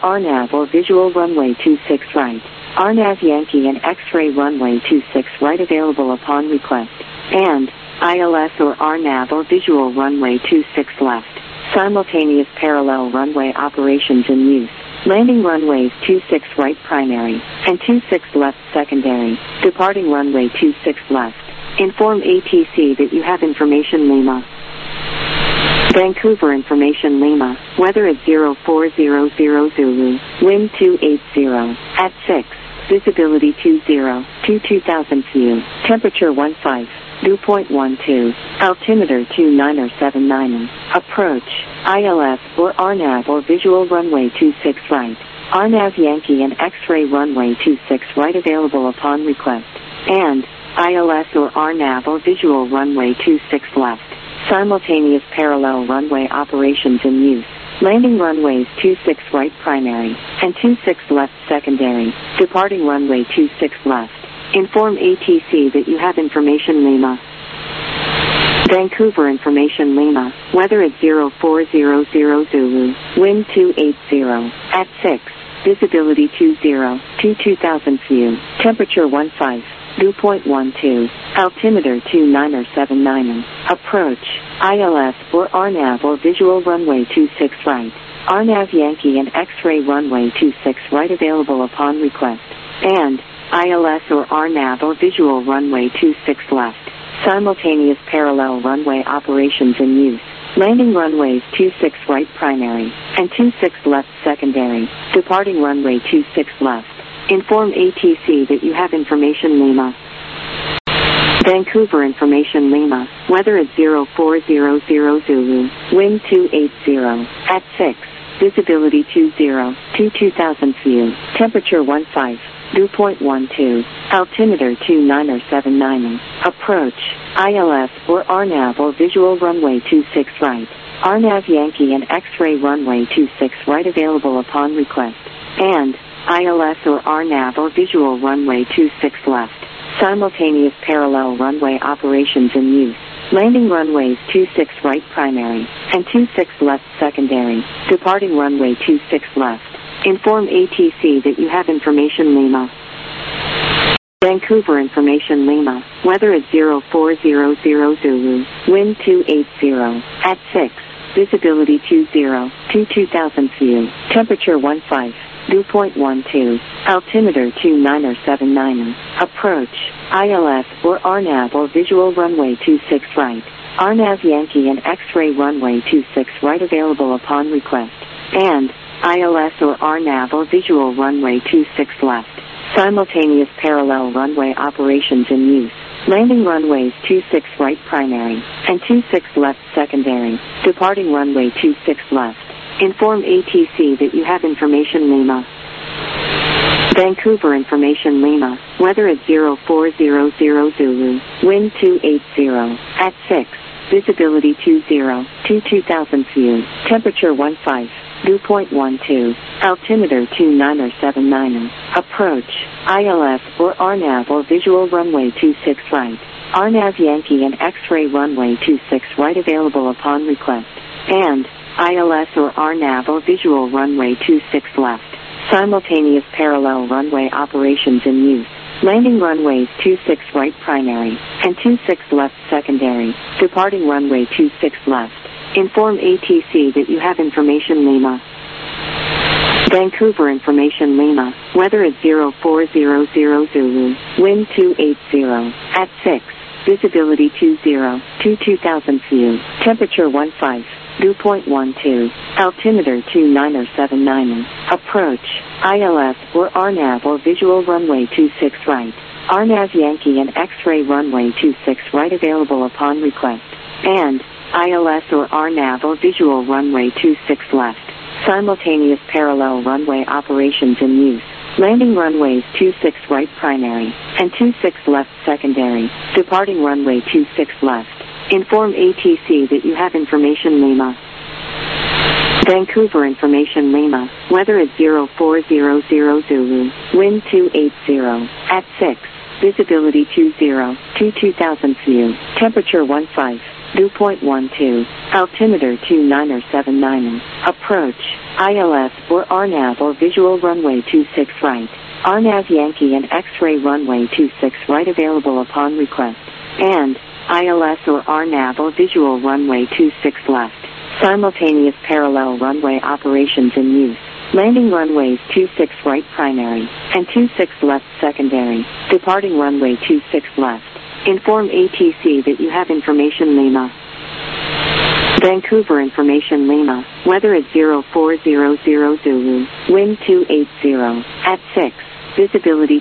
RNAV or visual runway 26 right. RNAV Yankee and X-ray runway 26 right available upon request. And ILS or RNAV or visual runway 26 left. Simultaneous parallel runway operations in use. Landing runways 26 right primary and 26 left secondary. Departing runway 26 left. Inform ATC that you have information Lima. Vancouver information Lima. Weather at 0400 Zulu. Wind 280 at 6. Visibility 20 view. Temperature 15. Dew point 12. Altimeter 2979. Approach. ILS or RNAV or visual runway 26 right. RNAV Yankee and X-ray runway 26 right available upon request. And ILS or RNAV or visual runway 26 left. Simultaneous parallel runway operations in use. Landing runways 26 right primary and 26 left secondary. Departing runway 26 left. Inform ATC that you have information Lima. Vancouver information Lima. Weather at 0400 Zulu. Wind 280 at 6. Visibility 20 view. Temperature 15. Dew point 12. Altimeter 2979. Approach. ILS or RNAV or visual runway 26 right. RNAV Yankee and X-ray runway 26 right available upon request. And ILS or RNAV or visual runway 26 left. Simultaneous parallel runway operations in use. Landing runways 26 right primary and 26 left secondary. Departing runway 26 left. Inform ATC that you have information Lima. Vancouver information Lima. Weather at 0400 Zulu. Wind 280 at 6. Visibility 20 view. Temperature 15. Dew point 12. Altimeter 2979. Approach. ILS or RNAV or visual runway 26 right. RNAV Yankee and X-ray runway 26 right available upon request. And ILS or RNAV or visual runway 26 left. Simultaneous parallel runway operations in use. Landing runways 26 right primary and 26 left secondary. Departing runway 26 left. Inform ATC that you have information Lima. Vancouver information Lima. Weather at 0400 Zulu. Wind 280 at 6. Visibility 20 view. Temperature 15. Dew point 12. Altimeter 2979. Approach. ILS or RNAV or visual runway 26 right. RNAV Yankee and X-ray runway 26 right available upon request. And ILS or RNAV or visual runway 26 left. Simultaneous parallel runway operations in use. Landing runways 26 right primary and 26 left secondary. Departing runway 26 left. Inform ATC that you have information Lima. Vancouver information Lima. Weather at 0400 Zulu. Wind 280 at 6. Visibility 20 view. Temperature 15. Dew point 12. Altimeter 2979. Approach. ILS or RNAV or visual runway 26 right. RNAV Yankee and X-ray runway 26 right available upon request. And ILS or RNAV or visual runway 26 left. Simultaneous parallel runway operations in use. Landing runways 26 right primary and 26 left secondary. Departing runway 26 left. Inform ATC that you have information Lima. Vancouver information Lima. Weather at 0400 Zulu. Wind 280 at 6. Visibility 20 view. Temperature 15. Dew point 12. Altimeter 2979. Approach. ILS or RNAV or visual runway 26 right. RNAV Yankee and X-ray runway 26 right available upon request. And ILS or RNAV or visual runway 26 left. Simultaneous parallel runway operations in use. Landing runways 26 right primary and 26 left secondary. Departing runway 26 left. Inform ATC that you have information Lima. Vancouver information Lima. Weather at 0400 Zulu. Wind 280 at 6. Visibility 20 view. Temperature 15. dew point 12, altimeter 2979, approach, ILS or RNAV or visual runway 26 right, RNAV Yankee and X-ray runway 26 right available upon request, and ILS or RNAV or visual runway 26 left, simultaneous parallel runway operations in use. Landing runways 26 right primary and 26 left secondary, departing runway 26 left. Inform ATC that you have information Lima. Vancouver information Lima, weather is 0400 Zulu, wind 280, at 6, visibility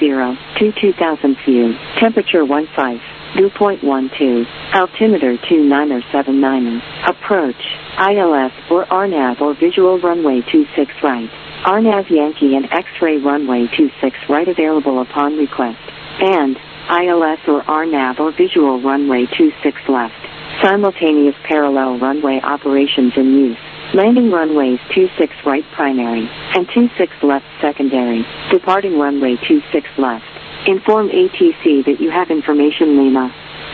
2000 view, temperature 15, dew point 12, altimeter 2979, approach, ILS or RNAV or visual runway 26 right, RNAV Yankee and X-ray runway 26 right available upon request, and ILS or RNAV or visual runway 26 left, simultaneous parallel runway operations in use. Landing runways 26 right primary and 26 left secondary, departing runway 26 left. Inform ATC that you have information Lima.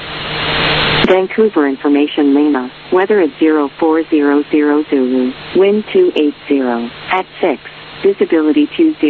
Vancouver information Lima, weather is 0400 Zulu, wind 280, at 6, visibility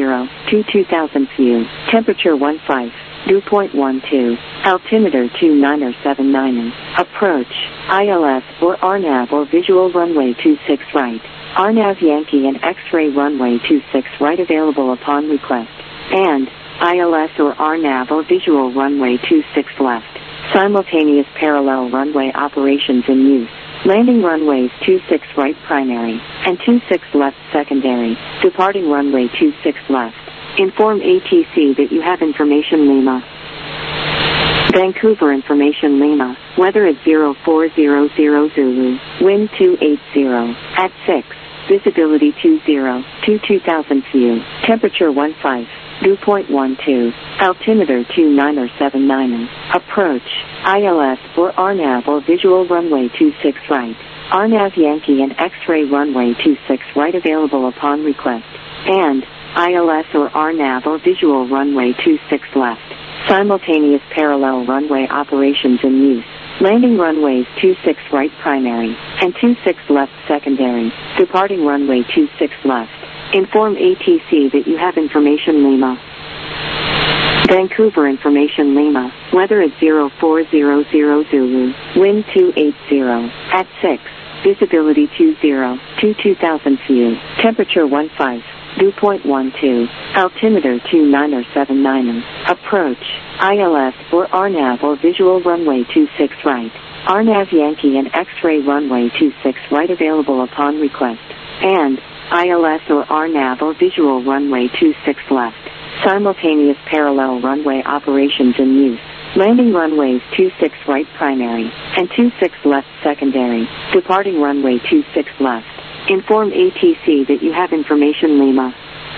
2000 view, temperature 15, dew point 12, altimeter 2979, approach, ILS or RNAV or visual runway 26 right, RNAV Yankee and X-ray runway 26 right available upon request, and ILS or RNAV or visual runway 26 left, simultaneous parallel runway operations in use. Landing runways 26 right primary and 26 left secondary, departing runway 26 left. Inform ATC that you have information Lima. Vancouver information Lima, weather is 0400 Zulu, wind 280, at 6, visibility 2000 view, temperature 15, dew point 12, altimeter 2979, approach, ILS or RNAV or visual runway 26 right, RNAV Yankee and X-ray runway 26 right available upon request, and ILS or RNAV or visual runway 26 left, simultaneous parallel runway operations in use. Landing runways 26 right primary and 26 left secondary, departing runway 26 left. Inform ATC that you have information Lima. Vancouver information Lima, weather is 0400 Zulu, wind 280, at 6, visibility 2000 view, temperature 15, dew point 12, altimeter 2979, approach, ILS or RNAV or visual runway 26 right, RNAV Yankee and X-ray runway 26 right available upon request, and ILS or RNAV or visual runway 26 left, simultaneous parallel runway operations in use. Landing runways 26 right primary and 26 left secondary, departing runway 26 left. Inform ATC that you have information Lima.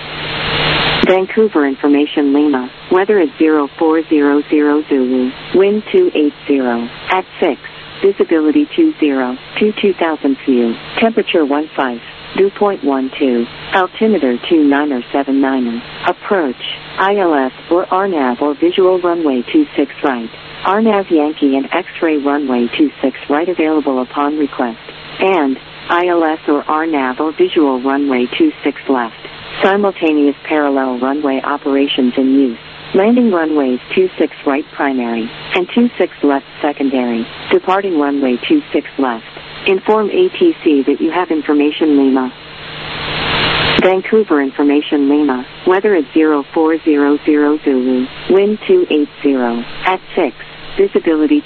Vancouver information Lima, weather is 0400 Zulu, wind 280, at 6, visibility 2000 view, temperature 15, dew point 12, altimeter 2979, approach, ILS or RNAV or visual runway 26 right, RNAV Yankee and X-ray runway 26 right available upon request, and ILS or RNAV or visual runway 26 left, simultaneous parallel runway operations in use. Landing runways 26 right primary and 26 left secondary, departing runway 26 left. Inform ATC that you have information Lima. Vancouver information Lima, weather is 0400 Zulu, wind 280, at 6, visibility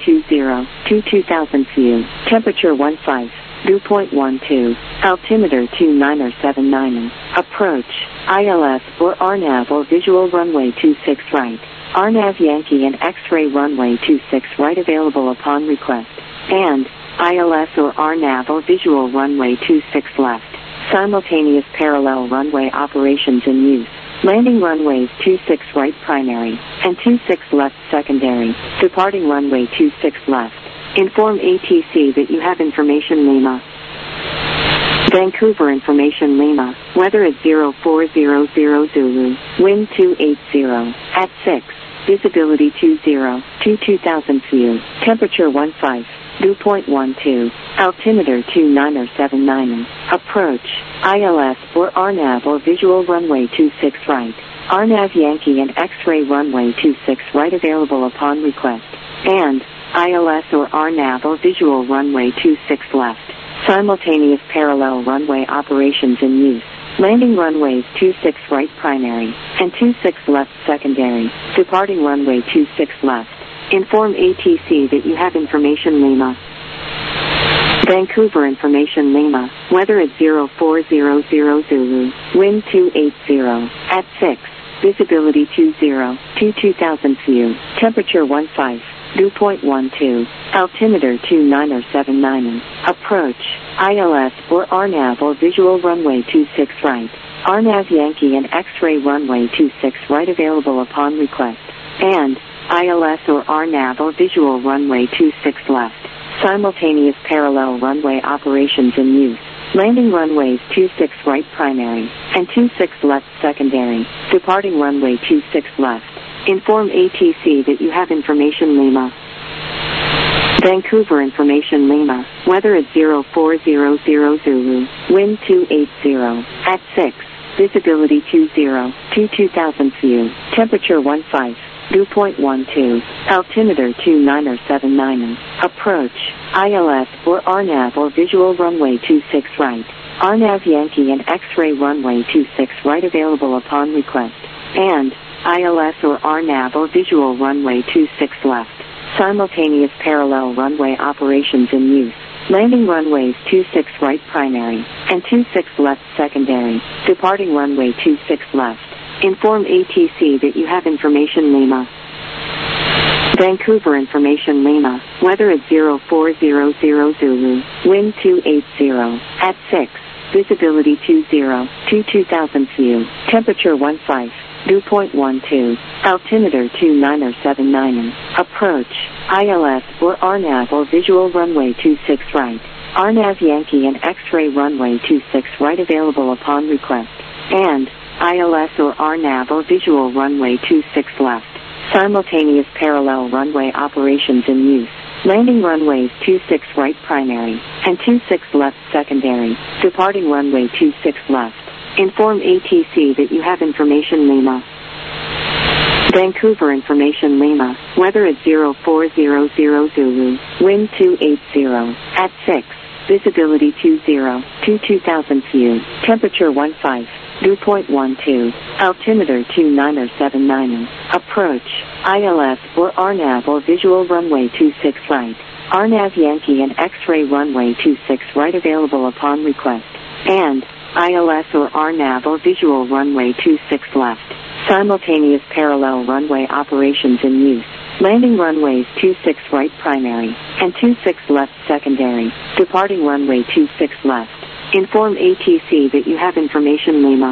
2000 view, temperature 15, dew point 12, altimeter 2979, approach, ILS or RNAV or visual runway 26 right, RNAV Yankee and X-ray runway 26 right available upon request, and ILS or RNAV or visual runway 26 left, simultaneous parallel runway operations in use. Landing runways 26 right primary and 26 left secondary, departing runway 26 left. Inform ATC that you have information Lima. Vancouver information Lima, weather is 0400 Zulu, wind 280, at 6, visibility 2000 view, temperature 15, dew point 12, altimeter 2979, approach, ILS or RNAV or visual runway 26 right, RNAV Yankee and X-ray runway 26 right available upon request, and ILS or RNAV or visual runway 26 left, simultaneous parallel runway operations in use. Landing runways 26 right primary and 26 left secondary, departing runway 26 left. Inform ATC that you have information Lima. Vancouver information Lima, weather at 0400 Zulu, wind 280, at 6, visibility 20, 2000 view, temperature 15, dew point 12, altimeter 2979, approach, ILS or RNAV or visual runway 26 right, RNAV Yankee and X-ray runway 26 right available upon request, and ILS or RNAV or visual runway 26 left, simultaneous parallel runway operations in use. Landing runways 26 right primary and 26 left secondary, departing runway 26 left. Inform ATC that you have information Lima. Vancouver information Lima, weather at 0400 Zulu, wind 280, at 6, visibility 20, 2000 view, temperature 15, dew point 12, altimeter 2979, approach, ILS or RNAV or visual runway 26 right, RNAV Yankee and X-ray runway 26 right available upon request, and ILS or RNAV or visual runway 26 left, simultaneous parallel runway operations in use. Landing runways 26 right primary and 26 left secondary, departing runway 26 left. Inform ATC that you have information Lima. Vancouver information Lima, weather at 0400 Zulu, wind 280, at 6, visibility 20, 2000 view, temperature 15, dew point 12, altimeter 2979, approach, ILS or RNAV or visual runway 26 right, RNAV Yankee and X-ray runway 26 right available upon request, and ILS or RNAV or visual runway 26 left, simultaneous parallel runway operations in use. Landing runways 26 right primary and 26 left secondary, departing runway 26 left. Inform ATC that you have information Lima. Vancouver information Lima, weather at 0400 Zulu, wind 280, at 6, visibility 20, 2000 view, temperature 15, dew point 12, altimeter 2979, approach, ILS or RNAV or visual runway 26 right, RNAV Yankee and X-ray runway 26 right available upon request, and ILS or RNAV or visual runway 26 left, simultaneous parallel runway operations in use. Landing runways 26 right primary and 26 left secondary, departing runway 26 left. Inform ATC that you have information Lima.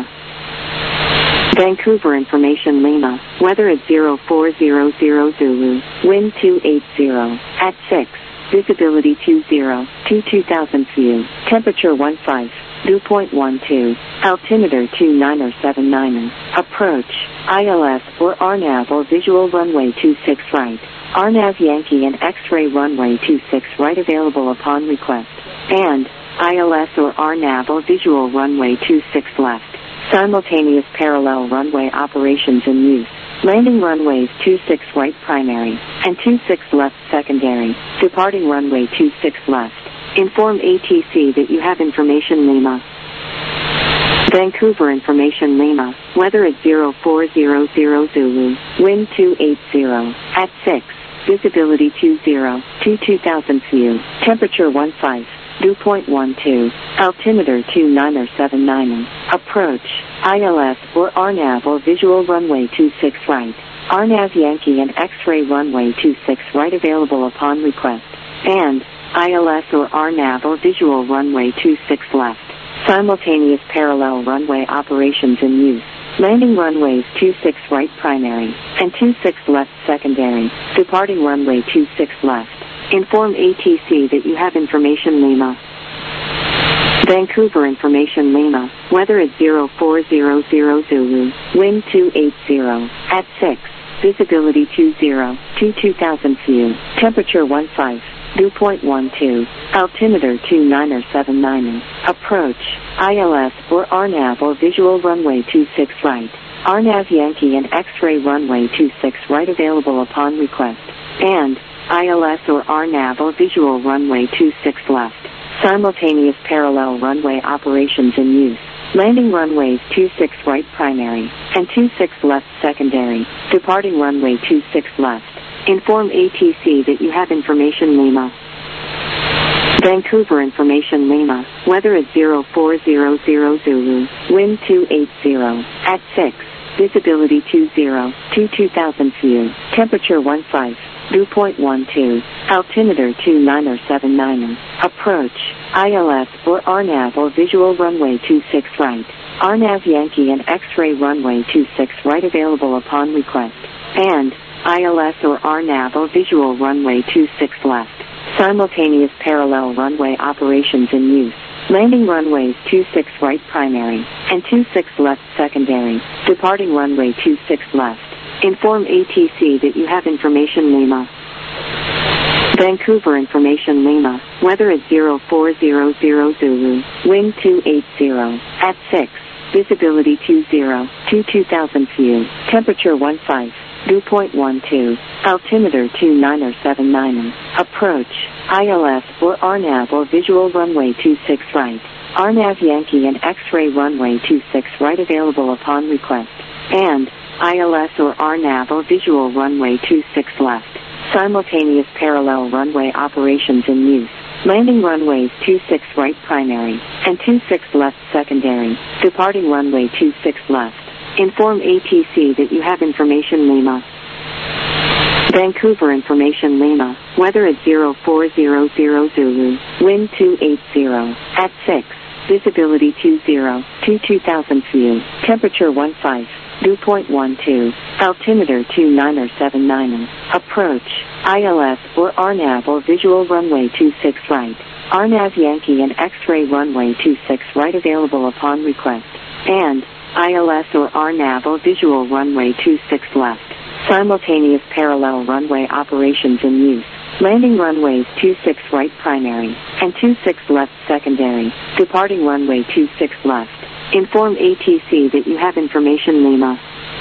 Vancouver information Lima, weather at 0400 Zulu, wind 280, at 6, visibility 20, 2000 view, temperature 15, dew point 12, altimeter 2979, approach, ILS or RNAV or visual runway 26 right, RNAV Yankee and X-ray runway 26 right available upon request, and ILS or RNAV or visual runway 26 left, simultaneous parallel runway operations in use. Landing runways 26 right primary and 26 left secondary, departing runway 26 left. Inform ATC that you have information Lima. Vancouver information Lima, weather at 0400 Zulu, wind 280, at 6, visibility 20, 2000 view, temperature 15, dew point 12, altimeter 2979, approach, ILS or RNAV or visual runway 26 right, RNAV Yankee and X-ray runway 26 right available upon request, and ILS or RNAV or visual runway 26 left, simultaneous parallel runway operations in use. Landing runways 26 right primary and 26 left secondary, departing runway 26 left. Inform ATC that you have information Lima. Vancouver information Lima, weather at 0400 Zulu, wind 280, at 6, visibility 20, 2000 view, temperature 15, Dew point 12. Altimeter 29er79er. Approach. ILS or RNAV or visual runway 26 right. RNAV Yankee and X-ray runway 26 right available upon request. And ILS or RNAV or visual runway 26 left. Simultaneous parallel runway operations in use. Landing runways 26 right primary and 26 left secondary. Departing runway 26 left. Inform ATC that you have information Lima. Vancouver information Lima. Weather is 0400 Zulu. Wind 280 at 6. Visibility 20 to 2000 view. Temperature 15. Dew point 12. Altimeter 29er79er. Approach. ILS or RNAV or visual runway 26 right. RNAV Yankee and X-ray runway 26 right available upon request. And ILS or RNAV or visual runway 26 left. Simultaneous parallel runway operations in use. Landing runways 26 right primary and 26 left secondary. Departing runway 26 left. Inform ATC that you have information Lima. Vancouver information Lima. Weather is 0400 Zulu. Wind 280 at 6. Visibility 20 to 2000 view. Temperature 15. Dew point 12. Altimeter 29er79er. Approach. ILS or RNAV or visual runway 26 right. RNAV Yankee and X-ray runway 26 right available upon request. And ILS or RNAV or visual runway 26 left. Simultaneous parallel runway operations in use. Landing runways 26 right primary and 26 left secondary. Departing runway 26 left. Inform ATC that you have information Lima. Vancouver information Lima. Weather is 0400 Zulu. Wind 280 at 6. Visibility 20 to 2000 view. Temperature 15. Dew point 12. Altimeter 29er79er. Approach. ILS or RNAV or visual runway 26 right. RNAV Yankee and X-ray runway 26 right available upon request. And ILS or RNAV or visual runway 26 left. Simultaneous parallel runway operations in use. Landing runways 26 right primary and 26 left secondary. Departing runway 26 left. Inform ATC that you have information Lima.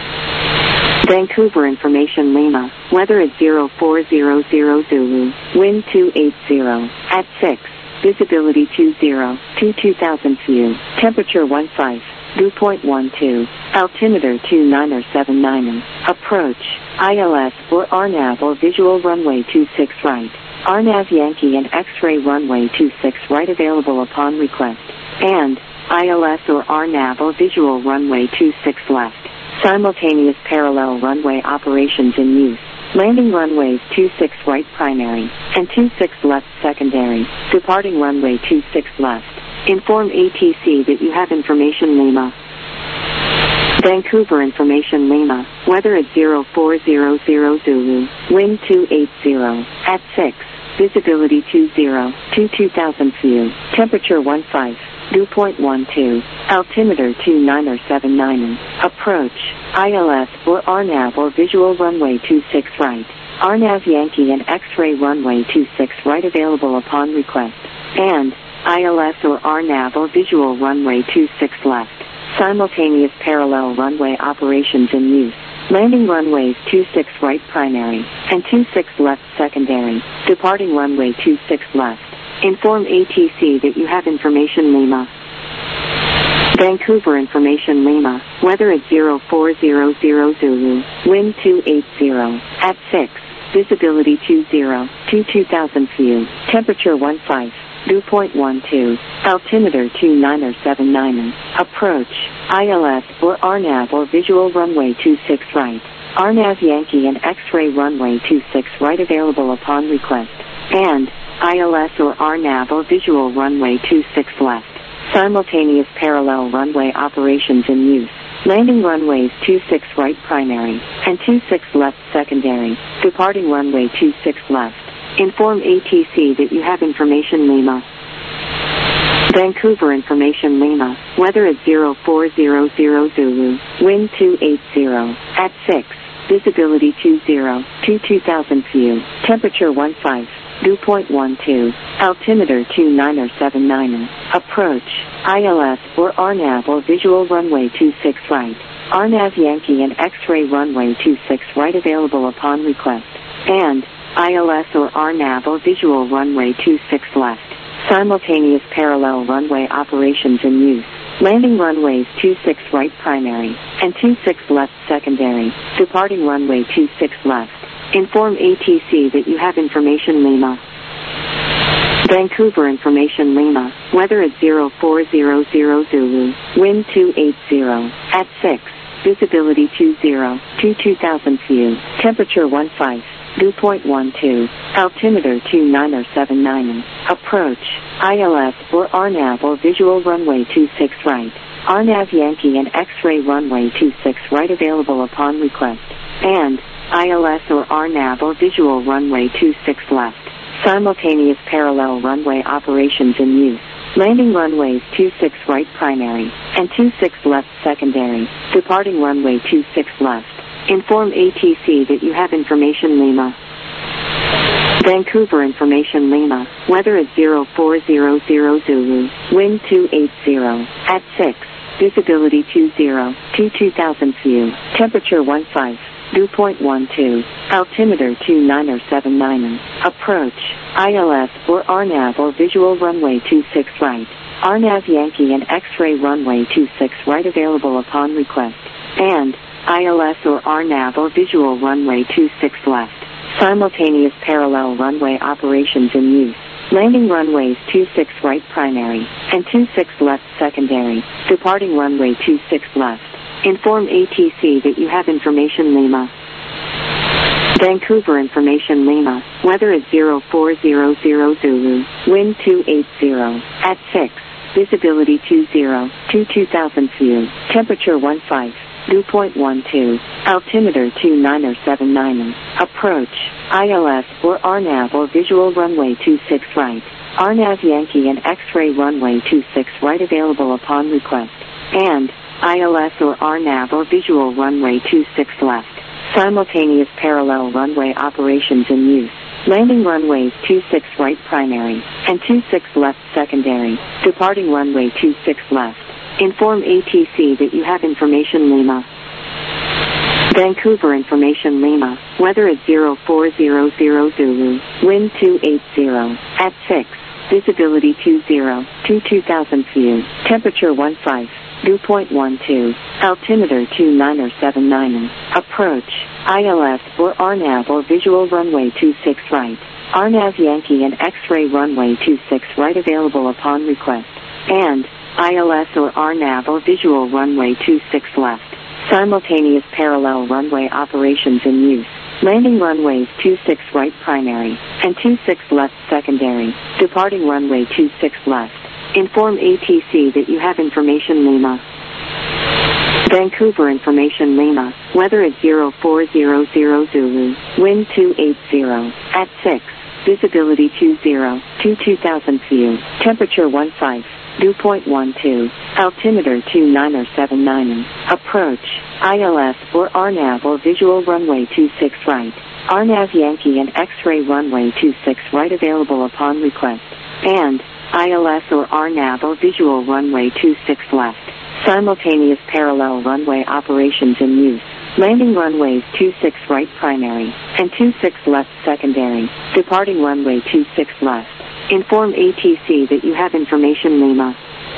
Vancouver information Lima. Weather is 0400 Zulu. Wind 280 at 6. Visibility 20 to 2000 view. Temperature 15. Dew point 12. Altimeter 29er79er. Approach. ILS or RNAV or visual runway 26 right. RNAV Yankee and X-ray runway 26 right available upon request. And ILS or RNAV or visual runway 26 left. Simultaneous parallel runway operations in use. Landing runways 26 right primary and 26 left secondary. Departing runway 26 left. Inform ATC that you have information Lima. Vancouver information Lima. Weather is 0400 Zulu. Wind 280 at 6. Visibility 20 to 2000 view. Temperature 15. Dew point 12. Altimeter 29er79er. Approach. ILS or RNAV or visual runway 26 right. RNAV Yankee and X-ray runway 26 right available upon request. And ILS or RNAV or visual runway 26 left. Simultaneous parallel runway operations in use. Landing runways 26 right primary and 26 left secondary. Departing runway 26 left. Inform ATC that you have information Lima. Vancouver information Lima. Weather is 0400 Zulu. Wind 280 at 6. Visibility 20 to 2000 view. Temperature 15. Dew point 12. Altimeter 29er79er. Approach. ILS or RNAV or visual runway 26 right. RNAV Yankee and X-ray runway 26 right available upon request. And ILS or RNAV or visual runway 26 left. Simultaneous parallel runway operations in use. Landing runways 26 right primary and 26 left secondary. Departing runway 26 left. Inform ATC that you have information Lima. Vancouver information Lima. Weather is 0400 Zulu. Wind 280 at 6. Visibility 20 to 2000 view. Temperature 15. dew point 12, altimeter 29er79er, approach, ILS or RNAV or visual runway 26 right, RNAV Yankee and X-ray runway 26 right available upon request, and ILS or RNAV or visual runway 26 left, simultaneous parallel runway operations in use. Landing runways 26 right primary and 26 left secondary, departing runway 26 left. Inform ATC that you have information Lima. Vancouver information Lima, weather at 0400 Zulu, wind 280, at 6, visibility 20, 2000 view, temperature 15, dew point 12, altimeter 29er79er, approach, ILS or RNAV or visual runway 26 right, RNAV Yankee and X-ray runway 26 right available upon request, and ILS or RNAV or visual runway 26 left, simultaneous parallel runway operations in use. Landing runways 26 right primary and 26 left secondary, departing runway 26 left. Inform ATC that you have information Lima. Vancouver information Lima, weather at 0400 Zulu, wind 280, at 6, visibility 20, 2000 view, temperature 15, dew point 12, altimeter 29er79er, approach, ILS or RNAV or visual runway 26 right, RNAV Yankee and X-ray runway 26 right available upon request, and ILS or RNAV or visual runway 26 left, simultaneous parallel runway operations in use. Landing runways 26 right primary and 26 left secondary, departing runway 26 left. Inform ATC that you have information Lima. Vancouver information Lima, weather at 0400 Zulu, wind 280, at 6, visibility 20, 2000 view, temperature 15, dew point 12, altimeter 29er79er, approach, ILS or RNAV or visual runway 26 right, RNAV Yankee and X-ray runway 26 right available upon request, and ILS or RNAV or visual runway 26 left, simultaneous parallel runway operations in use. Landing runways 26 right primary and 26 left secondary, departing runway 26 left. Inform ATC that you have information Lima. Vancouver information Lima, weather at 0400 Zulu, wind 280, at 6, visibility 20, 2000 view, temperature 15, dew point 12, altimeter 29er79er, approach, ILS or RNAV or visual runway 26 right, RNAV Yankee and X-ray runway 26 right available upon request, and ILS or RNAV or visual runway 26 left, simultaneous parallel runway operations in use. Landing runways 26 right primary and 26 left secondary, departing runway 26 left. Inform ATC that you have information Lima. Vancouver information Lima, weather at 0400 Zulu, wind 280, at 6, visibility 20, 2000 view, temperature 15, dew point 12, altimeter 29er79er, approach, ILS or RNAV or visual runway 26 right, RNAV Yankee and X-ray runway 26 right available upon request, and ILS or RNAV or visual runway 26 left, simultaneous parallel runway operations in use. Landing runways 26 right primary and 26 left secondary, departing runway 26 left. Inform ATC that you have information Lima.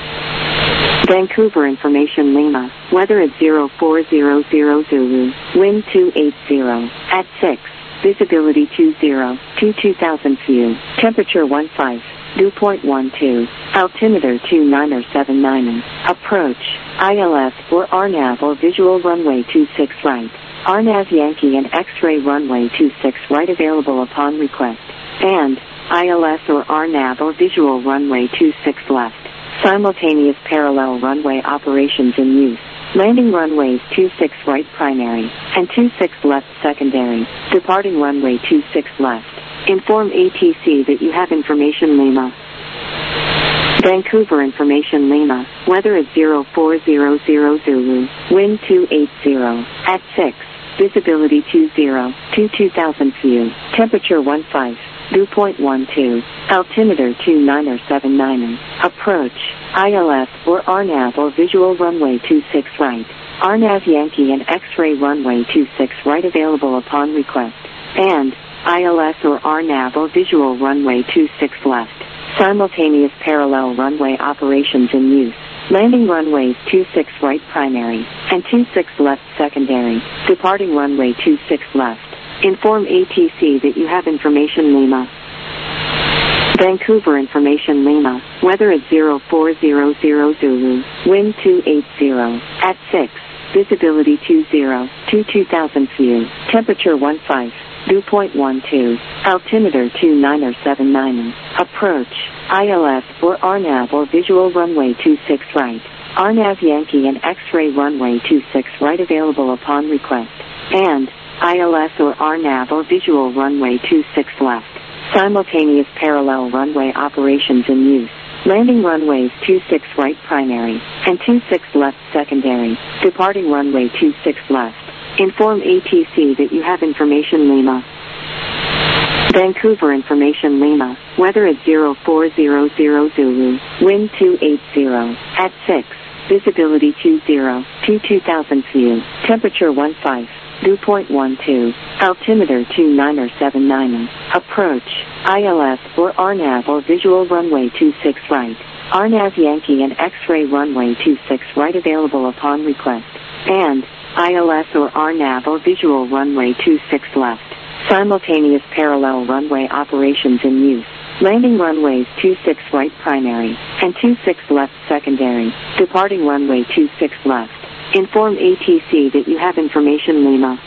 Vancouver information Lima, weather at 0400 Zulu, wind 280, at 6, visibility 20, 2000 view, temperature 15, dew point 12, altimeter 29er79er, approach, ILS or RNAV or visual runway 26 right, RNAV Yankee and X-ray runway 26 right available upon request, and ILS or RNAV or visual runway 26 left, simultaneous parallel runway operations in use. Landing runways 26 right primary and 26 left secondary, departing runway 26 left. Inform ATC that you have information Lima. Vancouver information Lima, weather at 0400 Zulu, wind 280, at 6, visibility 20, 2000 view, temperature 15, Dew point 12, altimeter 29er79er, approach, ILS or RNAV or visual runway 26 right, RNAV Yankee and X-ray runway 26 right available upon request, and ILS or RNAV or visual runway 26 left, simultaneous parallel runway operations in use. Landing runways 26 right primary and 26 left secondary, departing runway 26 left. Inform ATC that you have information Lima. Vancouver information Lima, weather at 0400 Zulu, wind 280, at 6, visibility 20, 2000 view, temperature 15, dew point 12, altimeter 29er79er, approach, ILS or RNAV or visual runway 26 right, RNAV Yankee and X-ray runway 26 right available upon request, and ILS or RNAV or visual runway 26 left, simultaneous parallel runway operations in use. Landing runways 26 right primary and 26 left secondary, departing runway 26 left. Inform ATC that you have information Lima. Vancouver information Lima, weather at 0400 Zulu, wind 280, at 6, visibility 20, 2000 view, temperature 15, dew point 12, altimeter 29er79er, approach, ILS or RNAV or visual runway 26 right, RNAV Yankee and X-ray runway 26 right available upon request, and ILS or RNAV or visual runway 26 left, simultaneous parallel runway operations in use. Landing runways 26 right primary and 26 left secondary, departing runway 26 left. Inform ATC that you have information Lima.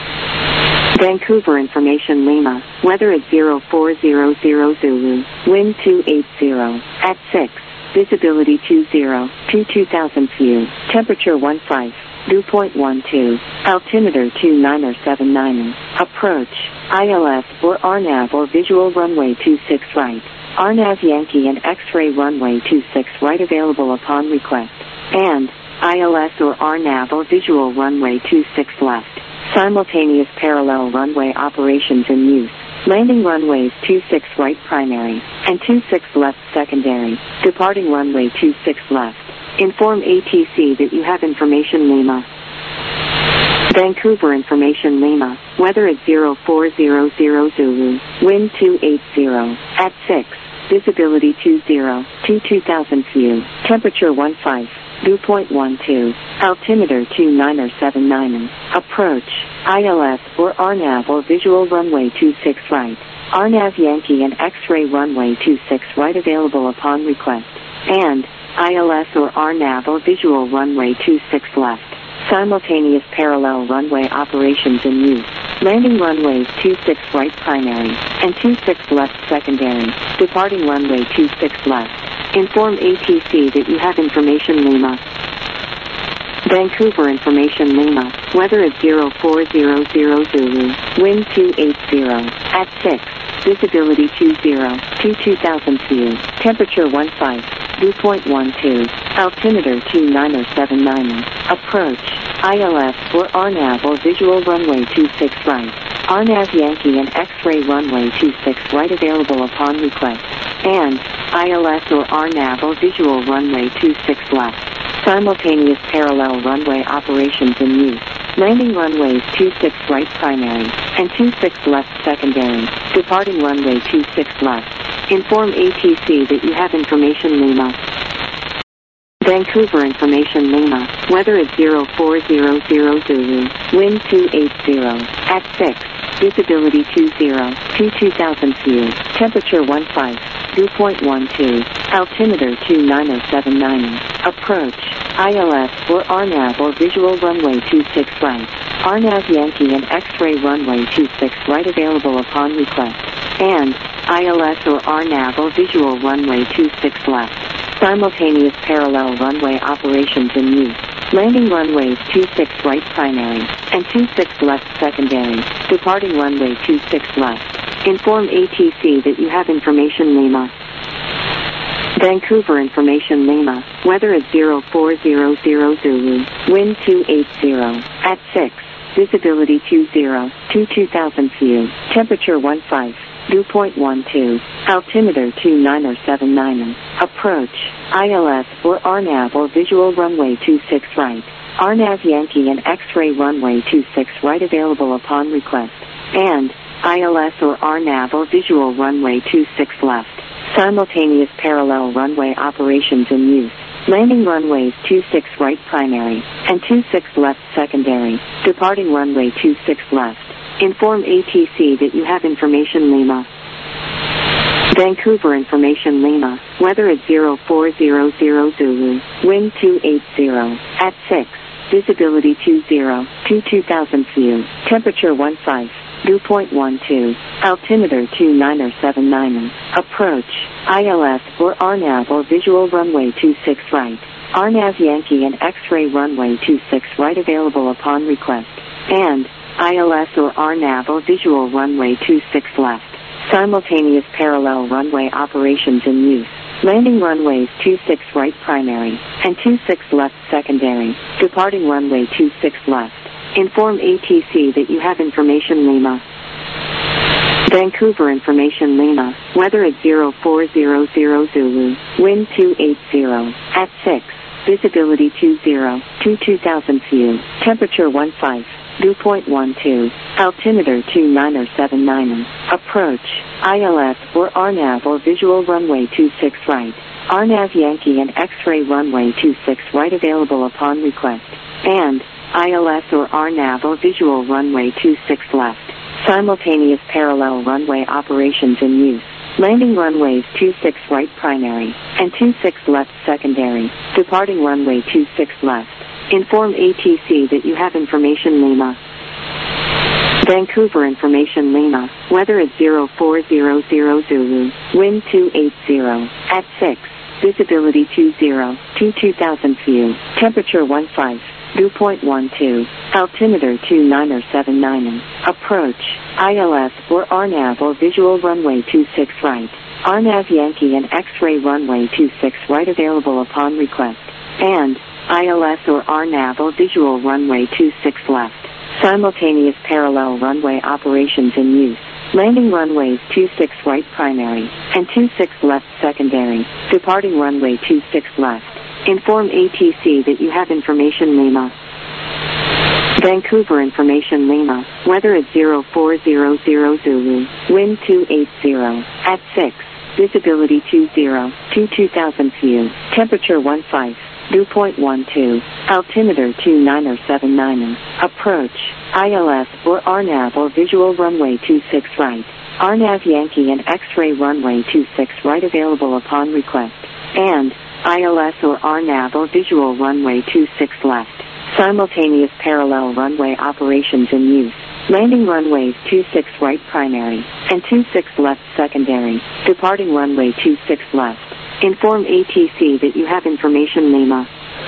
Vancouver information Lima, weather at 0400 Zulu, wind 280, at 6, visibility 20, 2000 view, temperature 15, dew point 12, altimeter 29er79er, approach, ILS or RNAV or visual runway 26 right, RNAV Yankee and X-ray runway 26 right available upon request, and ILS or RNAV or visual runway 26 left, simultaneous parallel runway operations in use. Landing runways 26 right primary and 26 left secondary, departing runway 26 left. Inform ATC that you have information Lima. Vancouver information Lima, weather at 0400 Zulu, wind 280, at 6, visibility 20, 2000 view, temperature 15, dew point 12, altimeter 29er79er, approach, ILS or RNAV or visual runway 26 right, RNAV Yankee and X-ray runway 26 right available upon request, and ILS or RNAV or visual runway 26 left, simultaneous parallel runway operations in use. Landing runways 26 right primary and 26 left secondary, departing runway 26 left. Inform ATC that you have information Lima. Vancouver information Lima, weather at 0400 Zulu, wind 280, at 6, visibility 20, 2000 view, temperature 15, dew point 12, altimeter 29er79er, approach, ILS or RNAV or visual runway 26 right, RNAV Yankee and X-ray runway 26 right available upon request, and ILS or RNAV or visual runway 26 left, simultaneous parallel runway operations in use. Landing runways 26 right primary and 26 left secondary, departing runway 26 left. Inform ATC that you have information Lima. Vancouver information Lima, weather at 0400 Zulu, wind 280, at 6, visibility 20, 2000 view, temperature 15, dew point 12, altimeter 29er79er, approach, ILS or RNAV or visual runway 26 right, RNAV Yankee and X-ray runway 26 right available upon request, and ILS or RNAV or visual runway 26 left, simultaneous parallel runway operations in use. Landing runways 26 right primary and 26 left secondary, departing runway 26 left. Inform ATC that you have information Lima. Vancouver information Lima, weather at 0400 Zulu, wind 280, at 6, visibility 20, 2000 view, temperature 15, dew point 12, altimeter 29er79er, approach, ILS or RNAV or visual runway 26 right, RNAV Yankee and X-ray runway 26 right available upon request, and ILS or RNAV or visual runway 26 left, simultaneous parallel runway operations in use. Landing runways 26 right primary and 26 left secondary, departing runway 26 left. Inform ATC that you have information Lima. Vancouver information Lima, weather at 0400 Zulu, wind 280, at 6, visibility 20, to 2000 view, temperature 15, dew point 12, altimeter 29er79er, approach, ILS or RNAV or visual runway 26 right, RNAV Yankee and X-ray runway 26 right available upon request, and ILS or RNAV or visual runway 26 left, simultaneous parallel runway operations in use. Landing runways 26 right primary and 26 left secondary, departing runway 26 left. Inform ATC that you have information Lima. Vancouver information Lima, weather at 0400 Zulu, wind 280, at 6, visibility 20, to 2000 view, temperature 15, dew point 12, altimeter 29er79er, approach, ILS or RNAV or visual runway 26 right, RNAV Yankee and X-ray runway 26 right available upon request, and ILS or RNAV or visual runway 26 left, simultaneous parallel runway operations in use. Landing runways 26 right primary and 26 left secondary, departing runway 26 left. Inform ATC that you have information Lima. Vancouver information Lima, weather at 0400 Zulu, wind 280, at 6, visibility 20, to 2000 view, temperature 15, dew point 12, altimeter 29er79er, approach, ILS or RNAV or visual runway 26 right, RNAV Yankee and X-ray runway 26 right available upon request, and ILS or RNAV or visual runway 26 left, simultaneous parallel runway operations in use. Landing runways 26 right primary and 26 left secondary, departing runway 26 left. Inform ATC that you have information Lima. Vancouver information Lima, weather at 0400 Zulu, wind 280, at 6, visibility 20, to 2000 view, temperature 15, dew point 12, altimeter 29er79er, approach, ILS or RNAV or visual runway 26 right, RNAV Yankee and X-ray runway 26 right available upon request, and ILS or RNAV or visual runway 26 left, simultaneous parallel runway operations in use. Landing runways 26 right primary and 26 left secondary, departing runway 26 left. Inform ATC that you have information Lima.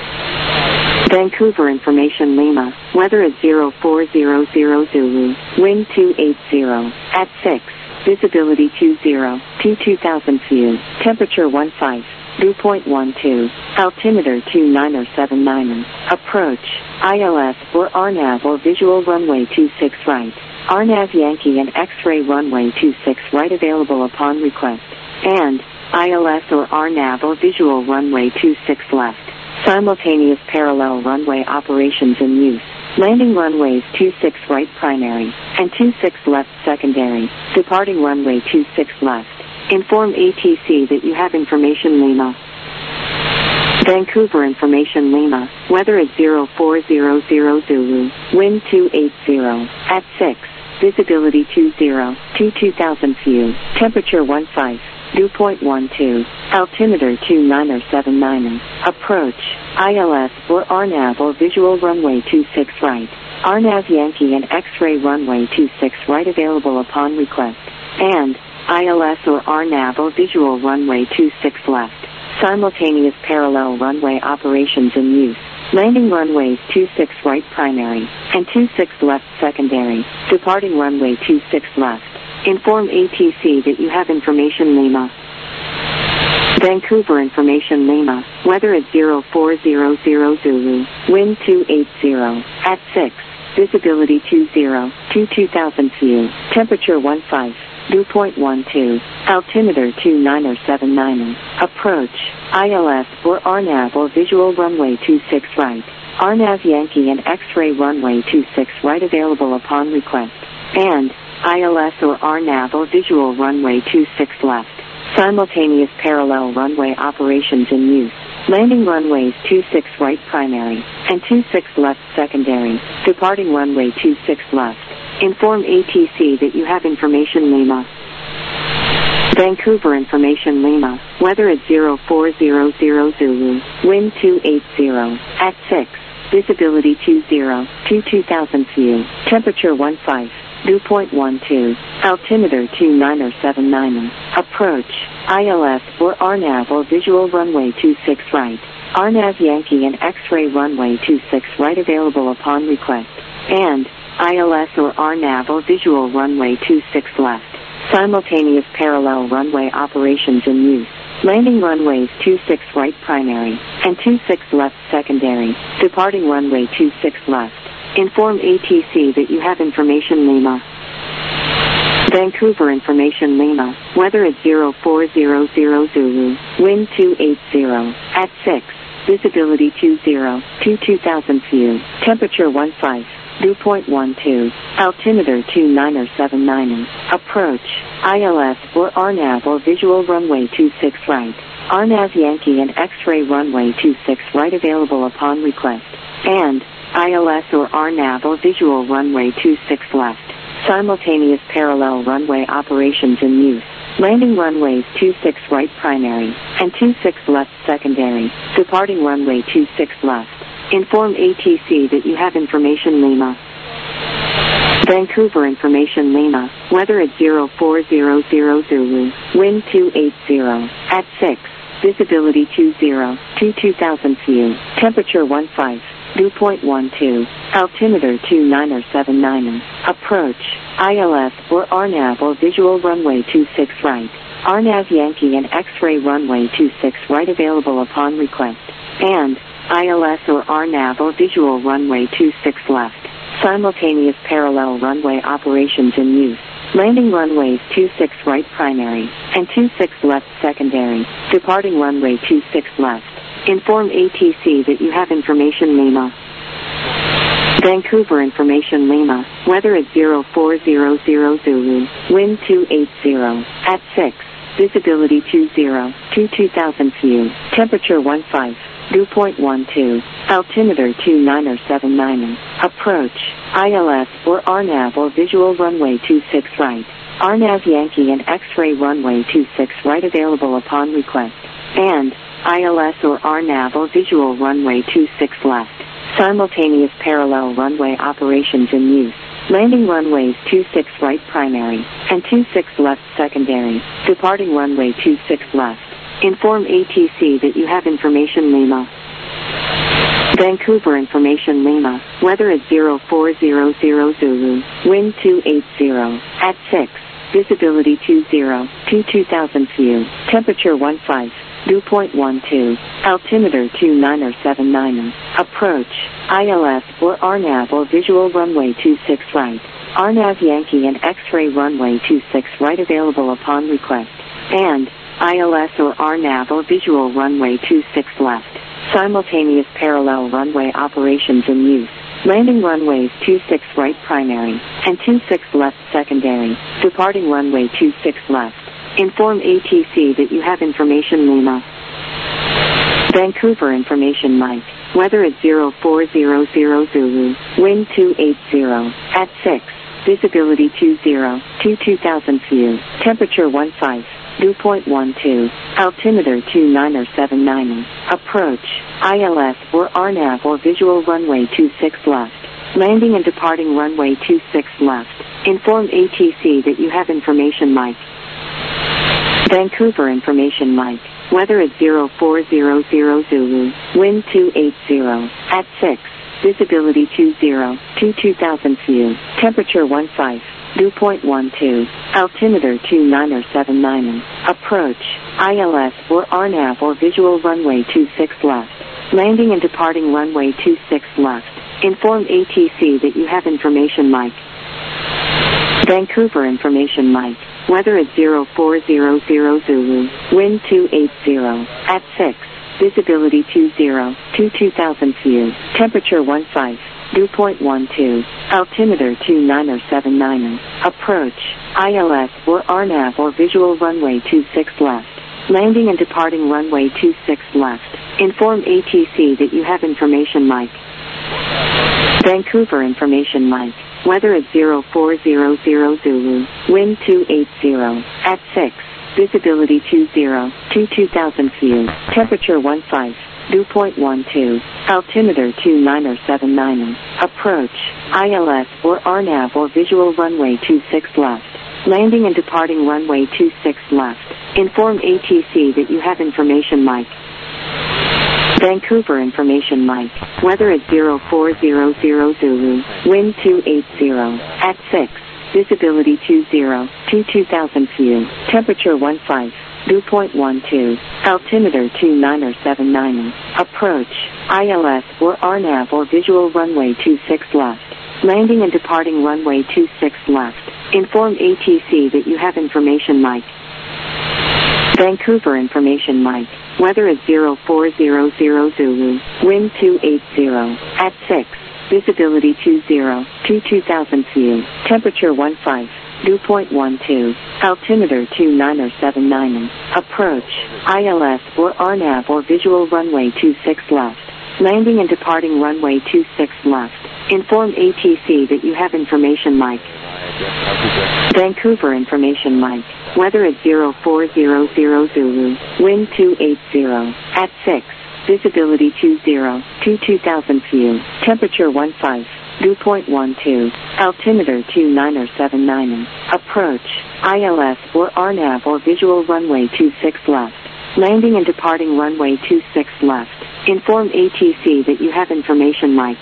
Vancouver information Lima, weather at 0400 Zulu, wind 280, at 6, visibility 20, to 2000 view, temperature 15, dew point 12, altimeter 29er79er, approach, ILS or RNAV or visual runway 26 right, RNAV Yankee and X-ray runway 26 right available upon request, and ILS or RNAV or visual runway 26 left, simultaneous parallel runway operations in use. Landing runways 26 right primary and 26 left secondary, departing runway 26 left. Inform ATC that you have information Lima. Vancouver information Lima, weather at 0400 Zulu, wind 280, at 6, visibility 20, to 2000 view, temperature 15, dew point 12, altimeter 29er79er, approach, ILS or RNAV or visual runway 26 right, RNAV Yankee and X-ray runway 26 right available upon request, and ILS or RNAV or visual runway 26 left, simultaneous parallel runway operations in use. Landing runways 26 right primary and 26 left secondary, departing runway 26 left. Inform ATC that you have information Lima. Vancouver information Lima, weather at 0400 Zulu, wind 280, at 6, visibility 20, to 2000 view, temperature 15, dew point 12, altimeter 29079, approach, ILS or RNAV or visual runway 26 right, RNAV Yankee and X-ray runway 26 right available upon request, and ILS or RNAV or visual runway 26 left, simultaneous parallel runway operations in use. Landing runways 26 right primary and 26 left secondary, departing runway 26 left. Inform ATC that you have information Lima. Vancouver information Lima, weather at 0400 Zulu, wind 280, at 6, visibility 20, 2000 view, temperature 15, dew point 12, altimeter 29079, approach, ILS or RNAV or visual runway 26 right, RNAV Yankee and X-ray runway 26 right available upon request, and ILS or RNAV or visual runway 26 left, simultaneous parallel runway operations in use. Landing runways 26 right primary and 26 left secondary, departing runway 26 left. Inform ATC that you have information Lima. Vancouver information Lima, weather at 0400 Zulu, wind 280, at 6, visibility 20, 2000 view, temperature 15, dew point 12, altimeter 29079, approach, ILS or RNAV or visual runway 26 right, RNAV Yankee and X-ray runway 26 right available upon request, and ILS or RNAV or visual runway 26 left, simultaneous parallel runway operations in use. Landing runways 26 right primary and 26 left secondary, departing runway 26 left. Inform ATC that you have information Lima. Vancouver information Lima, weather at 0400 Zulu, wind 280, at 6, visibility 20, 2000 view, temperature 15, dew point 12, altimeter 29079, approach, ILS or RNAV or visual runway 26 right, RNAV Yankee and X-ray runway 26 right available upon request, and ILS or RNAV or visual runway 26 left, simultaneous parallel runway operations in use. Landing runways 26 right primary and 26 left secondary, departing runway 26 left. Inform ATC that you have information Lima. Vancouver information Lima, weather at 0400 Zulu, wind 280, at 6, visibility 20, 2000 view, temperature 15, dew point 12, altimeter 29079, approach, ILS or RNAV or visual runway 26 right, RNAV Yankee and X-ray runway 26 right available upon request, and ILS or RNAV or visual runway 26 left, simultaneous parallel runway operations in use. Landing runways 26 right primary and 26 left secondary, departing runway 26 left. Inform ATC that you have information Lima. Vancouver information Lima, weather at 0400 Zulu, wind 280, at 6, visibility 20, 2000 view, temperature 15, dew point 12, altimeter 29079, approach, ILS or RNAV or visual runway 26 right, RNAV Yankee and X-ray runway 26 right available upon request, and ILS or RNAV or visual runway 26 left, simultaneous parallel runway operations in use. Landing runways 26 right primary and 26 left secondary, departing runway 26 left. Inform ATC that you have information Lima. Vancouver information Mike, weather at 0400 Zulu, wind 280, at 6, visibility 20, 2000 view, temperature 15, dew point 12, altimeter 29079, approach, ILS or RNAV or visual runway 26 left, landing and departing runway 26 left. Inform ATC that you have information Mike. Vancouver information Mike, weather at 0400 Zulu, wind 280, at 6, visibility 20, 2000 view, temperature 15, dew point 12, altimeter 29079, approach, ILS or RNAV or visual runway 26 left, landing and departing runway 26 left. Inform ATC that you have information Mike. Vancouver information Mike, Weather at 0400 Zulu. Wind 280. At 6. Visibility 20. 2000 view. Temperature 15. Dew point 12. Altimeter 2979. Approach. ILS or RNAV or visual runway 26 left. Landing and departing runway 26 left. Inform ATC that you have information mic. Vancouver information mic. Weather at 0400 Zulu. Wind 280. At 6. Visibility 20. 2000 view. Temperature 15. Dew point 12. Altimeter 2979. Approach. ILS or RNAV or visual runway 26 left. Landing and departing runway 26 left. Inform ATC that you have information mic. Vancouver information mic. Weather at 0400 Zulu. Wind 280. At 6. Visibility 20. 2000 view. Temperature 15. Dew point 12. Altimeter 2979. Approach. ILS or RNAV or visual runway 26 left. Landing and departing runway 26 left. Inform ATC that you have information mic. Vancouver information mic. Weather at 0400 Zulu. Wind 280. At 6. Visibility 20. 2000 view. Temperature 15. Dew point 12. Altimeter 2979. Approach. ILS or RNAV or visual runway 26 left. Landing and departing runway 26 left. Inform ATC that you have information mic. Vancouver information mic. Weather at 0400 Zulu. Wind 280. At 6. Visibility 20. 2000 view. Temperature 15. Dew point 12. Altimeter 2979. Approach. ILS or RNAV or visual runway 26 left. Landing and departing runway 26 left. Inform ATC that you have information mic.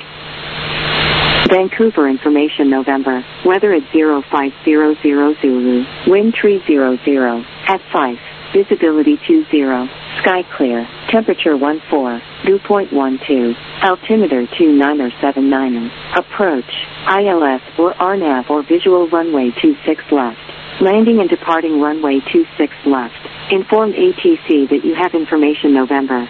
Vancouver information November. Weather at 0500 Zulu. Wind 300. At 5. Visibility 20. Sky clear. Temperature 14. Dew point 12. Altimeter 2979. Approach. ILS or RNAV or visual runway 26 left. Landing and departing runway 26 left. Inform ATC that you have information November.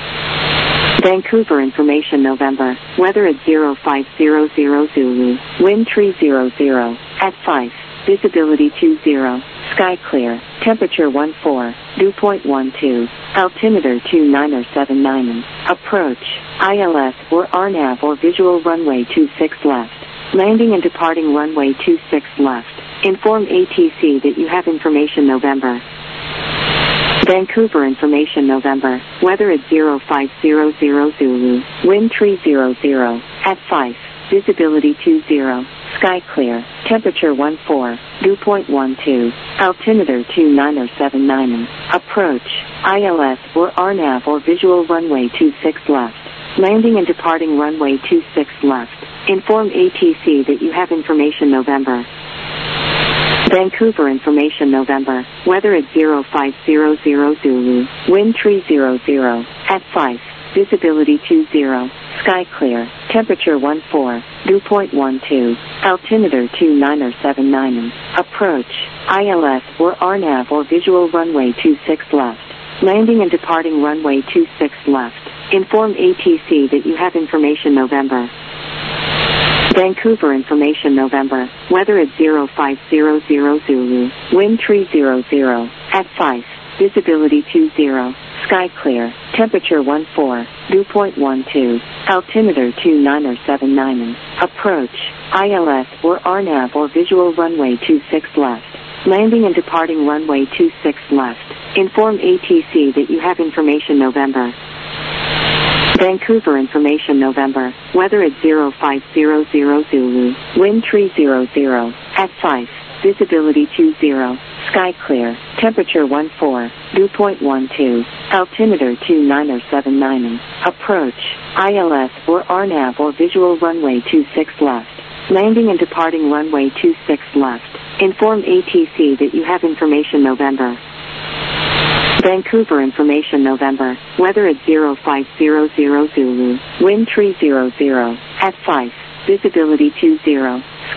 Vancouver information November. Weather at 0500 Zulu. Wind 300. At 5. Visibility 20. Sky clear. Temperature 14. Dew point 12. Altimeter 2979. Approach. ILS or RNAV or visual runway 26 left. Landing and departing runway 26 left. Inform ATC that you have information November. Vancouver information November. Weather at 0500 Zulu. Wind 300. At 5. Visibility 20. Sky clear. Temperature 14. Dew point 12. Altimeter 2979. Approach. ILS or RNAV or visual runway 26 left. Landing and departing runway 26 left. Inform ATC that you have information November. Vancouver information November. Weather at 0500 Zulu. Wind 300. At 5. Visibility 20. Sky clear. Temperature 14. Dew point 12. Altimeter 2979. Approach. ILS or RNAV or visual runway 26 left. Landing and departing runway 26 left. Inform ATC that you have information November. Vancouver information November. Weather at 0500 Zulu. Wind 300. At 5. Visibility 20. Sky clear. Temperature 14. Dew point 12. Altimeter 2979. Approach. ILS or RNAV or visual runway 26 left. Landing and departing runway 26 left. Inform ATC that you have information November. Vancouver information November. Weather at 0500 Zulu. Wind 300. At 5. Visibility 20. Sky clear. Temperature 14. Dew point 12. Altimeter 2979. Approach. ILS or RNAV or visual runway 26 left. Landing and departing runway 26 left. Inform ATC that you have information November. Vancouver information November. Weather at 0500 Zulu. Wind 300. At 5. Visibility 20.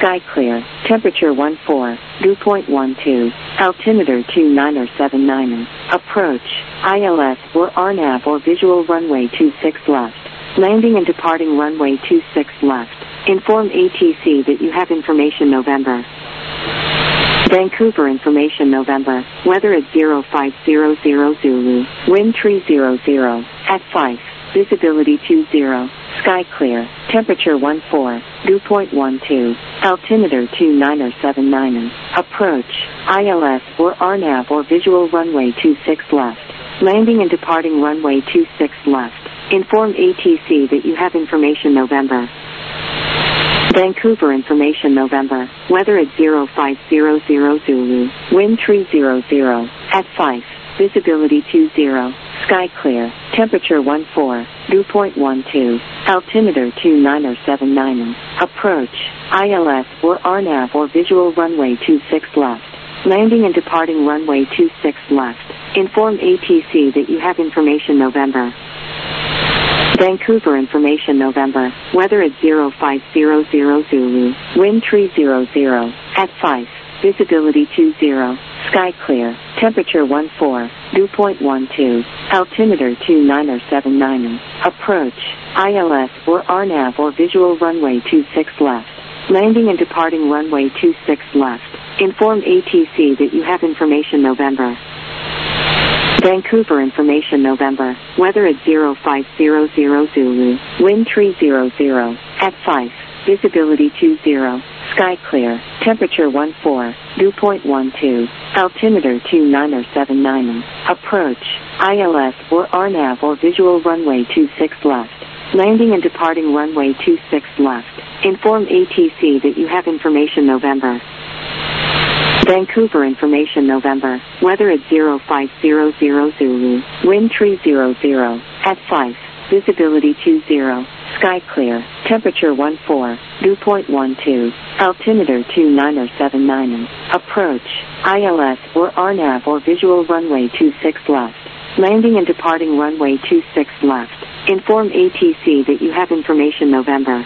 sky clear, temperature 14, dew point 12, altimeter 29 or 79, approach, ILS or RNAV or visual runway 26 left, landing and departing runway 26 left, inform ATC that you have information November. Vancouver information November, weather at 0500 Zulu, wind 300, at 5, visibility 20, sky clear, temperature 14, dew point 12, altimeter 29 or 79, approach, ILS or RNAV or visual runway 26 left, landing and departing runway 26 left, inform ATC that you have information November. Vancouver information November, weather at 0500 Zulu, wind 300, at 5, visibility 20, sky clear, temperature 14, dew point 12, altimeter 29 or 79, approach, ILS or RNAV or visual runway 26 left, landing and departing runway 26 left, inform ATC that you have information November. Vancouver information November, weather at 0500 Zulu, wind 300, at 5, visibility 20, sky clear, temperature 14, dew point 12, altimeter 29 or 79, approach, ILS or RNAV or visual runway 26 left, landing and departing runway 26 left, inform ATC that you have information November. Vancouver information November, weather at 0500 Zulu, wind 300, at 5, visibility 20, sky clear, temperature 14, dew point 12, altimeter 29 or 79, approach, ILS or RNAV or visual runway 26 left, landing and departing runway 26 left, inform ATC that you have information November. Vancouver information November, weather at 0500 Zulu, wind 300, at 5, visibility 20, sky clear, temperature 14, dew point 12, altimeter 29 or 79, approach, ILS or RNAV or visual runway 26 left, landing and departing runway 26 left, inform ATC that you have information November.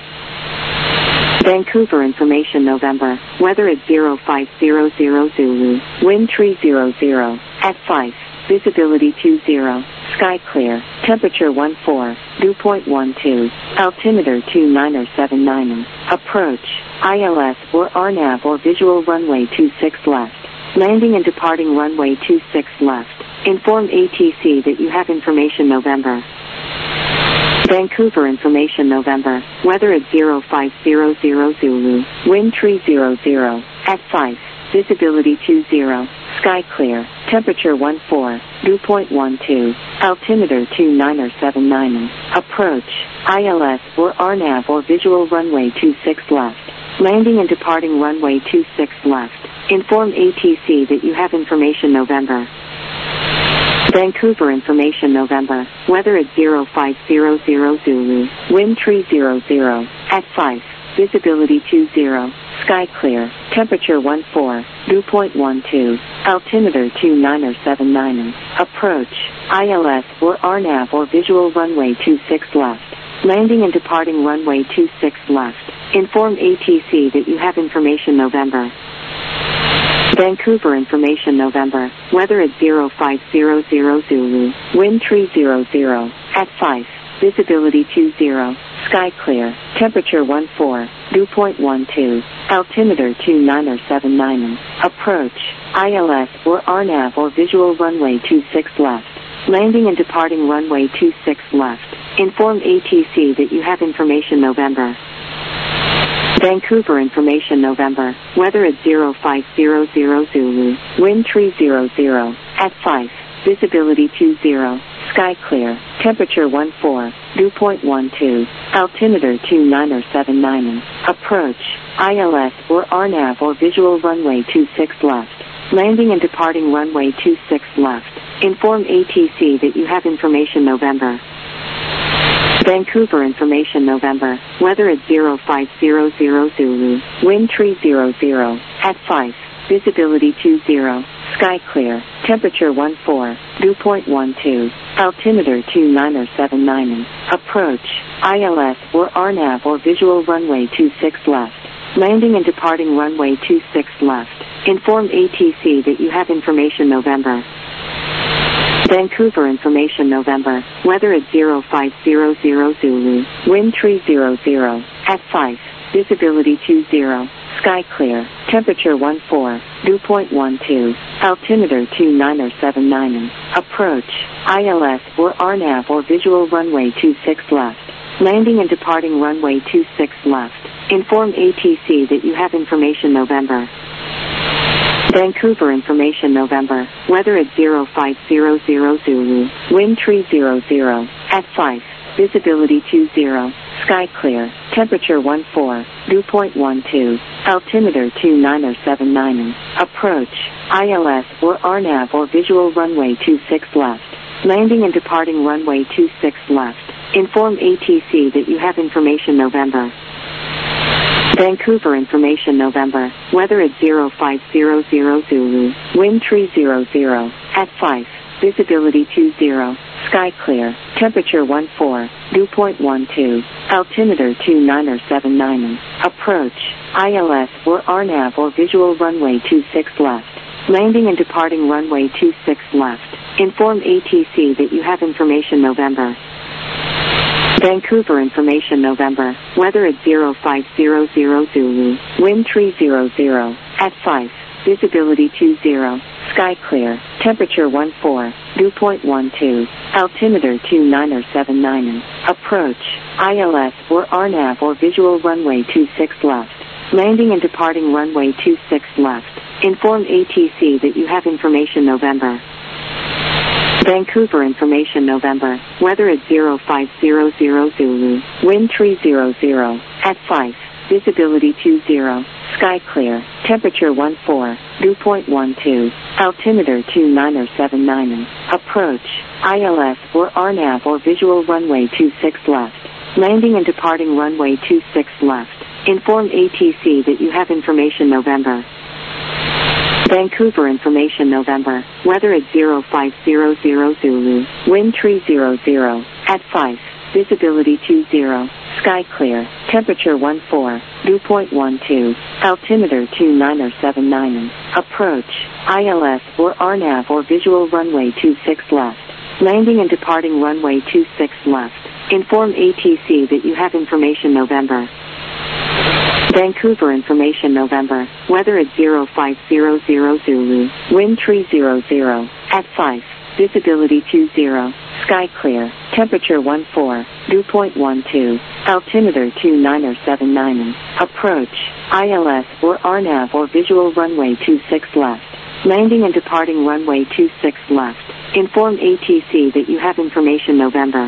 Vancouver information November, weather at 0500 Zulu, wind 300, at 5, visibility 20, sky clear, temperature 14, dew point 12, altimeter 29 or 79, approach, ILS or RNAV or visual runway 26 left, landing and departing runway 26 left, inform ATC that you have information November. Vancouver information November, weather at 0500 Zulu, wind 300, at 5, visibility 20, sky clear, temperature 14, dew point 12, altimeter 29 or 79, approach, ILS or RNAV or visual runway 26 left, landing and departing runway 26 left, inform ATC that you have information November. Vancouver information November, weather at 0500 Zulu, wind 300, at 5, visibility 20, sky clear, temperature 14, dew point 12, altimeter 29 or 79, approach, ILS or RNAV or visual runway 26 left, landing and departing runway 26 left, inform ATC that you have information November. Vancouver information November, weather at 0500 Zulu, wind 300, at 5, visibility 20, sky clear, temperature 14, dew point 12, altimeter 29 or 79, approach, ILS or RNAV or visual runway 26 left, landing and departing runway 26 left, inform ATC that you have information November. Vancouver information November, weather at 0500 Zulu, wind 300, at 5, visibility 20, sky clear, temperature 14, dew point 12, altimeter 29 or 79, approach, ILS or RNAV or visual runway 26 left, landing and departing runway 26 left, inform ATC that you have information November. Vancouver information November, weather at 0500 Zulu, wind 300, at 5, visibility 20, sky clear, temperature 14, dew point 12, altimeter 29 or 79, approach, ILS or RNAV or visual runway 26 left, Landing and departing runway 26 left. Inform ATC that you have information November. Vancouver information November. Weather at 0500 Zulu. Wind 300 at 5. Visibility 20. Sky clear. Temperature 14. Dew point 12. Altimeter 2979. Approach. ILS or RNAV or visual runway 26 left. Landing and departing runway 26 left. Inform ATC that you have information November. Vancouver information November. Weather at 0500 Zulu. Wind 300 at 5. Visibility 20. Sky clear. Temperature 14. Dew point 12. Altimeter 2979. Approach. ILS or RNAV or visual runway 26 left. Landing and departing runway 26 left. Inform ATC that you have information November. Vancouver information November. Weather at 0500 Zulu. Wind 300 at 5. Visibility 20. Sky clear. Temperature 14. Dew point 12. Altimeter 2979. Approach. ILS or RNAV or visual runway 26 left. Landing and departing runway 26 left. Inform ATC that you have information November. Vancouver information November. Weather at 0500 Zulu. Wind 300 at 5. Visibility 20. Sky clear. Temperature 14. Dew point 12. Altimeter 2979. Approach. ILS or RNAV or visual runway 26 left. Landing and departing runway 26 left. Inform ATC that you have information November. Vancouver information November. Weather at 0500 Zulu. Wind 300 at 5. Visibility 20. Sky clear. Temperature 14. Dew point 12. Altimeter 2979. Approach. ILS or RNAV or visual runway 26 left. Landing and departing runway 26 left. Inform ATC that you have information November. Vancouver information November. Weather at 0500 Zulu. Wind 300 at 5. Visibility 20. Sky clear. Temperature 14. Dew point 12. Altimeter 2979. Approach. ILS or RNAV or visual runway 26 left. Landing and departing runway 26 left. Inform ATC that you have information November. Vancouver information November. Weather at 0500 Zulu. Wind 300 at 5. Visibility 20. Sky clear. Temperature 14. Dew point 12. Altimeter 2979. Approach. ILS or RNAV or visual runway 26 left. Landing and departing runway 26 left. Inform ATC that you have information November.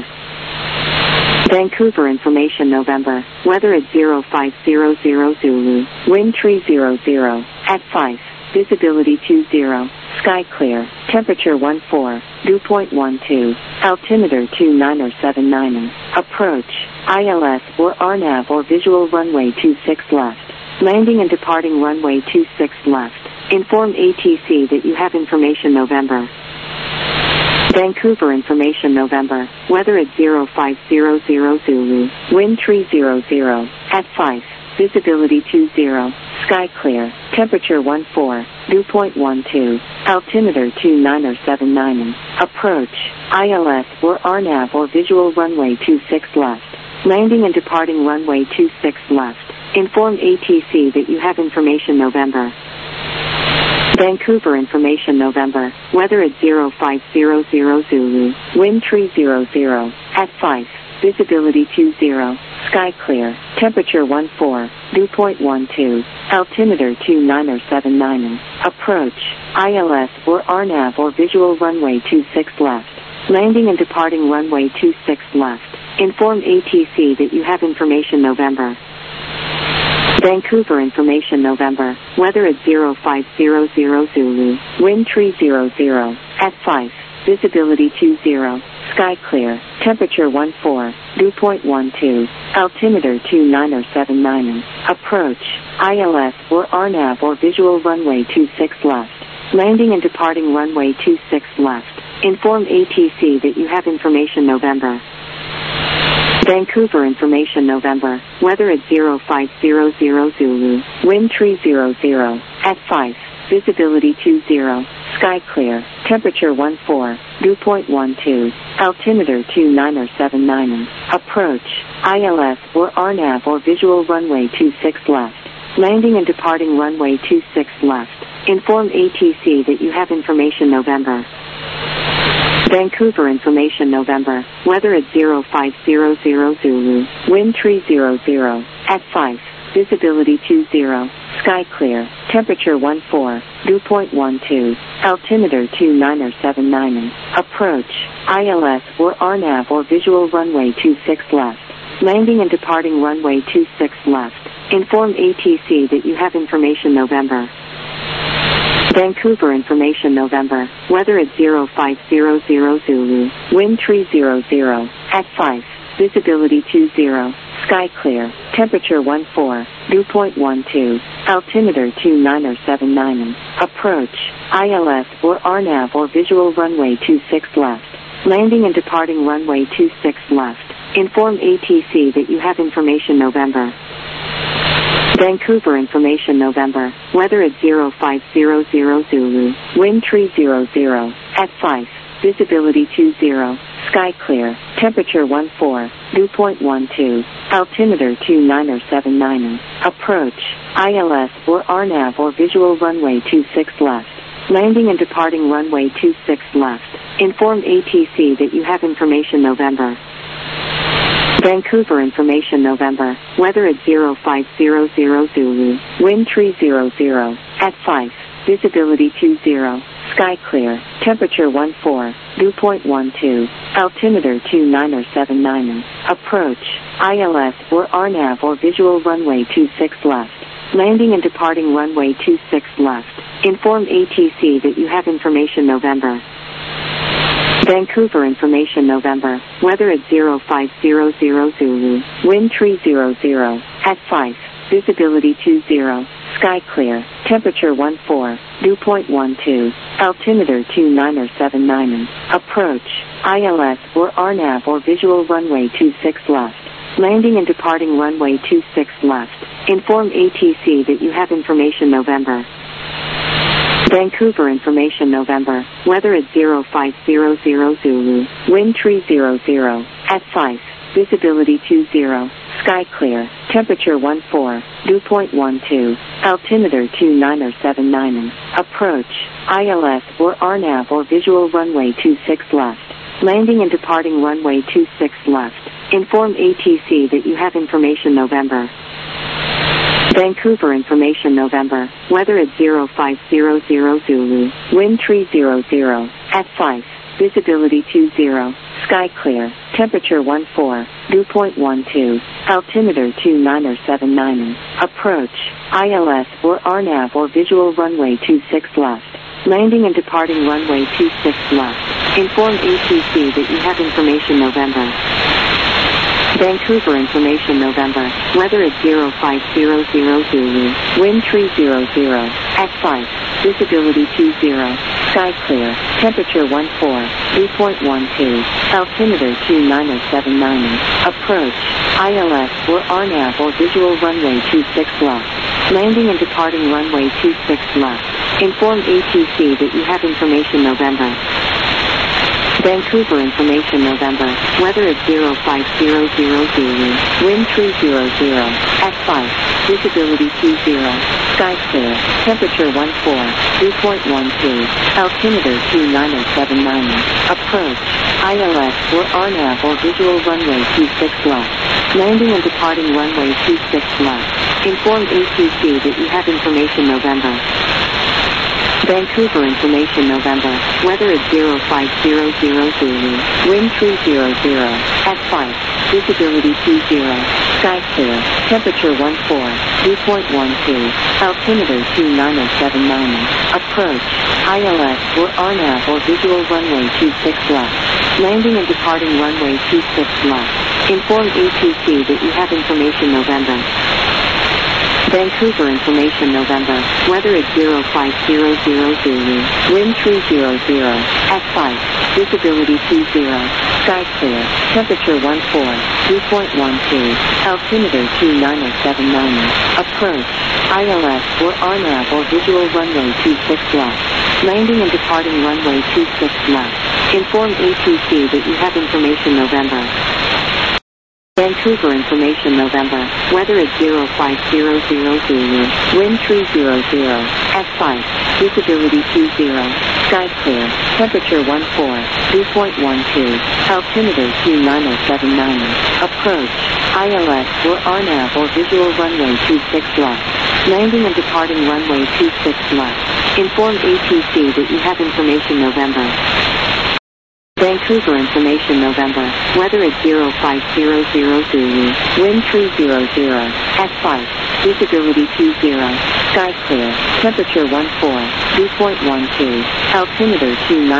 Vancouver information November. Weather at 0500 Zulu. Wind 300 at 5. Visibility 20. Sky clear. Temperature 14. Dew point 12. Altimeter 2979. Approach. ILS or RNAV or visual runway 26 left. Landing and departing runway 26 left. Inform ATC that you have information November. Vancouver information November. Weather at 0500 Zulu. Wind 300 at 5. Visibility 20. Sky clear. Temperature 14. Dew point 12. Altimeter 2979. Approach. ILS or RNAV or visual runway 26 left. Landing and departing runway 26 left. Inform ATC that you have information November. Vancouver information November. Weather at 0500 Zulu. Wind 300 at 5. Visibility 20. Sky clear. Temperature 14. Dew point 12. Altimeter 2979. Approach. ILS or RNAV or visual runway 26 left. Landing and departing runway 26 left. Inform ATC that you have information November. Vancouver information November. Weather at 0500 Zulu. Wind 300 at 5. Visibility 20. Sky clear. Temperature 14. Dew point 12. Altimeter 2979. Approach. ILS or RNAV or visual runway 26 left. Landing and departing runway 26 left. Inform ATC that you have information November. Vancouver information November. Weather at 0500 Zulu. Wind 300 at 5. Visibility 20. Sky clear. Temperature 14. Dew point 12. Altimeter 29 or 79. Approach. ILS or RNAV or visual runway 26 left. Landing and departing runway 26 left. Inform ATC that you have information November. Vancouver information November. Weather at 0500 Zulu. Wind 300 at 5. Visibility 20. Sky clear. Temperature 14. Dew point 12. Altimeter 29 or 79. Approach. ILS or RNAV or visual runway 26 left. Landing and departing runway 26 left. Inform ATC that you have information November. Vancouver information November. Weather at 0500 Zulu. Wind 300 at 5. Visibility 20. Sky clear. Temperature 14. Dew point 12. Altimeter 29 or 79. Approach. ILS or RNAV or visual runway 26 left. Landing and departing runway 26 left. Inform ATC that you have information November. Vancouver information November. Weather at 0500 Zulu. Wind 300 at 5. Visibility 20. Sky clear. Temperature 14. Dew point 12. Altimeter 29 or 79. Approach. ILS or RNAV or visual runway 26 left. Landing and departing runway 26 left. Inform ATC that you have information November. Vancouver information November. Weather at 0500 Zulu. Wind 300 at 5. Visibility 20. Sky clear. Temperature 14. Dew point 12. Altimeter 29 or 79. Approach. ILS or RNAV or visual runway 26 left. Landing and departing runway 26 left. Inform ATC that you have information November. Vancouver information November. Weather at 0500 Zulu. Wind 300 at 5. Visibility 20. Sky clear. Temperature 14. Dew point 12. Altimeter 29 or 79. Approach. ILS or RNAV or visual runway 26 left. Landing and departing runway 26 left. Inform ATC that you have information November. Vancouver information November. Weather at 0500 Zulu. Wind 300 at 5. Visibility 20. Sky clear. Temperature 14. Dew point 12. Altimeter 29 or 79. Approach. ILS or RNAV or visual runway 26 left. Landing and departing runway 26 left. Inform ATC that you have information November. Vancouver information November. Weather at 0500 Zulu. Wind 300 at 5. Visibility 20. Sky clear. Temperature 14. Dew point 12. Altimeter 29 or 79. Approach. ILS or RNAV or visual runway 26 left. Landing and departing runway 26 left. Inform ATC that you have information November. Vancouver information November. Weather at 0500 Zulu. Wind 300 at 5. Visibility 20. Sky clear. Temperature 14. Dew point 12. Altimeter 29 or 79. Approach. ILS or RNAV or visual runway 26 left. Landing and departing runway 26 left. Inform ATC that you have information November. Vancouver information November. Weather at 0500 Zulu. Wind 300 at 5. Visibility 20. Sky clear. Temperature 14. Dew point 12. Altimeter 29 or 79. Approach. ILS or RNAV or visual runway 26 left. Landing and departing runway 26 left. Inform ATC that you have information November. Vancouver information November. Weather at 0500 Zulu. Wind 300 at 5. Visibility 20. Sky clear. Temperature 14. Dew point 12. Altimeter 29 or 79. Approach. ILS or RNAV or visual runway 26 left. Landing and departing runway 26 left. Inform ATC that you have information November. Vancouver information November. Weather is 0500 Zulu. Wind 300. F5. Visibility 20. Sky clear. Temperature 14. Dew point 12. Altimeter 29079. Approach. ILS or RNAV or visual runway 26 left. Landing and departing runway 26 left. Inform ATC that you have information November. Vancouver information November. Weather is 0500 Zulu. Wind 300. F5. Visibility 20. Sky clear. Temperature 14. Dew point 12. Altimeter 29079. Approach. ILS or RNAV or visual runway 26 left. Landing and departing runway 26 left. Inform ATC that you have information November. Vancouver information November. Weather is 0500 Zulu. Wind 300. F5. Visibility 20. Sky clear. Temperature 14. Dew point 12. Altimeter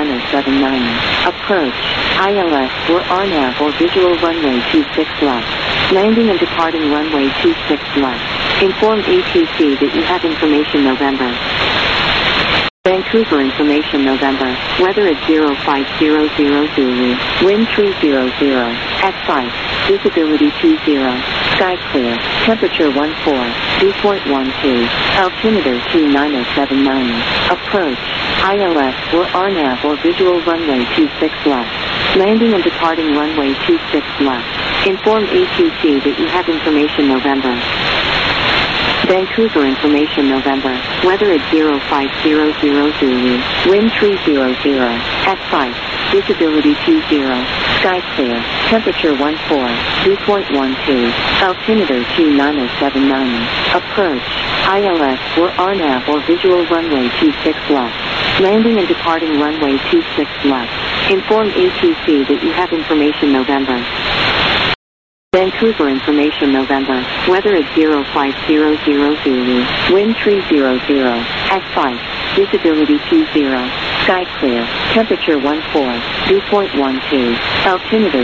29079. Approach. ILS or RNAV or visual runway 26 left. Landing and departing runway 26 left. Inform ATC that you have information November. Vancouver information November. Weather is 0500 Zulu. Wind 300. F5. Visibility 20. Sky clear. Temperature 14. Dew point 12. Altimeter 29079. Approach. ILS or RNAV or visual runway 26 left. Landing and departing runway 26 left. Inform ATC that you have information November. Vancouver information November. Weather is 0500 Zulu. Wind 300. F5. Visibility 20. Sky clear. Temperature 14. Dew point 12. Altimeter 29079. Approach. ILS or RNAV or visual runway 26 left. Landing and departing runway 26 left. Inform ATC that you have information November. Vancouver information November. Weather is 0500 Zulu. Wind 300. F5. Visibility 20. Sky clear. Temperature 14. Dew point 12. Altimeter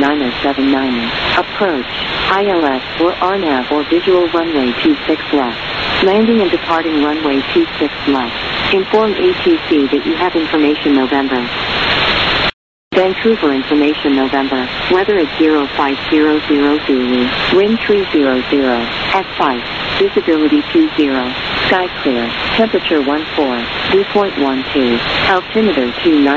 29079. Approach. ILS or RNAV or visual runway 26 left. Landing and departing runway 26 left. Inform ATC that you have information November. Vancouver information November. Weather is 0500 Zulu. Wind 300. F5. Visibility 20. Sky clear. Temperature 14. Dew point 12. Altimeter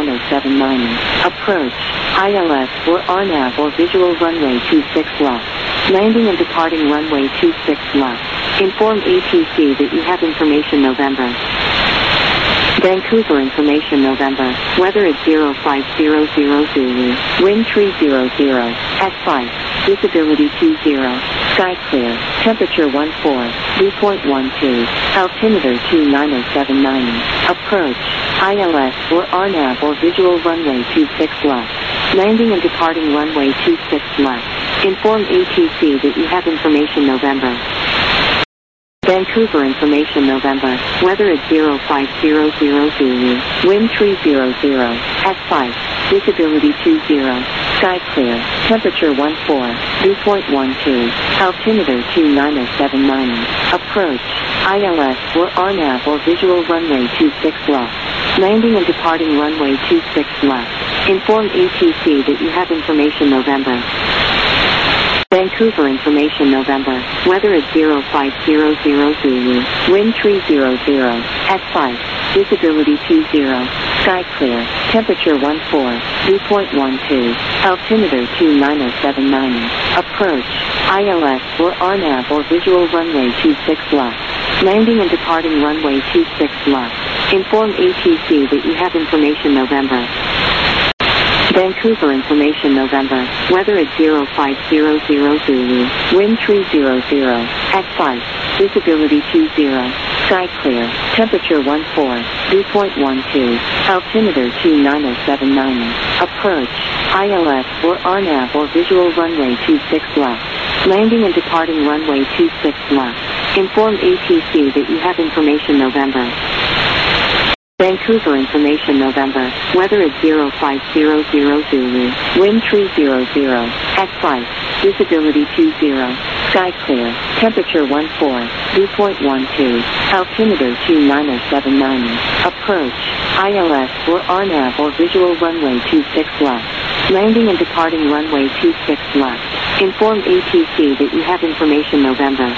29079. Approach. ILS or RNAV or visual runway 26 left. Landing and departing runway 26 left. Inform ATC that you have information November. Vancouver information November. Weather is 0500 Zulu. Wind 300. F5. Visibility 20. Sky clear. Temperature 14. Dew point 12. Altimeter 29079. Approach. ILS or RNAV or visual runway 26 left. Landing and departing runway 26 left. Inform ATC that you have information November. Vancouver information November. Weather is 0500 Zulu. Wind 300. F5. Visibility 20. Sky clear. Temperature 14. Dew point 12. Altimeter 29079. Approach. ILS or RNAV or visual runway 26 left. Landing and departing runway 26 left. Inform ATC that you have information November. Vancouver information November. Weather is 0500 Zulu. Wind 300. F5. Visibility 20. Sky clear. Temperature 14. Dew point 12. Altimeter 29079. Approach. ILS or RNAV or visual runway 26 left. Landing and departing runway 26 left. Inform ATC that you have information November. Vancouver information November. Weather is 0500 Zulu. Wind 300. F5. Visibility 20. Sky clear. Temperature 14. Dew point 12. Altimeter 29079. Approach. ILS or RNAV or visual runway 26 left. Landing and departing runway 26 left. Inform ATC that you have information November. Vancouver information November. Weather is 0500 Zulu. Wind 300. F5. visibility 20, sky clear, temperature 14, dew point 12, altimeter 29079, approach, ILS or RNAV or visual runway 26 left, landing and departing runway 26 left, inform ATC that you have information November.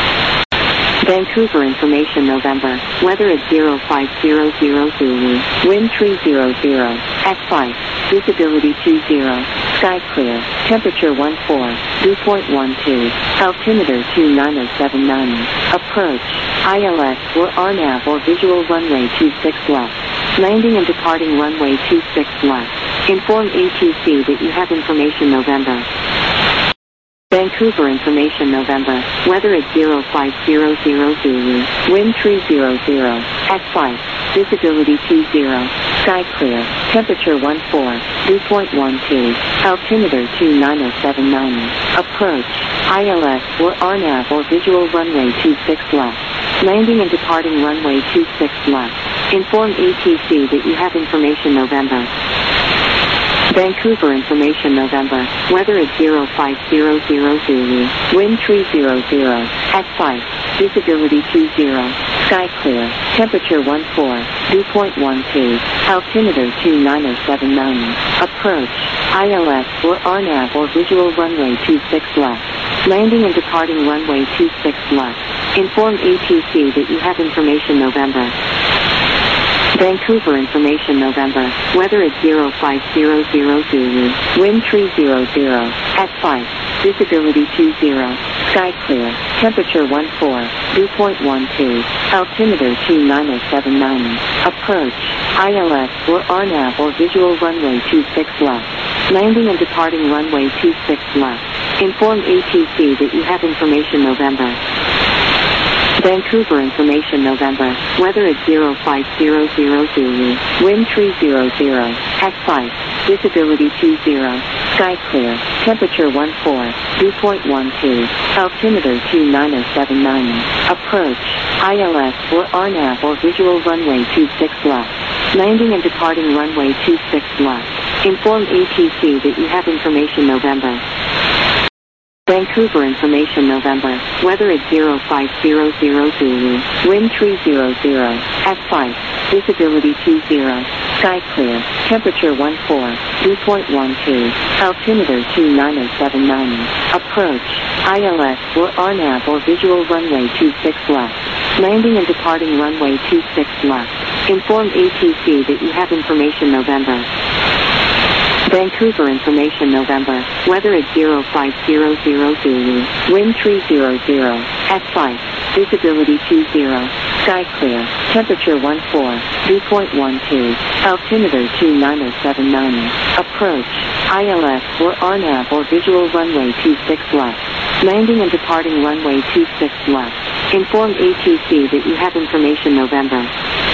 Vancouver information November, weather at 0500 Zulu, wind 300, at 5, visibility 20, sky clear, temperature 14, dew point 12, altimeter 29079, approach, ILS or RNAV or visual runway 26 left, landing and departing runway 26 left, inform ATC that you have information November. Vancouver information November, weather at 0500 Zulu, wind 300, at 5, visibility 20, sky clear, temperature 14, dew point 12, altimeter 29079, approach, ILS or RNAV or visual runway 26 left, landing and departing runway 26 left, inform ATC that you have information November. Vancouver information November, weather at 0500 Zulu, wind 300, at 5, visibility 20, sky clear, temperature 14, dew point 12, altimeter 29079, approach, ILS or RNAV or visual runway 26 left, landing and departing runway 26 left, inform ATC that you have information November. Vancouver information November, weather at 0500 Zulu, wind 300, at 5, visibility 20, sky clear, temperature 14, dew point 12, altimeter 29079, approach, ILS or RNAV or visual runway 26 left, landing and departing runway 26 left, inform ATC that you have information November. Vancouver information November, weather at 0500 Zulu, wind 300, at 5, visibility 20, sky clear, temperature 14, dew point 12, altimeter 29079, approach, ILS or RNAV or visual runway 26 left, landing and departing runway 26 left, inform ATC that you have information November. Vancouver information November, weather at 0500 Zulu, wind 300, at 5, visibility 20, sky clear, temperature 14, dew point 12, altimeter 29079, approach, ILS or RNAV or visual runway 26 left, landing and departing runway 26 left, inform ATC that you have information November. Vancouver information November, weather at 0500 Zulu, wind 300, at 5, visibility 20, sky clear, temperature 14, dew point 12, altimeter 29079, approach, ILS or RNAV or visual runway 26 left, landing and departing runway 26 left, inform ATC that you have information November.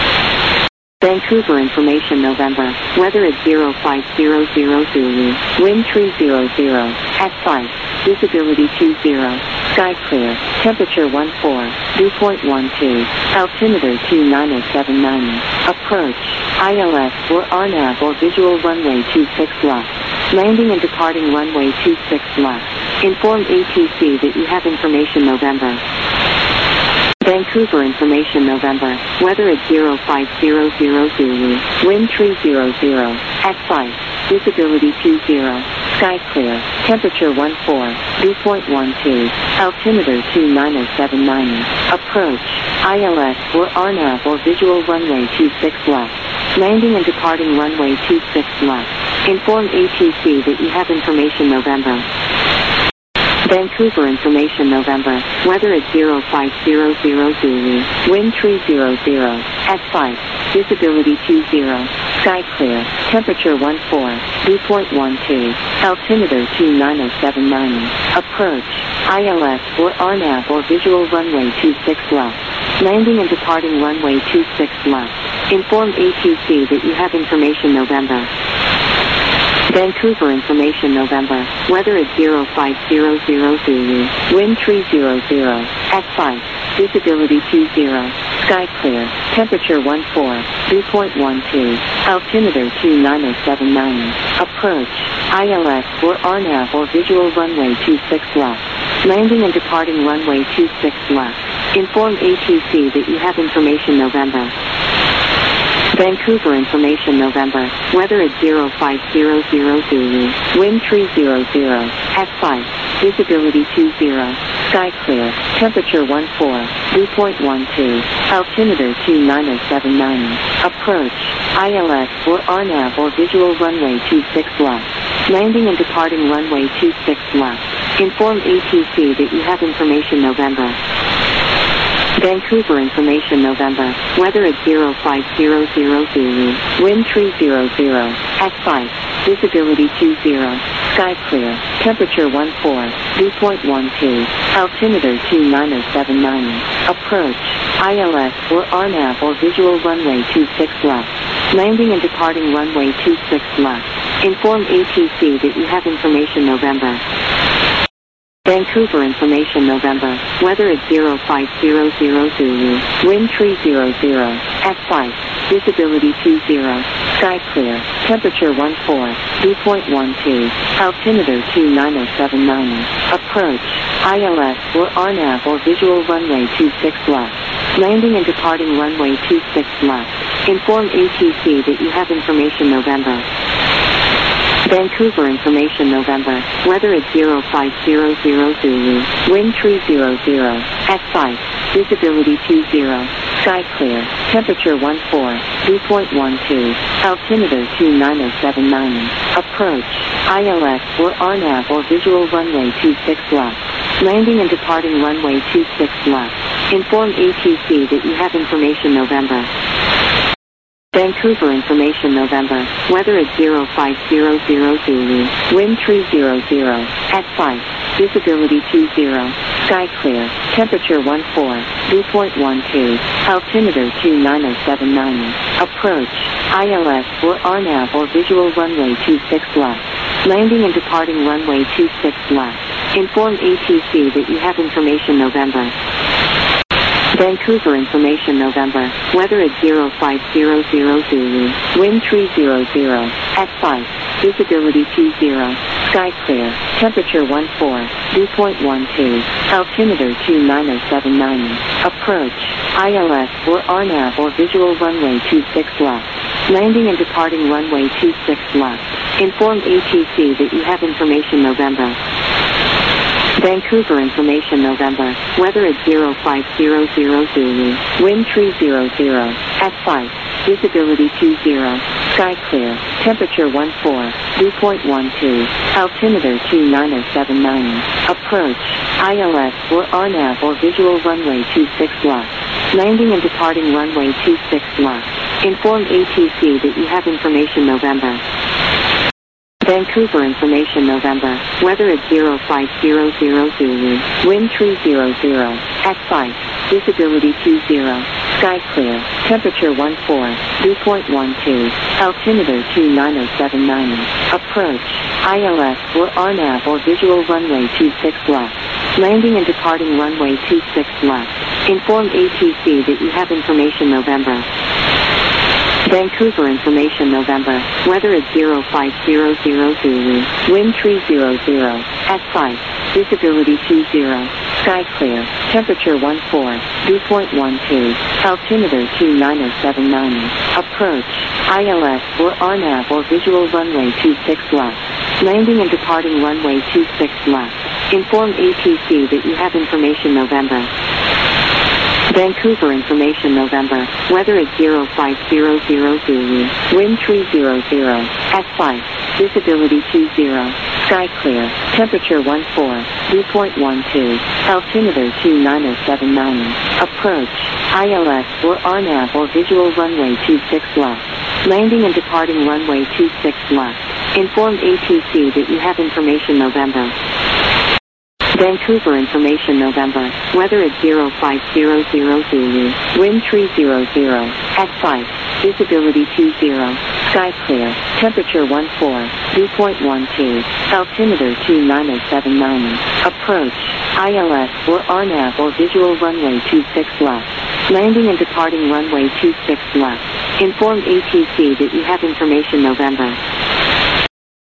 Vancouver information November, weather at 0500 Zulu, wind 300, at 5, visibility 20, sky clear, temperature 14, dew point 12, altimeter 29079, approach, ILS or RNAV or visual runway 26 left, landing and departing runway 26 left, inform ATC that you have information November. Vancouver information November, weather at 0500 Zulu, wind 300, at 5, visibility 20, sky clear, temperature 14, dew point 12, altimeter 29079, approach, ILS or RNAV or visual runway 26 left, landing and departing runway 26 left, inform ATC that you have information November. Vancouver information November, weather at 0500 Zulu, wind 300, at 5, visibility 20, sky clear, temperature 14, dew point 12, altimeter 29079, approach, ILS or RNAV or visual runway 26 left, landing and departing runway 26 left, inform ATC that you have information November. Vancouver information November, weather at 0500 Zulu, wind 300, at 5, visibility 20, sky clear, temperature 14, dew point 12, altimeter 29079, approach, ILS or RNAV or visual runway 26 left. Landing and departing runway 26 left. Inform ATC that you have information November. Vancouver information November. Weather at 0500 Zulu. Wind 300. F5. Visibility 20. Sky clear. Temperature 14. Dew point 12. Altimeter 29079. Approach. ILS or RNAV or visual runway 26 left. Landing and departing runway 26 left. Inform ATC that you have information November. Vancouver information November. Weather at 0500 Zulu. Wind 300. F5. Visibility 20. Sky clear. Temperature 14. Dew point 12. Altimeter 29079. Approach. ILS or RNAV or visual runway 26 left. Landing and departing runway 26 left. Inform ATC that you have information November. Vancouver information November. Weather at 0500 Zulu. Wind 300. F5. Visibility 20. Sky clear. Temperature 14. Dew point 12. Altimeter 29079. Approach. ILS or RNAV or visual runway 26 left. Landing and departing runway 26 left. Inform ATC that you have information November. Vancouver information November. Weather at 0500 Zulu. Wind 300. F5. Visibility 20. Sky clear. Temperature 14. Dew point 12. Altimeter 29079. Approach. ILS or RNAV or visual runway 26 left. Landing and departing runway 26 left. Inform ATC that you have information November. Vancouver information November. Weather at 0500 Zulu. Wind 300. F5. Visibility 20. Sky clear. Temperature 14. Dew point 12. Altimeter 29079. Approach. ILS or RNAV or visual runway 26 left. Landing and departing runway 26 left. Inform ATC that you have information November. Vancouver information November. Weather at 0500 Zulu. Wind 300. F5. Visibility 20. Sky clear. Temperature 14. Dew point 12. Altimeter 29079. Approach. ILS or RNAV or visual runway 26 left. Landing and departing runway 26 left. Inform ATC that you have information November. Vancouver information November. Weather at 0500 Zulu. Wind 300. F5. Visibility 20. Sky clear. Temperature 14. Dew point 12. Altimeter 29079. Approach. ILS or RNAV or visual runway 26 left. Landing and departing runway 26 left. Inform ATC that you have information November. Vancouver information November. Weather at 0500 Zulu. Wind 300. F5. Visibility 20. Sky clear. Temperature 14. Dew point 12. Altimeter 29079. Approach. ILS or RNAV or visual runway 26 left. Landing and departing runway 26 left. Inform ATC that you have information November. Vancouver information November. Weather at 0500 Zulu. Wind 300. F5. Visibility 20. Sky clear. Temperature 14. Dew point 12. Altimeter 29079. Approach. ILS or RNAV or visual runway 26 left. Landing and departing runway 26 left. Inform ATC that you have information November. Vancouver information November. Weather at 0500 Zulu. Wind 300. F5. Visibility 20. Sky clear. Temperature 14. Dew point 12. Altimeter 29079. Approach. ILS or RNAV or visual runway 26 left. Landing and departing runway 26 left. Inform ATC that you have information November. Vancouver information November. Weather at 0500 Zulu. Wind 300. F5. Visibility 20. Sky clear. Temperature 14. Dew point 12. Altimeter 29079. Approach. ILS or RNAV or visual runway 26 left. Landing and departing runway 26 left. Inform ATC that you have information November.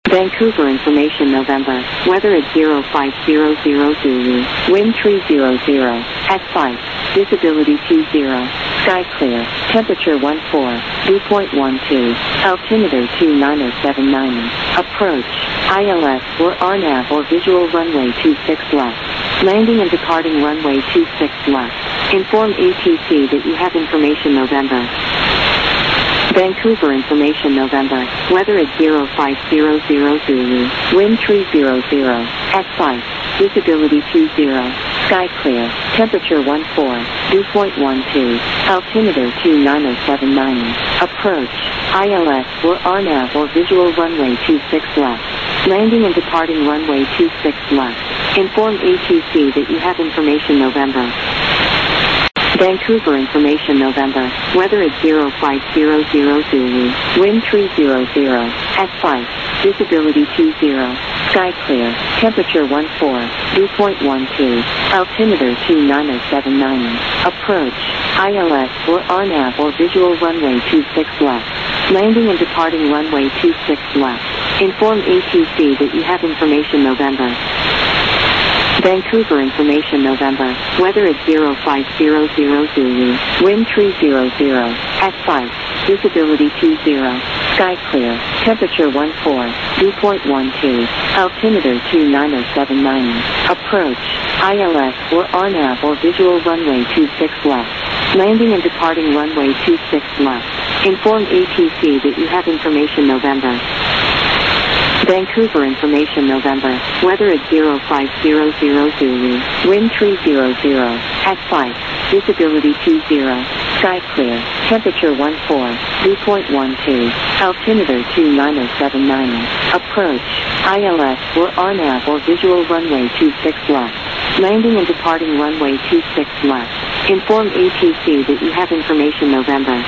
Vancouver information November. Weather at 0500 Zulu. Wind 300. At 5. Visibility 20. Sky clear. Temperature 14. Dew point 12. Altimeter 29079. Approach. ILS or RNAV or visual runway 26 left. Landing and departing runway 26 left. Inform ATC that you have information November. Vancouver information November. Weather at 0500 Zulu. Wind 300. At 5. Visibility 20. Sky clear. Temperature 14. Dew point 12. Altimeter 29079. Approach. ILS or RNAV or visual runway 26 left. Landing and departing runway 26 left. Inform ATC that you have information November. Vancouver information November. Weather at 0500 Zulu. Wind 300. At 5. Visibility 20. Sky clear. Temperature 14. Dew point 12. Altimeter 29079. Approach. ILS or RNAV or visual runway 26 left. Landing and departing runway 26 left. Inform ATC that you have information November. Vancouver information November. Weather at 0500 Zulu. Wind 300. At 5. Visibility 20. Sky clear. Temperature 14. Dew point 12. Altimeter 29079. Approach. ILS or RNAV or visual runway 26 left. Landing and departing runway 26 left. Inform ATC that you have information November. Vancouver information November. Weather at 0500 Zulu. Wind 300. At 5. Visibility 20. Sky clear. Temperature 14. Dew point 12. Altimeter 29079. Approach. ILS or RNAV or visual runway 26 left. Landing and departing runway 26 left. Inform ATC that you have information November.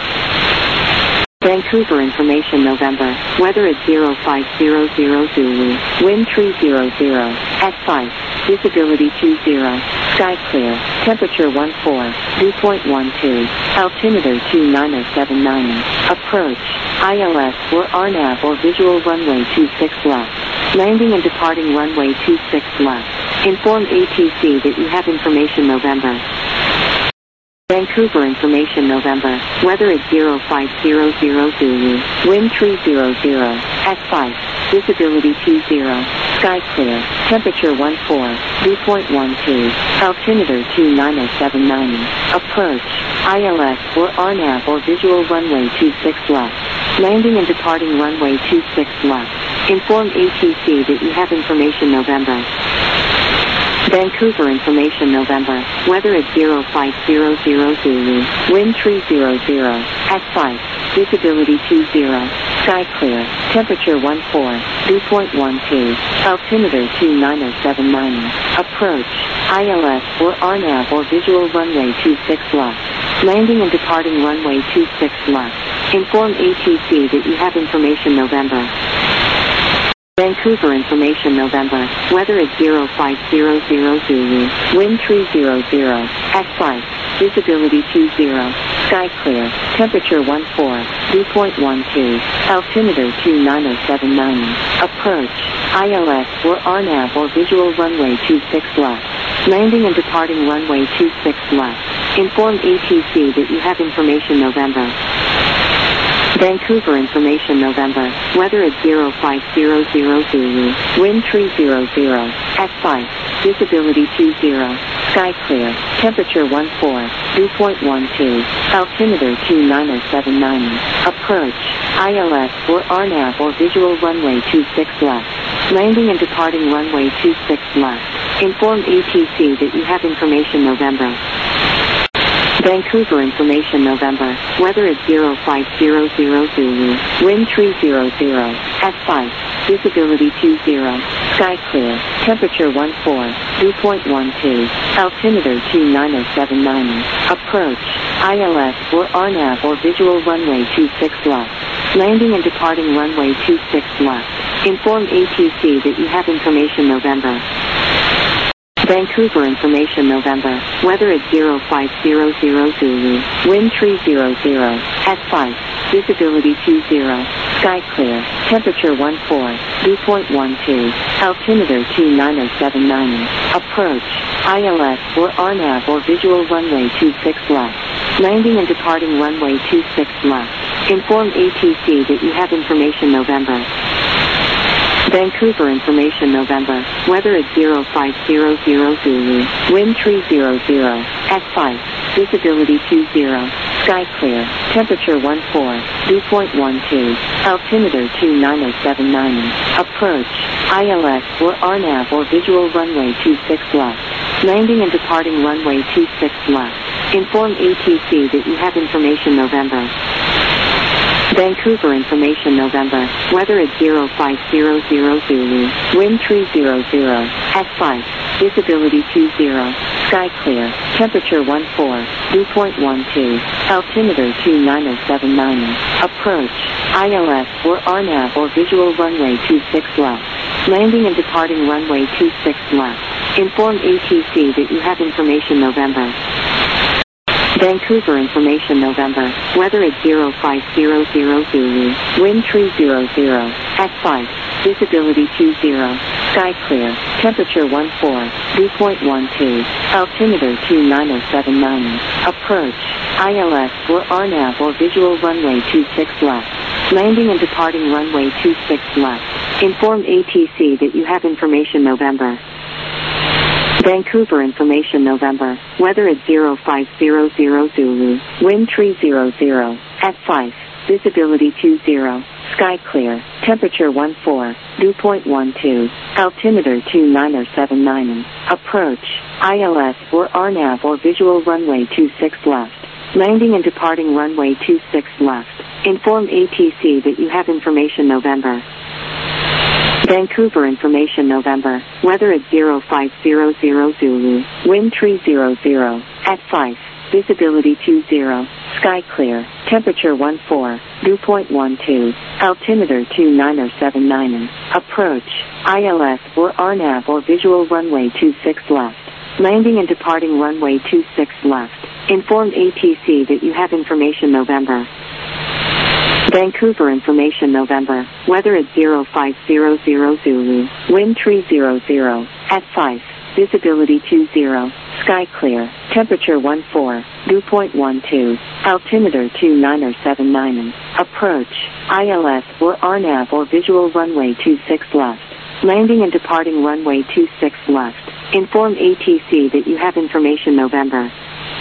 Vancouver information November. Weather at 0500 Zulu. Wind 300. At 5. Visibility 20. Sky clear. Temperature 14. Dew point 12. Altimeter 29079. Approach. ILS or RNAV or visual runway 26 left. Landing and departing runway 26 left. Inform ATC that you have information November. Vancouver information November. Weather at 0500 Zulu. Wind 300. At 5. Visibility 20. Sky clear. Temperature 14. Dew point 12. Altimeter 29079. Approach. ILS or RNAV or visual runway 26 left. Landing and departing runway 26 left. Inform ATC that you have information November. Vancouver information November. Weather at 0500 Zulu. Wind 300. At 5. Visibility 20. Sky clear. Temperature 14. Dew point 12. Altimeter 29079. Approach. ILS or RNAV or visual runway 26 left. Landing and departing runway 26 left. Inform ATC that you have information November. Vancouver information November. Weather at 0500 Zulu. Wind 300. At 5. Visibility 20. Sky clear. Temperature 14. Dew point 12. Altimeter 29079. Approach. ILS or RNAV or visual runway 26 left. Landing and departing runway 26 left. Inform ATC that you have information November. Vancouver information November. Weather at 0500 Zulu. Wind 300. At 5. Visibility 20. Sky clear. Temperature 14. Dew point 12. Altimeter 29079. Approach. ILS or RNAV or visual runway 26 left. Landing and departing runway 26 left. Inform ATC that you have information November. Vancouver information November. Weather at 0500 Zulu. Wind 300. At 5. Visibility 20. Sky clear. Temperature 14. Dew point 12. Altimeter 29079. Approach. ILS or RNAV or visual runway 26 left. Landing and departing runway 26 left. Inform ATC that you have information November. Vancouver information November. Weather at 0500 Zulu. Wind 300. At 5. visibility 20, sky clear, temperature 14, dew point 12, altimeter 29079, approach, ILS or RNAV or visual runway 26 left, landing and departing runway 26 left, inform ATC that you have information November. Vancouver information November, weather at 0500 Zulu, wind 300, at 5, visibility 20, sky clear, temperature 14, dew point 12, altimeter 29079, approach, ILS or RNAV or visual runway 26 left, landing and departing runway 26 left, inform ATC that you have information November. Vancouver information November, weather at 0500 Zulu, wind 300, at 5, visibility 20, sky clear, temperature 14, dew point 12, altimeter 29079, approach, ILS or RNAV or visual runway 26 left, landing and departing runway 26 left, inform ATC that you have information November. Vancouver information November, weather at 0500 Zulu, wind 300, at 5, visibility 20, sky clear, temperature 14, dew point 12, altimeter 29079, approach, ILS or RNAV or visual runway 26 left, landing and departing runway 26 left, inform ATC that you have information November. Vancouver information November, weather at 0500 Zulu, wind 300, at 5, visibility 20, sky clear, temperature 14, dew point 12, altimeter 29079, approach, ILS or RNAV or visual runway 26 left, landing and departing runway 26 left, inform ATC that you have information November. Vancouver information November, weather at 0500 Zulu, wind 300, at 5, visibility 20, sky clear, temperature 14, dew point 12, altimeter 29079, approach, ILS or RNAV or visual runway 26 left, landing and departing runway 26 left, inform ATC that you have information November. Vancouver information November, weather at 0500 Zulu, wind 300, at 5, visibility 20, sky clear, temperature 14, dew point 12, altimeter 29079, approach, ILS or RNAV or visual runway 26 left, landing and departing runway 26 left, inform ATC that you have information November.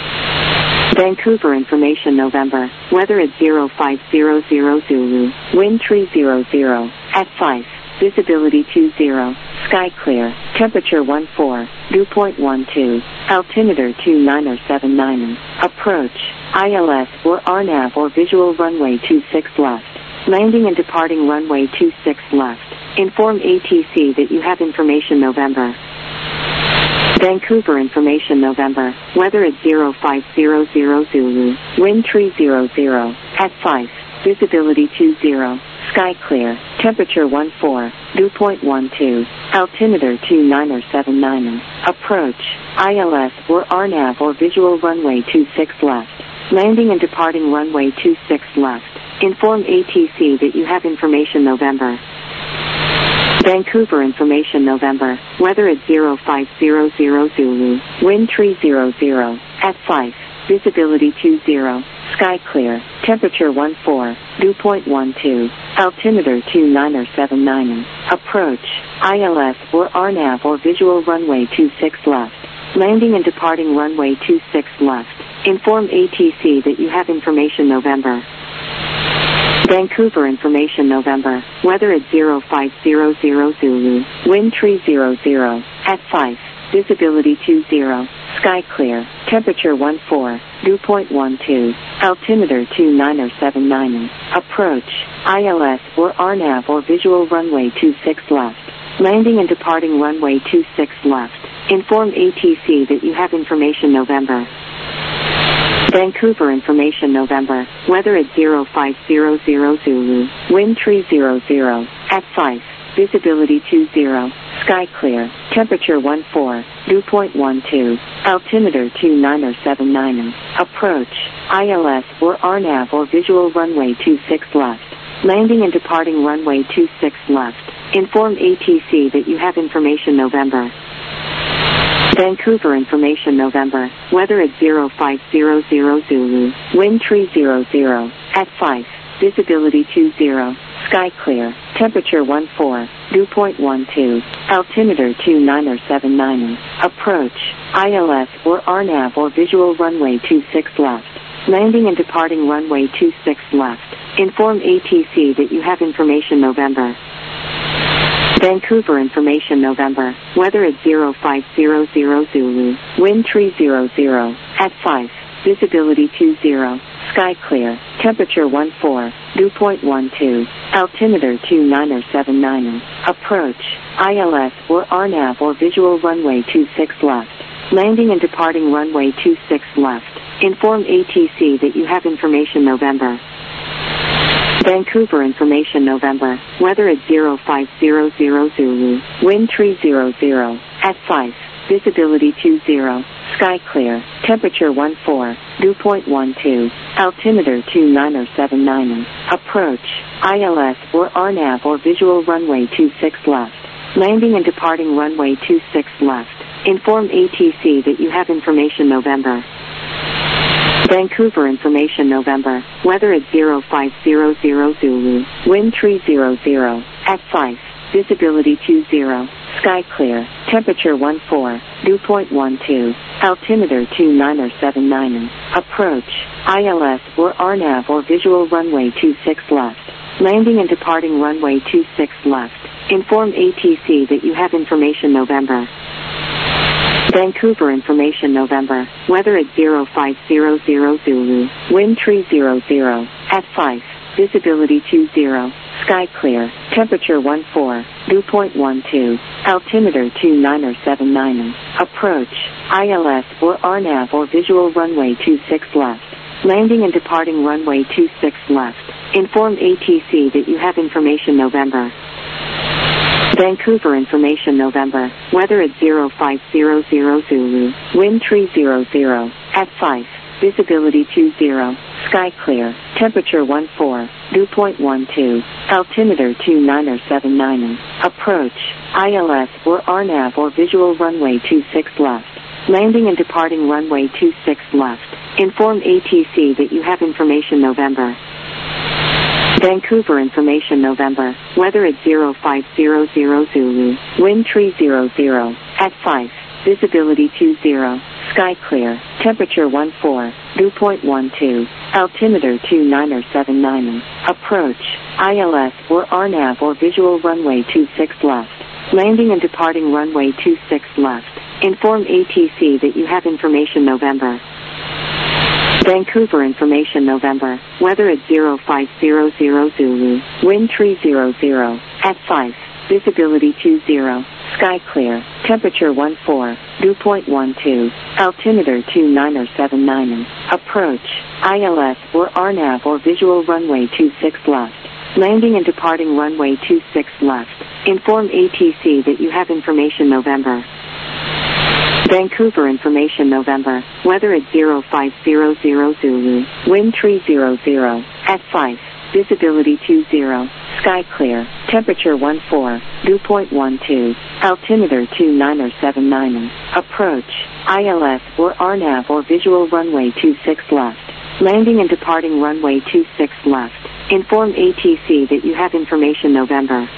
Vancouver information November, weather at 0500 Zulu, wind 300, at 5, visibility 20, sky clear, temperature 14, dew point 12, altimeter 29079, approach, ILS or RNAV or visual runway 26 left, landing and departing runway 26 left, inform ATC that you have information November. Vancouver information November, weather at 0500 Zulu, wind 300, at 5, visibility 20, sky clear, temperature 14, dew point 12, altimeter 29079, approach, ILS or RNAV or visual runway 26 left, landing and departing runway 26 left, inform ATC that you have information November. Vancouver information November, weather at 0500 Zulu, wind 300, at 5, visibility 20, sky clear, temperature 14, dew point 12, altimeter 29079, approach, ILS or RNAV or visual runway 26 left, landing and departing runway 26 left, inform ATC that you have information November. Vancouver information November, weather at 0500 Zulu, wind 300, at 5, visibility 20, sky clear, temperature 14, dew point 12, altimeter 29079, approach, ILS or RNAV or visual runway 26 left, landing and departing runway 26 left, inform ATC that you have information November. Vancouver information November, weather at 0500 Zulu, wind 300, at 5, visibility 20, sky clear, temperature 14, dew point 12, altimeter 29er79er, approach, ILS or RNAV or visual runway 26 left, landing and departing runway 26 left, inform ATC that you have information November. Vancouver information November, weather at 0500 Zulu, wind 300, at 5, visibility 20, sky clear, temperature 14, dew point 12, altimeter 29er79er, approach, ILS or RNAV or visual runway 26 left, landing and departing runway 26 left, inform ATC that you have information November. Vancouver information November, weather at 0500 Zulu, wind 300, at 5, visibility 20, sky clear, temperature 14, dew point 12, altimeter 29er79er, approach, ILS or RNAV or visual runway 26 left, landing and departing runway 26 left, inform ATC that you have information November. Vancouver information November, weather at 0500 Zulu, wind 300, at 5, visibility 20, sky clear, temperature 14, dew point 12, altimeter 29er79er, approach, ILS or RNAV or visual runway 26 left, landing and departing runway 26 left, inform ATC that you have information November. Vancouver information November, weather at 0500 Zulu, wind 300, at 5, visibility 20, sky clear, temperature 14, dew point 12, altimeter 29er79er, approach, ILS or RNAV or visual runway 26 left, landing and departing runway 26 left, inform ATC that you have information November. Vancouver information November, weather at 0500 Zulu, wind 300, at 5, visibility 20, sky clear, temperature 14, dew point 12, altimeter 29er79er, approach, ILS or RNAV or visual runway 26 left, landing and departing runway 26 left, inform ATC that you have information November. Vancouver information November, weather at 0500 Zulu, wind 300, at 5, visibility 20, sky clear, temperature 14, dew point 12, altimeter 29er79er, approach, ILS or RNAV or visual runway 26 left, landing and departing runway 26 left, inform ATC that you have information November. Vancouver information November, weather at 0500 Zulu, wind 300, at 5, visibility 20, sky clear, temperature 14, dew point 12, altimeter 29er79er, approach, ILS or RNAV or visual runway 26 left, landing and departing runway 26 left, inform ATC that you have information November. Vancouver information November, weather at 0500 Zulu, wind 300, at 5, visibility 20, sky clear, temperature 14, dew point 12, altimeter 29er79er, approach, ILS or RNAV or visual runway 26 left, landing and departing runway 26 left, inform ATC that you have information November. Vancouver information November, weather at 0500 Zulu, wind 300, at 5, visibility 20, sky clear, temperature 14, dew point 12, altimeter 29er79er, approach, ILS or RNAV or visual runway 26 left, landing and departing runway 26 left, inform ATC that you have information November.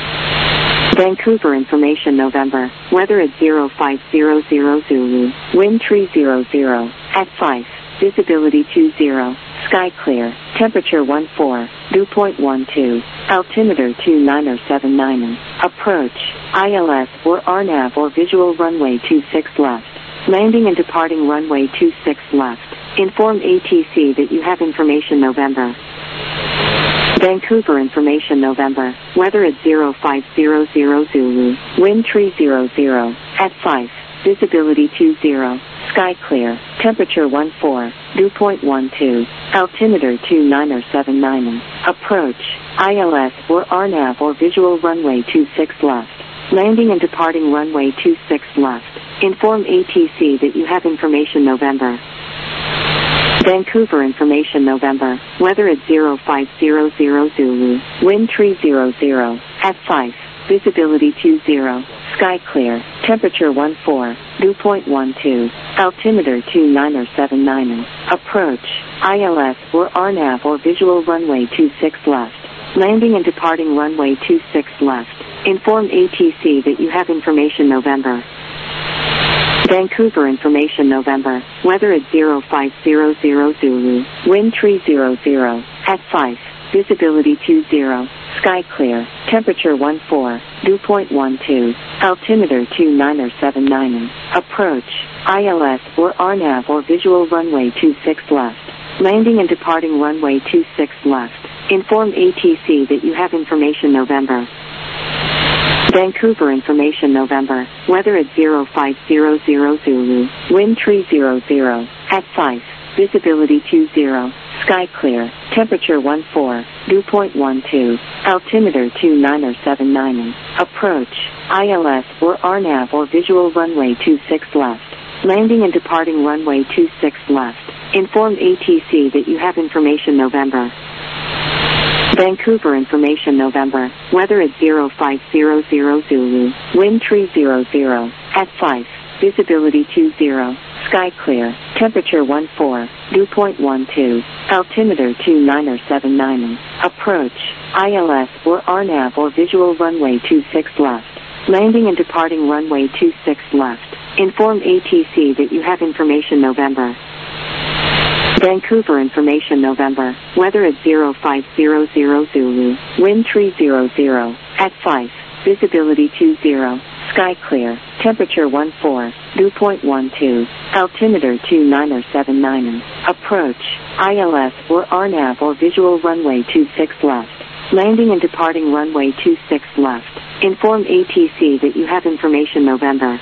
Vancouver information November, weather at 0500 Zulu, wind 300, at 5, visibility 20, sky clear, temperature 14, dew point 12, altimeter 29er79er, approach, ILS or RNAV or visual runway 26 left, landing and departing runway 26 left, inform ATC that you have information November. Vancouver information November, weather at 0500 Zulu, wind 300, at 5, visibility 20, sky clear, temperature 14, dew point 12, altimeter 29er79er, approach, ILS or RNAV or visual runway 26 left, Landing and departing runway 26 left. Inform ATC that you have information November. Vancouver information November. Weather at 0500 Zulu. Wind 300. At 5. Visibility 20. Sky clear. Temperature 14. Dew point 12. Altimeter 2979. Approach. ILS or RNAV or visual runway 26 left. Landing and departing runway 26 left. Inform ATC that you have information November. Vancouver information November. Weather at 0500 Zulu. Wind 300. At 5. Visibility 20. Sky clear. Temperature 14. Dew point 12. Altimeter 2979. Approach. ILS or RNAV or visual runway 26 left. Landing and departing runway 26 left. Inform ATC that you have information November. Vancouver information November. Weather at 0500 Zulu. Wind 300. At 5. Visibility 20. Sky clear. Temperature 14. Dew point 12. Altimeter 2979. Approach. ILS or RNAV or visual runway 26 left. Landing and departing runway 26 left. Inform ATC that you have information November. Vancouver information November. Weather at 0500 Zulu. Wind 300. At 5. Visibility 20. Sky clear. Temperature 14. Dew point 12. Altimeter 2979. Approach. ILS or RNAV or visual runway 26 left. Landing and departing runway 26 left. Inform ATC that you have information November. Vancouver information November. Weather at 0500 Zulu. Wind 300. At 5. Visibility 20. Sky clear. Temperature 14. Dew point 12. Altimeter 2979. Approach. ILS or RNAV or visual runway 26 left. Landing and departing runway 26 left. Inform ATC that you have information November.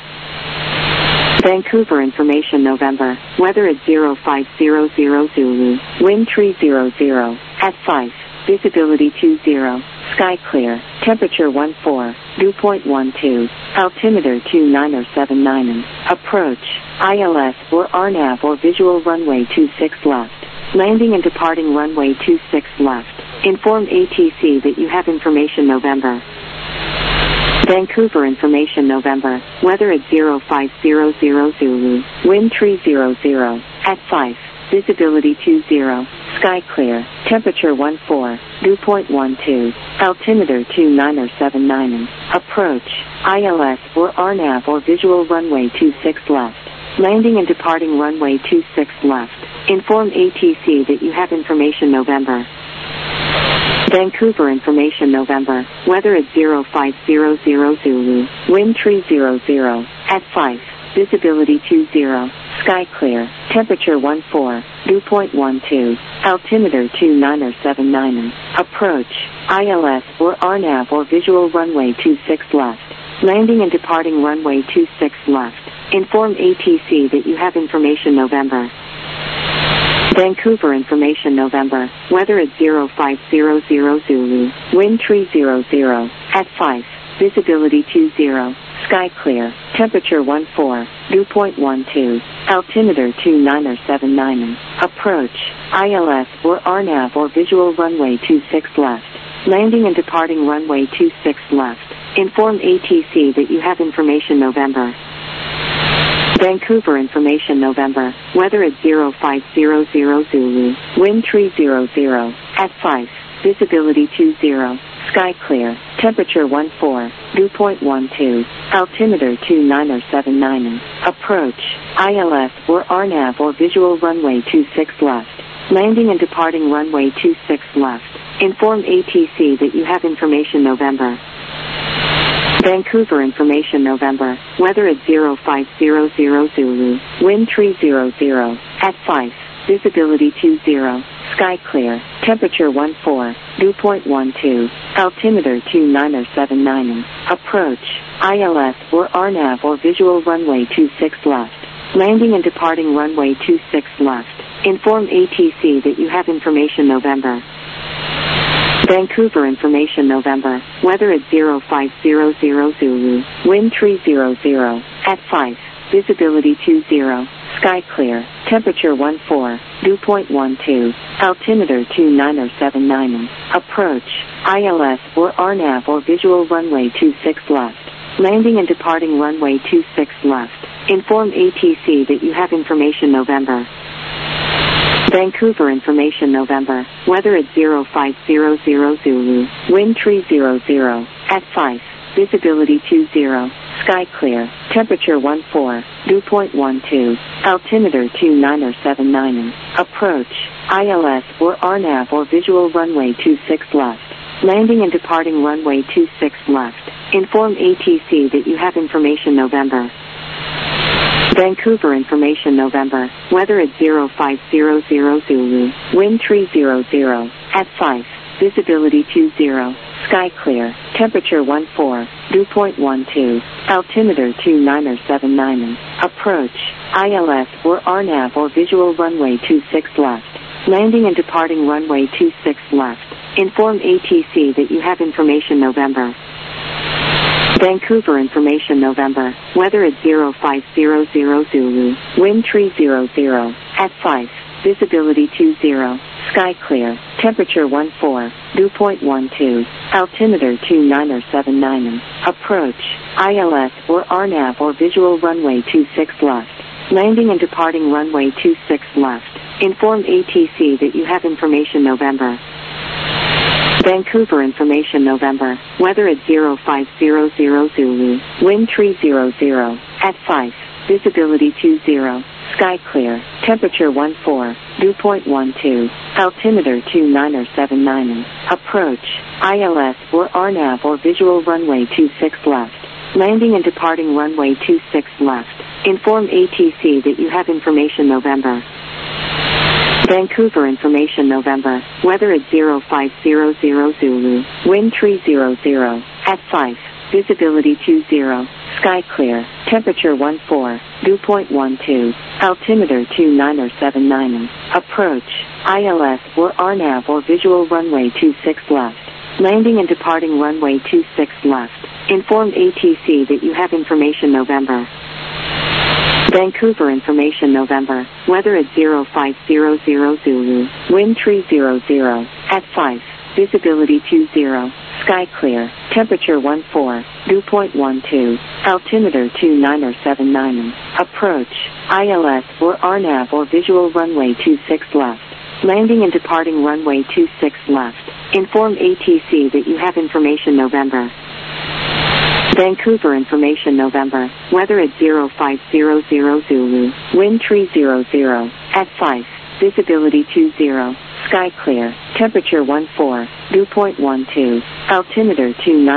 Vancouver information November. Weather at 0500 Zulu. Wind 300. At 5. Visibility 20. Sky clear. Temperature 14. Dew point 12. Altimeter 2979. Approach. ILS or RNAV or visual runway 26 left. Landing and departing runway 26 left. Inform ATC that you have information November. Vancouver information November. Weather at 0500 Zulu. Wind 300. At 5. Visibility 20. Sky clear. Temperature 14. Dew point 12. Altimeter 2979. Approach. ILS or RNAV or visual runway 26 left. Landing and departing runway 26 left. Inform ATC that you have information November. Vancouver information November. Weather at 0500 Zulu. Wind 300. At 5. Visibility 20. Sky clear. Temperature 14. Dew point 12. Altimeter 2979. Approach. ILS or RNAV or visual runway 26 left. Landing and departing runway 26 left. Inform ATC that you have information November. Vancouver information November. Weather at 0500 Zulu. Wind 300. At 5. Visibility 20. Sky clear. Temperature 14. Dew point 12. Altimeter 2979. Approach. ILS or RNAV or visual runway 26 left. Landing and departing runway 26 left. Inform ATC that you have information November. Vancouver information November. Weather at 0500 Zulu. Wind 300. At 5. Visibility 20. Sky clear. Temperature 14. Dew point 12. Altimeter 2979. Approach. ILS or RNAV or visual runway 26 left. Landing and departing runway 26 left. Inform ATC that you have information November. Vancouver information November. Weather at 0500 Zulu. Wind 300. At 5. Visibility 20. Sky clear. Temperature 14. Dew point 12. Altimeter 2979. Approach. ILS or RNAV or visual runway 26 left. Landing and departing runway 26 left. Inform ATC that you have information November. Vancouver information November. Weather at 0500 Zulu. Wind 300 at 5. Visibility 20. Sky clear. Temperature 14. Dew point 12. Altimeter 2979. Approach. ILS or RNAV or visual runway 26 left. Landing and departing runway 26 left. Inform ATC that you have information November. Vancouver information November. Weather at 0500 Zulu. Wind 300 at 5. Visibility 20. Sky clear. Temperature 14. Dew point 12. Altimeter 2979. Approach. ILS or RNAV or visual runway 26 left. Landing and departing runway 26 left. Inform ATC that you have information November. Vancouver information November. Weather at 0500 Zulu. Wind 300 at 5. Visibility 20. Sky clear. Temperature 14. Dew point 12. Altimeter 2979. Approach. ILS or RNAV or visual runway 26 left. Landing and departing runway 26 left. Inform ATC that you have information November. Vancouver information November. Weather at 0500 Zulu. Wind 300 at 5. Visibility 20. Sky clear. Temperature 14. Dew point 12. Altimeter 2979. Approach. ILS or RNAV or visual runway 26 left. Landing and departing runway 26 left. Inform ATC that you have information November. Vancouver information November. Weather at 0500 Zulu. Wind 300 at 5. Visibility 20. Sky clear. Temperature 14. Dew point 12. Altimeter 2979. Approach. ILS or RNAV or visual runway 26 left. Landing and departing runway 26 left. Inform ATC that you have information November. Vancouver information November. Weather at 0500 Zulu. Wind 300 at 5. Visibility 20. Sky clear. Temperature 14. Dew point 12. Altimeter 2979. Approach. ILS or RNAV or visual runway 26 left. Landing and departing runway 26 left. Inform ATC that you have information November. Vancouver information November. Weather at 0500 Zulu. Wind 300 at 5. Visibility 20. Sky clear. Temperature 14. Dew point 12. Altimeter 2979. Approach. ILS or RNAV or visual runway 26 left. Landing and departing runway 26 left. Inform ATC that you have information November. Vancouver information November. Weather at 0500 Zulu. Wind 300 at 5. Visibility 20. Sky clear. Temperature 14. Dew point 12. Altimeter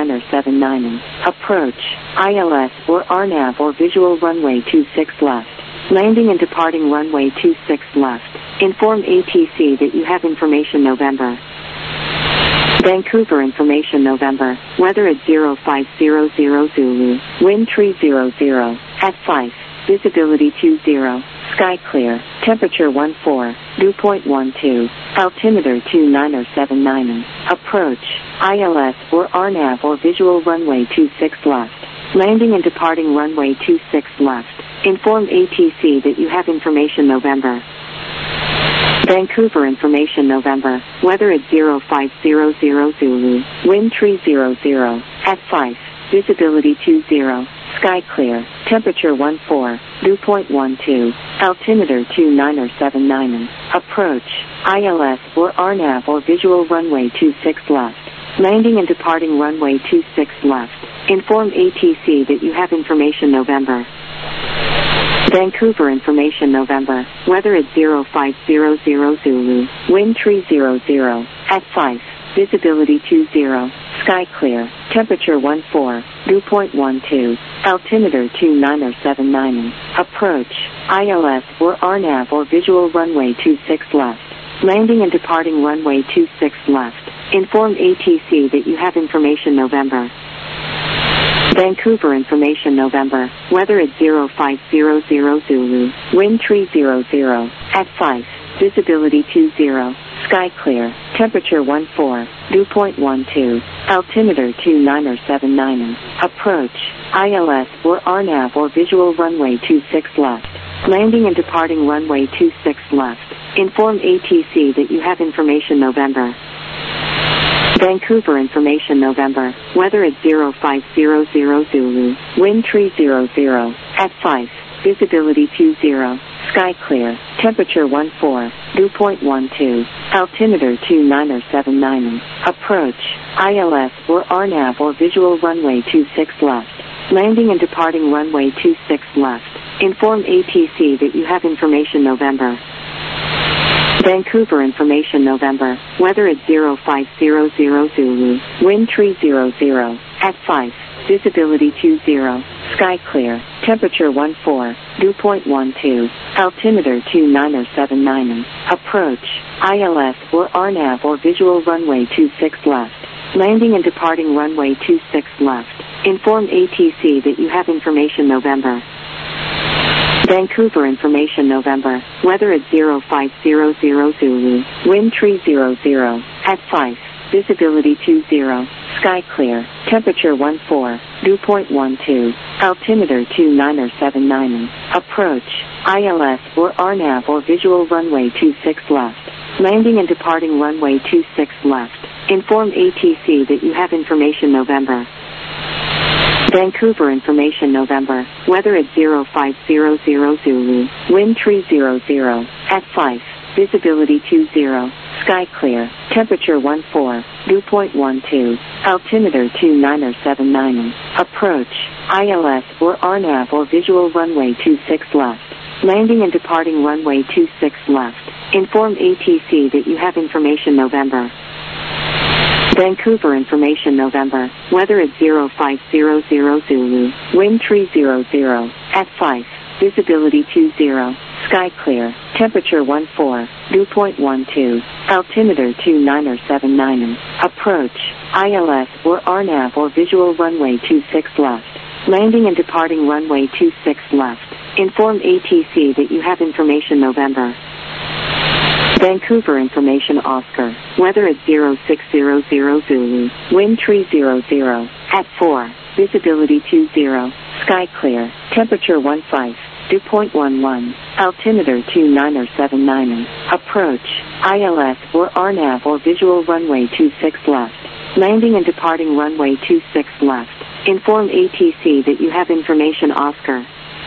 2979. Approach. ILS or RNAV or visual runway 26 left. Landing and departing runway 26 left. Inform ATC that you have information November. Vancouver information November. Weather at 0500 Zulu. Wind 300 at 5. Visibility 20. Sky clear. Temperature 14. Dew point 12. Altimeter 2979. Approach. ILS or RNAV or visual runway 26 left. Landing and departing runway 26 left. Inform ATC that you have information November. Vancouver information November. Weather at 0500 Zulu. Wind 300 at 5. Visibility 20. Sky clear. Temperature 14. Dew point 12. Altimeter 2979. Approach. ILS or RNAV or visual runway 26 left. Landing and departing runway 26 left. Inform ATC that you have information November. Vancouver information November. Weather at 0500 Zulu. Wind 300 at 5. Visibility 20. Sky clear. Temperature 14. Dew point 12. Altimeter 2979. Approach. ILS or RNAV or visual runway 26 left. Landing and departing runway 26 left. Inform ATC that you have information November. Vancouver information November. Weather at 0500 Zulu. Wind 300 at 5. Visibility 20. sky clear, temperature 14, dew point 12, altimeter 2979, approach, ILS or RNAV or visual runway 26 left, landing and departing runway 26 left, inform ATC that you have information November. Vancouver information November, weather at 0500 Zulu, wind 300, at 5, visibility 20, sky clear, temperature 14, dew point 12, altimeter 2979, approach, ILS or RNAV or visual runway 26 left, landing and departing runway 26 left, inform ATC that you have information November. Vancouver information November, weather at 0500 Zulu, wind 300, at 5, visibility 20, sky clear, temperature 14, dew point 12, altimeter 2979, approach, ILS or RNAV or visual runway 26 left, landing and departing runway 26 left, inform ATC that you have information November. Vancouver information November, weather at 0500 Zulu, wind 300, at 5, visibility 20, sky clear, temperature 14, dew point 12, altimeter 2979, approach, ILS or RNAV or visual runway 26 left, landing and departing runway 26 left, inform ATC that you have information November. Vancouver information November, weather at 0500 Zulu, wind 300, at 5, visibility 20, sky clear, temperature 14, dew point 12, altimeter 2979, approach, ILS or RNAV or visual runway 26 left, landing and departing runway 26 left, inform ATC that you have information November. Vancouver information November, weather at 0500 Zulu, wind 300, at 5, visibility 20, sky clear, temperature 14, dew point 12, altimeter 2979, approach, ILS or RNAV or visual runway 26 left, landing and departing runway 26 left, inform ATC that you have information November. Vancouver information Oscar, weather at 0600 Zulu, wind 300, at 4, visibility 20, sky clear, temperature 15, dew point 11, altimeter 2979, approach, ILS or RNAV or visual runway 26 left, landing and departing runway 26 left, inform ATC that you have information Oscar.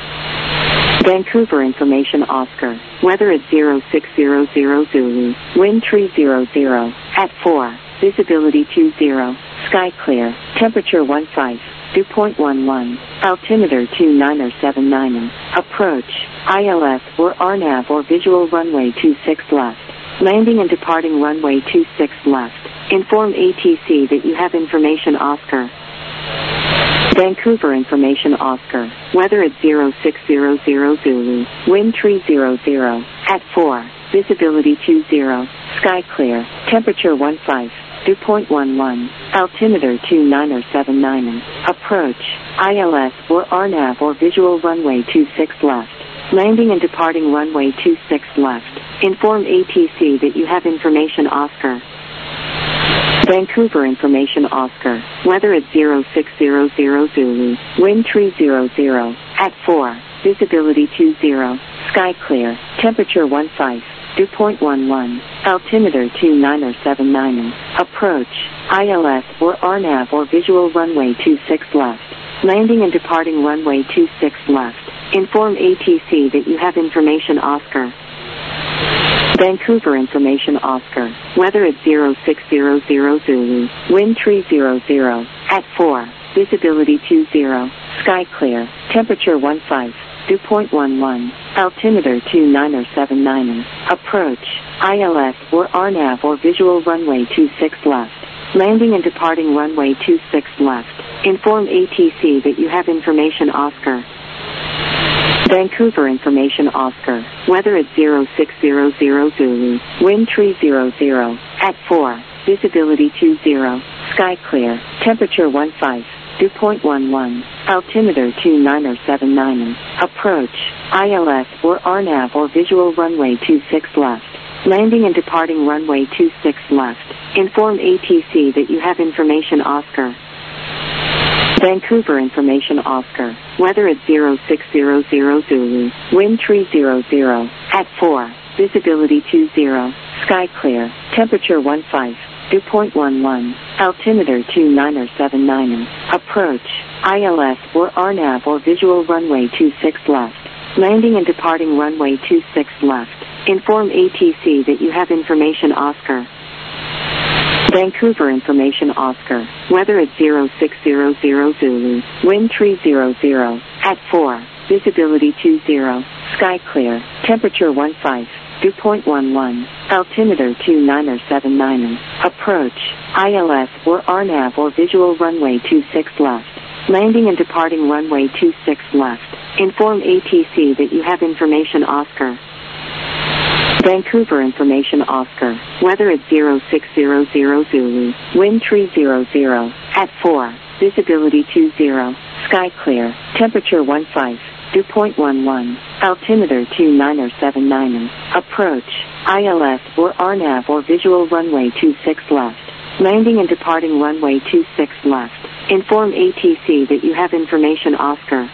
Vancouver information Oscar, weather at 0600 Zulu, wind 300, at 4, visibility 20, sky clear, temperature 15, dew point 11, altimeter 2979, approach, ILS or RNAV or visual runway 26 left, landing and departing runway 26 left, inform ATC that you have information Oscar. Vancouver information Oscar, weather at 0600 Zulu, wind 300, at 4, visibility 20, sky clear, temperature 15, dew point 11, altimeter 2979, approach, ILS or RNAV or visual runway 26 left, landing and departing runway 26 left, inform ATC that you have information Oscar. Vancouver information Oscar, weather at 0600 Zulu, wind 300, at 4, visibility 20, sky clear, temperature 15, dew point 11, altimeter 2979, approach, ILS or RNAV or visual runway 26 left, landing and departing runway 26 left, inform ATC that you have information Oscar. Vancouver information Oscar, weather at 0600 Zulu, wind 300, at 4, visibility 20, sky clear, temperature 15, dew point 11, altimeter 2979, approach, ILS or RNAV or visual runway 26 left, landing and departing runway 26 left, inform ATC that you have information Oscar. Vancouver information Oscar, weather at 0600 Zulu, wind 300, at 4, visibility 20, sky clear, temperature 15, dew point 11, altimeter 2979, approach, ILS or RNAV or visual runway 26 left, Landing and departing runway 26 left. Inform ATC that you have information Oscar. Vancouver information Oscar. Weather at 0600 Zulu. Wind 300. At 4. Visibility 20. Sky clear. Temperature 15. Dew point 11. Altimeter 2979. Approach. ILS or RNAV or visual runway 26 left. Landing and departing runway 26 left. Inform ATC that you have information Oscar. Vancouver information Oscar. Weather at 0600 Zulu. Wind 300. At 4. Visibility 20. Sky clear. Temperature 15. Dew point 11. Altimeter 2979. Approach. ILS or RNAV or visual runway 26 left. Landing and departing runway 26 left. Inform ATC that you have information Oscar. Vancouver information Oscar. Weather at 0600 Zulu. Wind 300. At 4. Visibility 20. Sky clear. Temperature 15. Dew point 11. Altimeter 2979. Approach. ILS or RNAV or visual runway 26 left. Landing and departing runway 26 left. Inform ATC that you have information Oscar.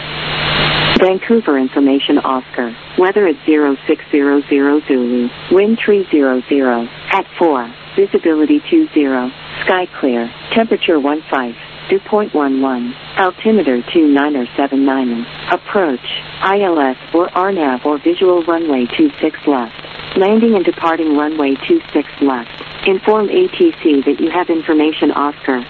Vancouver information Oscar. Weather at 0600 Zulu. Wind 300. At 4. Visibility 20. Sky clear. Temperature 15. Dew point 11. Altimeter 2979. Approach. ILS or RNAV or visual runway 26 left. Landing and departing runway 26 left. Inform ATC that you have information Oscar.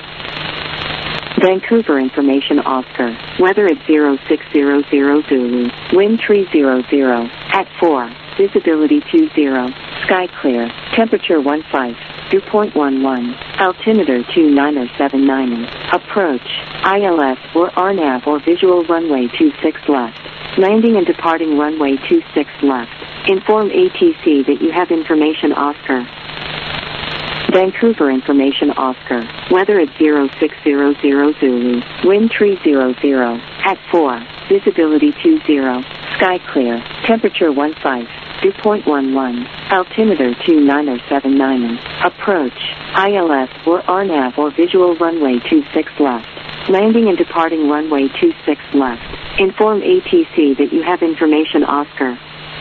Vancouver information Oscar. Weather at 0600 Zulu. Wind 300. At 4. Visibility 20. Sky clear. Temperature 15. Dew point 11. Altimeter 2979. Approach. ILS or RNAV or visual runway 26 left. Landing and departing runway 26 left. Inform ATC that you have information Oscar. Vancouver information Oscar. Weather at 0600 Zulu. Wind 300. At 4. Visibility 20. Sky clear. Temperature 15. Dew point 11. Altimeter 2979. Approach. ILS or RNAV or visual runway 26 left. Landing and departing runway 26 left. Inform ATC that you have information Oscar.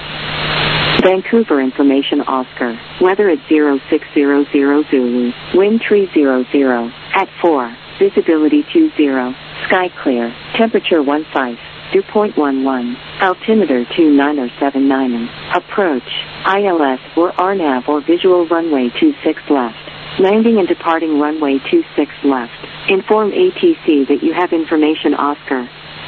Vancouver information Oscar. Weather at 0600 Zulu. Wind 300. At 4. Visibility 20. Sky clear. Temperature 15. Dew point 11. Altimeter 2979. Approach. ILS or RNAV or visual runway 26 left. Landing and departing runway 26 left. Inform ATC that you have information Oscar.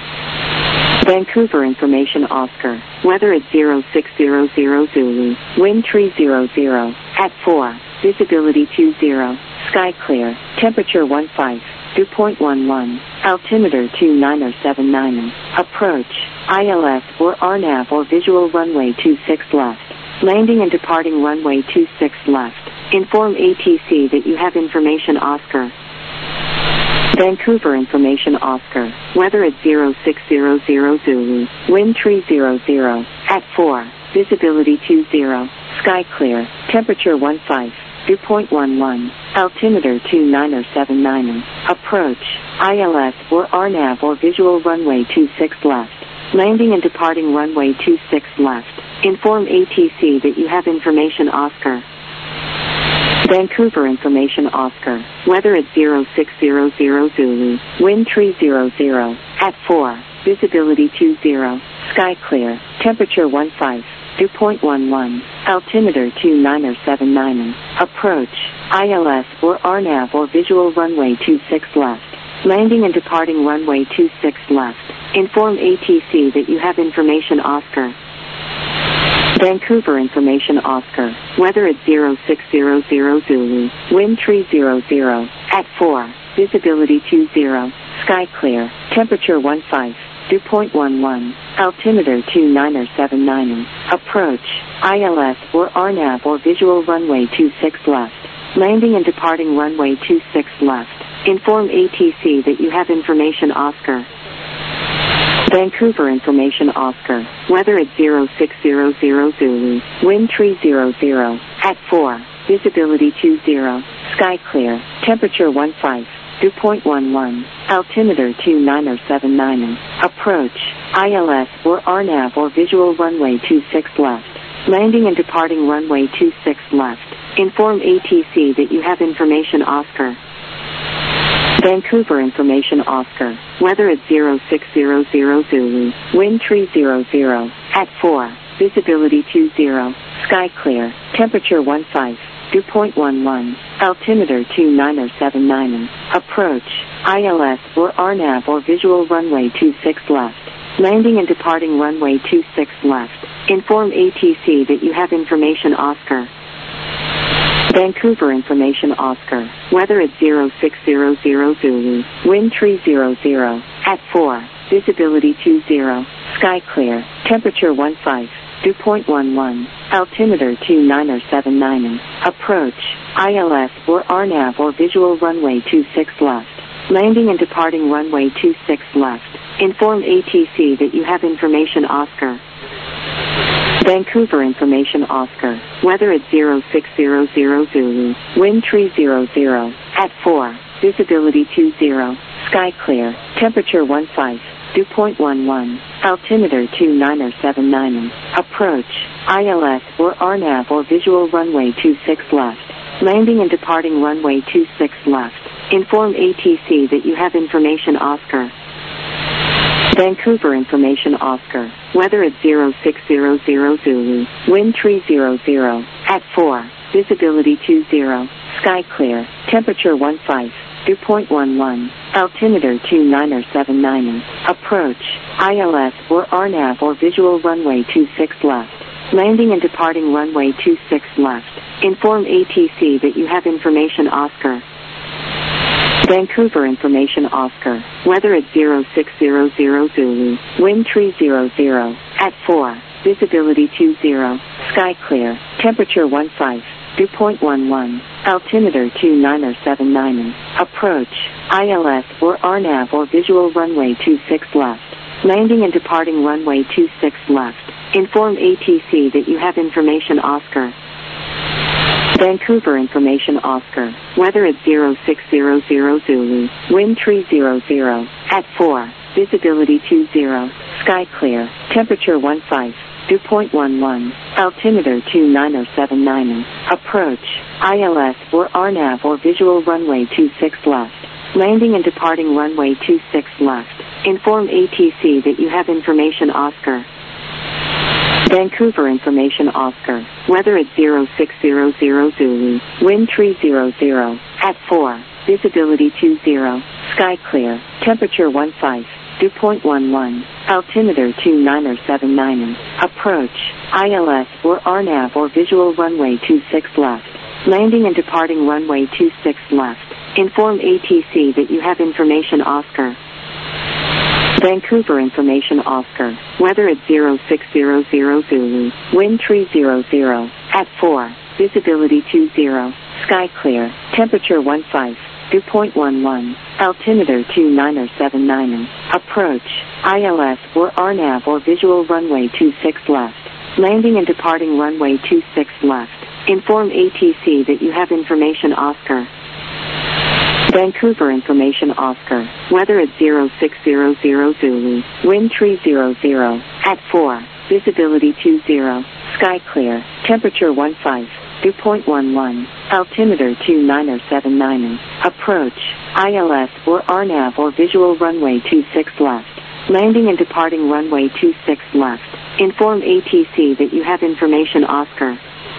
Vancouver information Oscar. Weather at 0600 Zulu. Wind 300. At 4. Visibility 20. Sky clear. Temperature 15. Dew point 11. Altimeter 2979. Approach. ILS or RNAV or visual runway 26 left. Landing and departing runway 26 left. Inform ATC that you have information Oscar. Vancouver information Oscar. Weather at 0600 Zulu. Wind 300. At 4. Visibility 20. Sky clear. Temperature 15. Dew point 11. Altimeter 2979. Approach. ILS or RNAV or visual runway 26 left. Landing and departing runway 26 left. Inform ATC that you have information Oscar. Vancouver information Oscar. Weather at 0600 Zulu. Wind 300. At 4. Visibility 20. Sky clear. Temperature 15. Dew point 11. Altimeter 2979. Approach. ILS or RNAV or visual runway 26 left. Landing and departing runway 26 left. Inform ATC that you have information Oscar. Vancouver information Oscar. Weather at 0600 Zulu. Wind 300. At 4. Visibility 20. Sky clear. Temperature 15. Dew point 11. Altimeter 2979. Approach. ILS or RNAV or visual runway 26 left. Landing and departing runway 26 left. Inform ATC that you have information Oscar. Vancouver information Oscar. Weather at 0600 Zulu. Wind 300 at 4. Visibility 20. Sky clear. Temperature 15. Dew point 11. Altimeter 2979. Approach. ILS or RNAV or visual runway 26 left. Landing and departing runway 26 left. Inform ATC that you have information Oscar. Vancouver information Oscar. Weather at 0600 Zulu. Wind 300 at 4. Visibility 20. Sky clear. Temperature 15. Dew point 11. Altimeter 2979. Approach. ILS or RNAV or visual runway 26 left. Landing and departing runway 26 left. Inform ATC that you have information Oscar. Vancouver information Oscar. Weather at 0600 Zulu. Wind 300 at 4. Visibility 20. Sky clear. Temperature 15. Dew point 11. Altimeter 2979. Approach. ILS or RNAV or visual runway 26 left. Landing and departing runway 26 left. Inform ATC that you have information Oscar. Vancouver information Oscar. Weather at 0600 Zulu. Wind 300 at 4. Visibility 20. Sky clear. Temperature 15. Dew point 11. Altimeter 2979. Approach. ILS or RNAV or visual runway 26 left. Landing and departing runway 26 left. Inform ATC that you have information Oscar. Vancouver information Oscar. Weather at 0600 Zulu. Wind 300 at 4. Visibility 20. Sky clear. Temperature 15. Dew point 11. Altimeter 2979. Approach. ILS or RNAV or visual runway 26 left. Landing and departing runway 26 left. Inform ATC that you have information Oscar. Vancouver information Oscar. Weather at 0600 Zulu. Wind 300 at 4. Visibility 20. Sky clear. Temperature 15. Dew point 11. Altimeter 2979. Approach. ILS or RNAV or visual runway 26 left. Landing and departing runway 26 left. Inform ATC that you have information Oscar. Vancouver information Oscar. Weather at 0600 Zulu. Wind 300 at 4. Visibility 20. Sky clear. Temperature 15. Dew point 11. Altimeter 2979. Approach. ILS or RNAV or visual runway 26 left. Landing and departing runway 26 left. Inform ATC that you have information Oscar. Vancouver information Oscar. Weather at 0600 Zulu. Wind 300 at 4. Visibility 20. Sky clear. Temperature 15. Dew point 11. Altimeter 2979. Approach. ILS or RNAV or visual runway 26 left. Landing and departing runway 26 left. Inform ATC that you have information Oscar. Vancouver information Oscar. Weather at 0600 Zulu. Wind 300 at 4. Visibility 20. Sky clear. Temperature 15. Dew point 11. Altimeter 2979. Approach. ILS or RNAV or visual runway 26 left. Landing and departing runway 26 left. Inform ATC that you have information Oscar. Vancouver information Oscar. Weather at 0600 Zulu. Wind 300 at 4. Visibility 20. Sky clear. Temperature 15. Dew point 11. Altimeter 2979. Approach. ILS or RNAV or visual runway 26 left. Landing and departing runway 26 left. Inform ATC that you have information Oscar.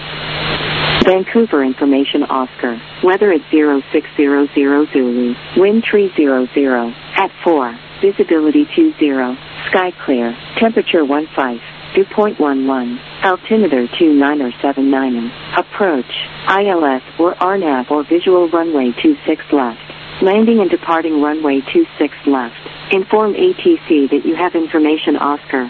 Vancouver information Oscar. Weather at 0600 Zulu. Wind 300 at 4. Visibility 20. Sky clear. Temperature 15. Dew point 11. Altimeter 2979. Approach. ILS or RNAV or visual runway 26 left. Landing and departing runway 26 left. Inform ATC that you have information Oscar.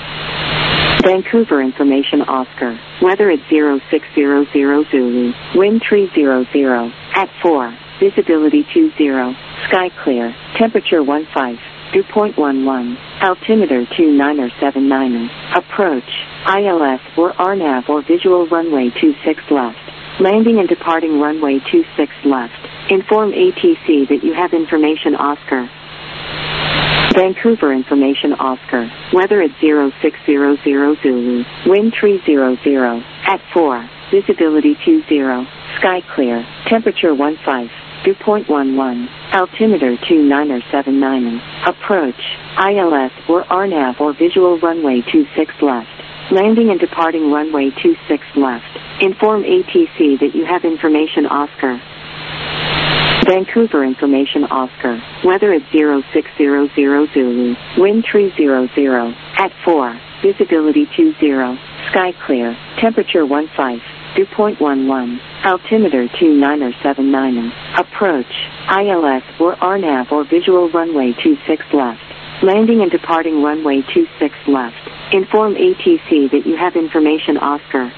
Vancouver information Oscar. Weather at 0600 Zulu. Wind 300 at 4. Visibility 20. Sky clear. Temperature 15. dew point 11, altimeter 29er79er, approach, ILS or RNAV or visual runway 26 left, landing and departing runway 26 left, inform ATC that you have information Oscar. Vancouver information Oscar, weather at 0600 Zulu, wind 300, at 4, visibility 20, sky clear, temperature 15, dew point 11, altimeter 29er79er, approach, ILS or RNAV or visual runway 26 left, landing and departing runway 26 left, inform ATC that you have information Oscar. Vancouver information Oscar, weather at 0600 Zulu, wind 300, at 4, visibility 20, sky clear, temperature 15, dew point 11, altimeter 29er79er, approach, ILS or RNAV or visual runway 26 left, landing and departing runway 26 left, inform ATC that you have information Oscar.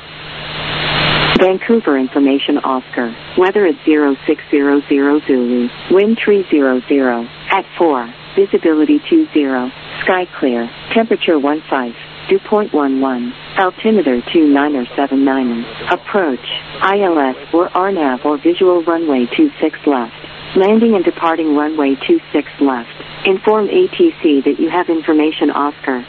Vancouver information Oscar, weather at 0600 Zulu, wind 300, at 4, visibility 20, sky clear, temperature 15, dew point 11, altimeter 29er79er, approach, ILS or RNAV or visual runway 26 left, landing and departing runway 26 left, inform ATC that you have information Oscar.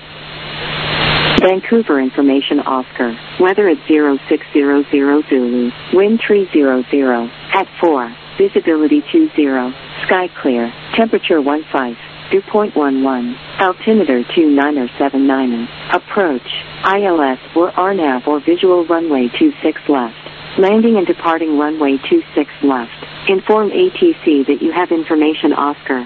Vancouver information Oscar, weather at 0600 Zulu, wind 300, at 4, visibility 20, sky clear, temperature 15, dew point 11, altimeter 29er79er, approach, ILS or RNAV or visual runway 26 left, landing and departing runway 26 left, inform ATC that you have information Oscar.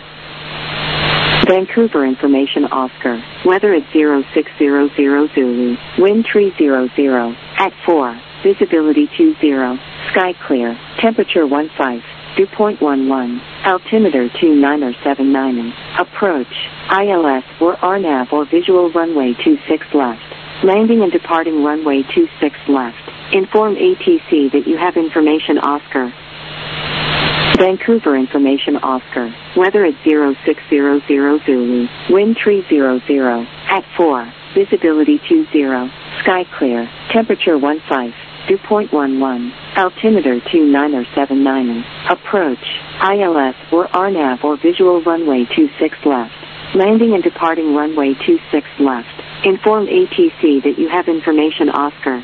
Vancouver information Oscar, weather at 0600 Zulu, wind 300, at 4, visibility 20, sky clear, temperature 15, dew point 11, altimeter 29er79er, approach, ILS or RNAV or visual runway 26 left, landing and departing runway 26 left, inform ATC that you have information Oscar. Vancouver information Oscar, weather at 0600 Zulu, wind 300, at 4, visibility 20, sky clear, temperature 15, dew point 11, altimeter 29er79er, approach, ILS or RNAV or visual runway 26 left, landing and departing runway 26 left, inform ATC that you have information Oscar.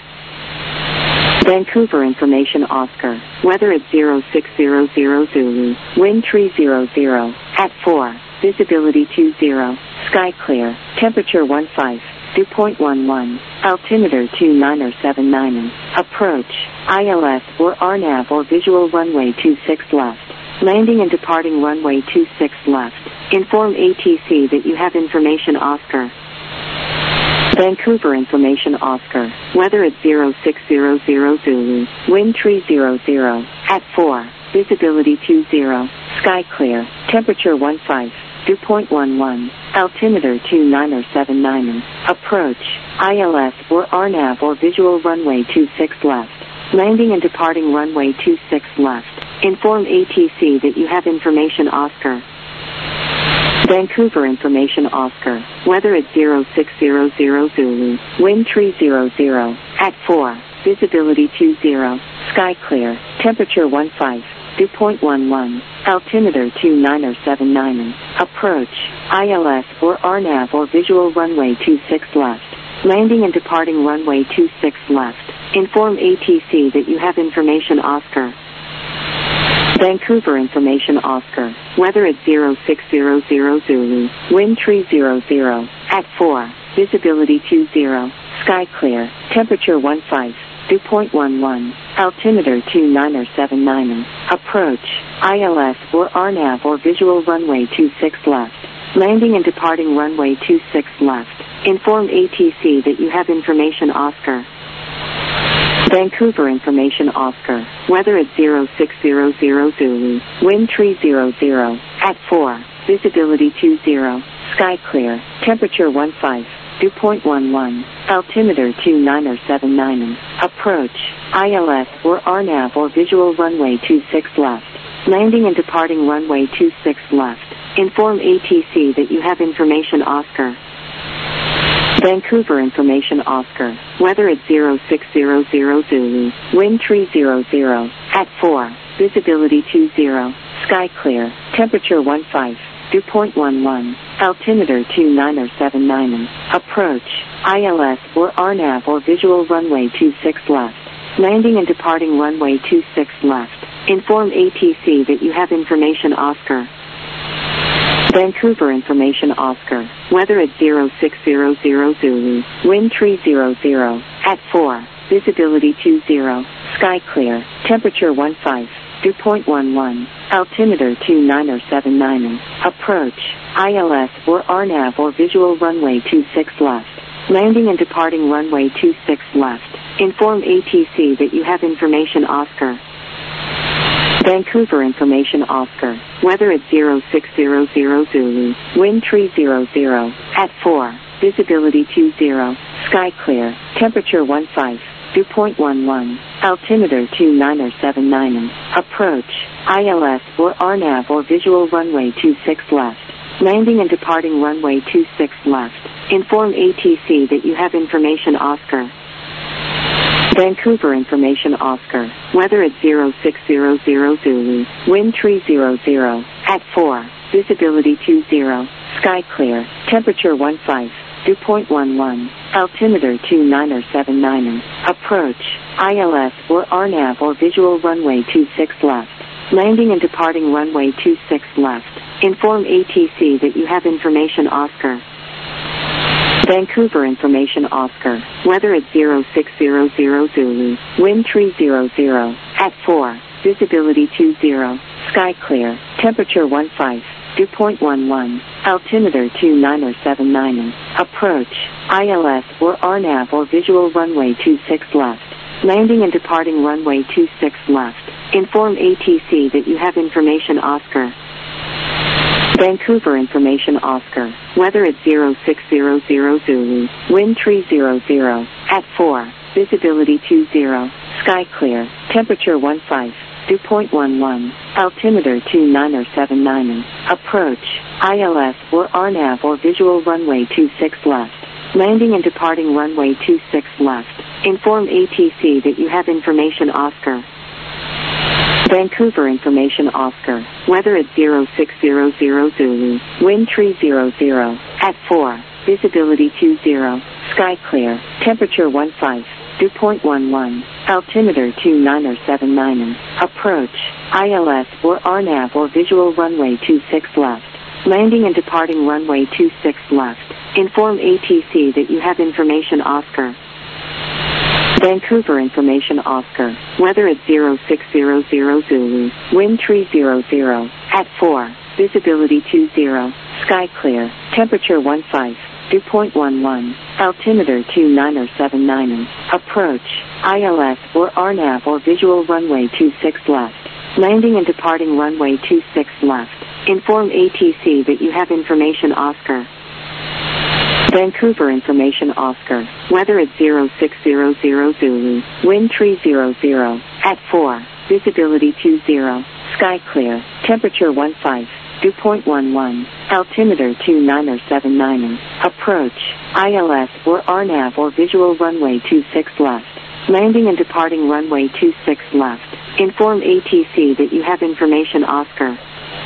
Vancouver information Oscar, weather at 0600 Zulu, wind 300, at 4, visibility 20, sky clear, temperature 15, dew point 11, altimeter 29er79er, approach, ILS or RNAV or visual runway 26 left, landing and departing runway 26 left, inform ATC that you have information Oscar. Vancouver information Oscar, weather at 0600 Zulu, wind 300, at 4, visibility 20, sky clear, temperature 15, dew point 11, altimeter 29er79er, approach, ILS or RNAV or visual runway 26 left, landing and departing runway 26 left, inform ATC that you have information Oscar. Vancouver information Oscar, weather at 0600 Zulu, wind 300, at 4, visibility 20, sky clear, temperature 15, dew point 11, altimeter 29er79er, approach, ILS or RNAV or visual runway 26 left, landing and departing runway 26 left, inform ATC that you have information Oscar. Vancouver information Oscar, weather at 0600 Zulu, wind 300, at 4, visibility 20, sky clear, temperature 15, dew point 11, altimeter 29er79er, approach, ILS or RNAV or visual runway 26 left, landing and departing runway 26 left, inform ATC that you have information Oscar. Vancouver information Oscar, weather at 0600 Zulu, wind 300, at 4, visibility 20, sky clear, temperature 15, dew point 11, altimeter 29er79er, approach, ILS or RNAV or visual runway 26 left, landing and departing runway 26 left, Inform ATC that you have information Oscar. Vancouver information Oscar. Weather at 0600 Zulu. Wind 300 at 4. Visibility 20. Sky clear. Temperature 15. Dew point 11. Altimeter 2979. Approach. ILS or RNAV or visual runway 26 left. Landing and departing runway 26 left. Inform ATC that you have information Oscar. Vancouver information Oscar. Weather at 0600 Zulu. Wind 300 at 4. Visibility 20. Sky clear. Temperature 15. Dew point 11. Altimeter 2979. Approach. ILS or RNAV or visual runway 26 left. Landing and departing runway 26 left. Inform ATC that you have information Oscar. Vancouver information Oscar. Weather at 0600 Zulu. Wind 300 at 4. Visibility 20. Sky clear. Temperature 15. Dew point 11. Altimeter 2979. Approach. ILS or RNAV or visual runway 26 left. Landing and departing runway 26 left. Inform ATC that you have information Oscar. Vancouver information Oscar. Weather at 0600 Zulu. Wind 300 at 4. Visibility 20. Sky clear. Temperature 15. Dew point 11. Altimeter 2979. Approach. ILS or RNAV or visual runway 26 left. Landing and departing runway 26 left. Inform ATC that you have information Oscar. Vancouver information Oscar. Weather at 0600 Zulu. Wind 300 at 4. Visibility 20. Sky clear. Temperature 15. Dew point 11. Altimeter 2979. Approach. ILS or RNAV or visual runway 26 left. Landing and departing runway 26 left. Inform ATC that you have information Oscar. Vancouver information Oscar. Weather at 0600 Zulu. Wind 300 at 4. Visibility 20. Sky clear. Temperature 15. Dew point 11. Altimeter 2979. Approach. ILS or RNAV or visual runway 26 left. Landing and departing runway 26 left. Inform ATC that you have information Oscar. Vancouver information Oscar. Weather at 0600 Zulu. Wind 300 at 4. Visibility 20. Sky clear. Temperature 15. Dew point 11. Altimeter 2979. Approach. ILS or RNAV or visual runway 26 left. Landing and departing runway 26 left. Inform ATC that you have information Oscar. Vancouver information Oscar. Weather at 0600 Zulu. Wind 300 at 4. Visibility 20. Sky clear. Temperature 15. Dew point 11. Altimeter 2979. Approach. ILS or RNAV or visual runway 26 left. Landing and departing runway 26 left. Inform ATC that you have information Oscar. Vancouver information Oscar. Weather at 0600 Zulu. Wind 300 at 4. Visibility 20. Sky clear. Temperature 15. Dew point 11. Altimeter 2979. Approach. ILS or RNAV or visual runway 26 left. Landing and departing runway 26 left. Inform ATC that you have information Oscar.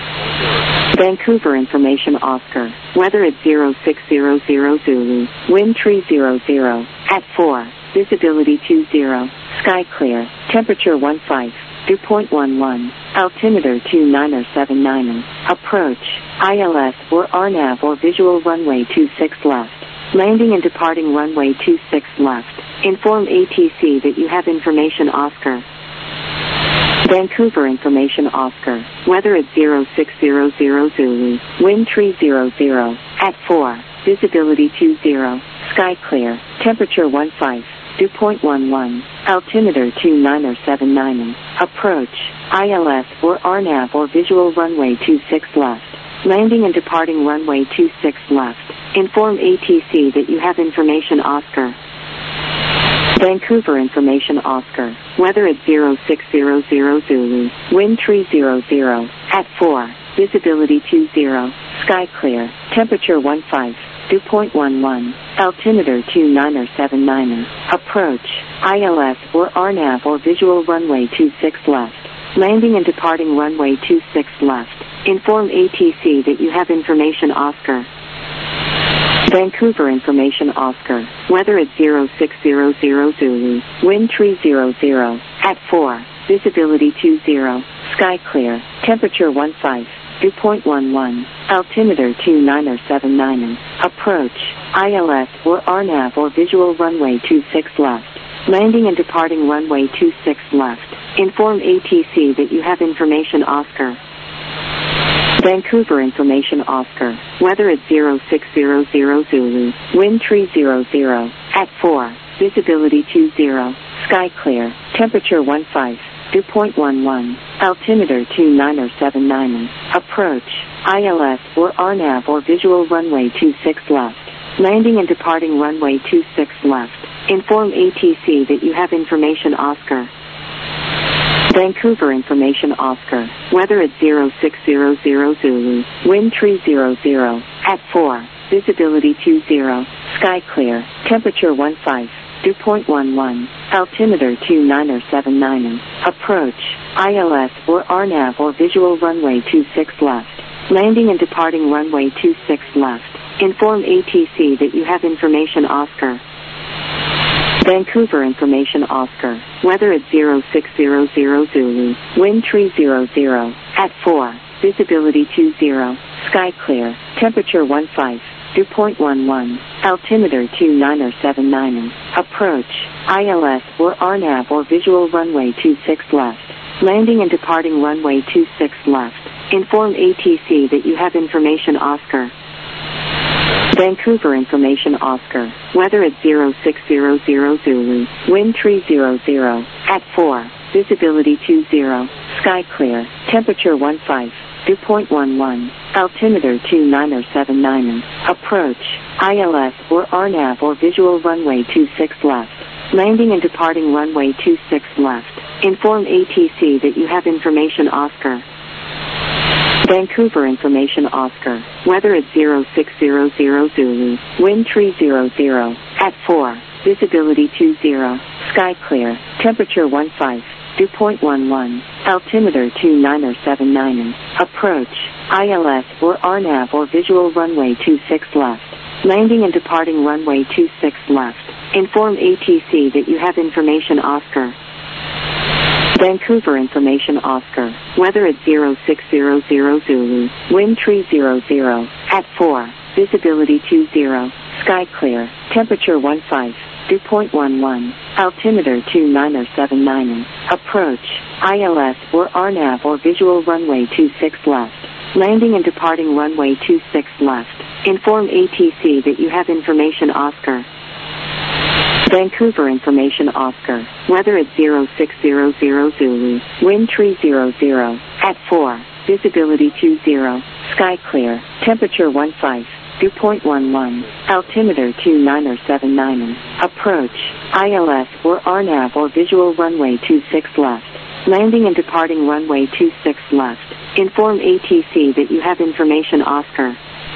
Vancouver information Oscar. Weather at 0600 Zulu. Wind 300 at 4. Visibility 20. Sky clear. Temperature 15. Dew point 11. Altimeter 2979. Approach. ILS or RNAV or visual runway 26 left. Landing and departing runway 26 left. Inform ATC that you have information Oscar. Vancouver information Oscar. Weather at 0600 Zulu. Wind 300 at 4. Visibility 20. Sky clear. Temperature 15. Dew point 11. Altimeter 2979. Approach. ILS or RNAV or visual runway 26 left. Landing and departing runway 26 left. Inform ATC that you have information Oscar. Vancouver information Oscar. Weather at 0600 Zulu. Wind 300 at 4. visibility 20, sky clear, temperature 15, dew point 11, altimeter 29er79er, approach, ILS or RNAV or visual runway 26 left, landing and departing runway 26 left, inform ATC that you have information Oscar. Vancouver information Oscar, weather at 0600 Zulu, wind 300, at 4, visibility 20, sky clear, temperature 15, dew point 11, altimeter 29er79er, approach, ILS or RNAV or visual runway 26 left, landing and departing runway 26 left, inform ATC that you have information Oscar. Vancouver information Oscar, weather at 0600 Zulu, wind 300, at 4, visibility 20, sky clear, temperature 15, dew point 11, altimeter 29er79er, approach, ILS or RNAV or visual runway 26 left, landing and departing runway 26 left, inform ATC that you have information Oscar. Vancouver information Oscar, weather at 0600 Zulu, wind 300, at 4, visibility 20, sky clear, temperature 15, dew point 11, altimeter 29er79er, approach, ILS or RNAV or visual runway 26 left, landing and departing runway 26 left, inform ATC that you have information Oscar. Vancouver information Oscar, weather at 0600 Zulu, wind 300, at 4, visibility 20, sky clear, temperature 15, dew point 11, altimeter 29er79er, approach, ILS or RNAV or visual runway 26 left, landing and departing runway 26 left, inform ATC that you have information Oscar. Vancouver information Oscar, weather at 0600 Zulu, wind 300, at 4, visibility 20, sky clear, temperature 15, dew point 11, altimeter 29er79er, approach, ILS or RNAV or visual runway 26 left, landing and departing runway 26 left, inform ATC that you have information Oscar. Vancouver information Oscar, weather at 0600 Zulu, wind 300, at 4, visibility 20, sky clear, temperature 15, dew point 11, altimeter 29er79er, approach, ILS or RNAV or visual runway 26 left, landing and departing runway 26 left, inform ATC that you have information Oscar. Vancouver information Oscar, weather at 0600 Zulu, wind 300, at 4, visibility 20, sky clear, temperature 15, dew point 11, altimeter 29er79er, approach, ILS or RNAV or visual runway 26 left, landing and departing runway 26 left, inform ATC that you have information Oscar. Vancouver information Oscar, weather at 0600 Zulu, wind 300, at 4, visibility 20, sky clear, temperature 15, dew point 11, altimeter 29er79er, approach, ILS or RNAV or visual runway 26 left, landing and departing runway 26 left, inform ATC that you have information Oscar.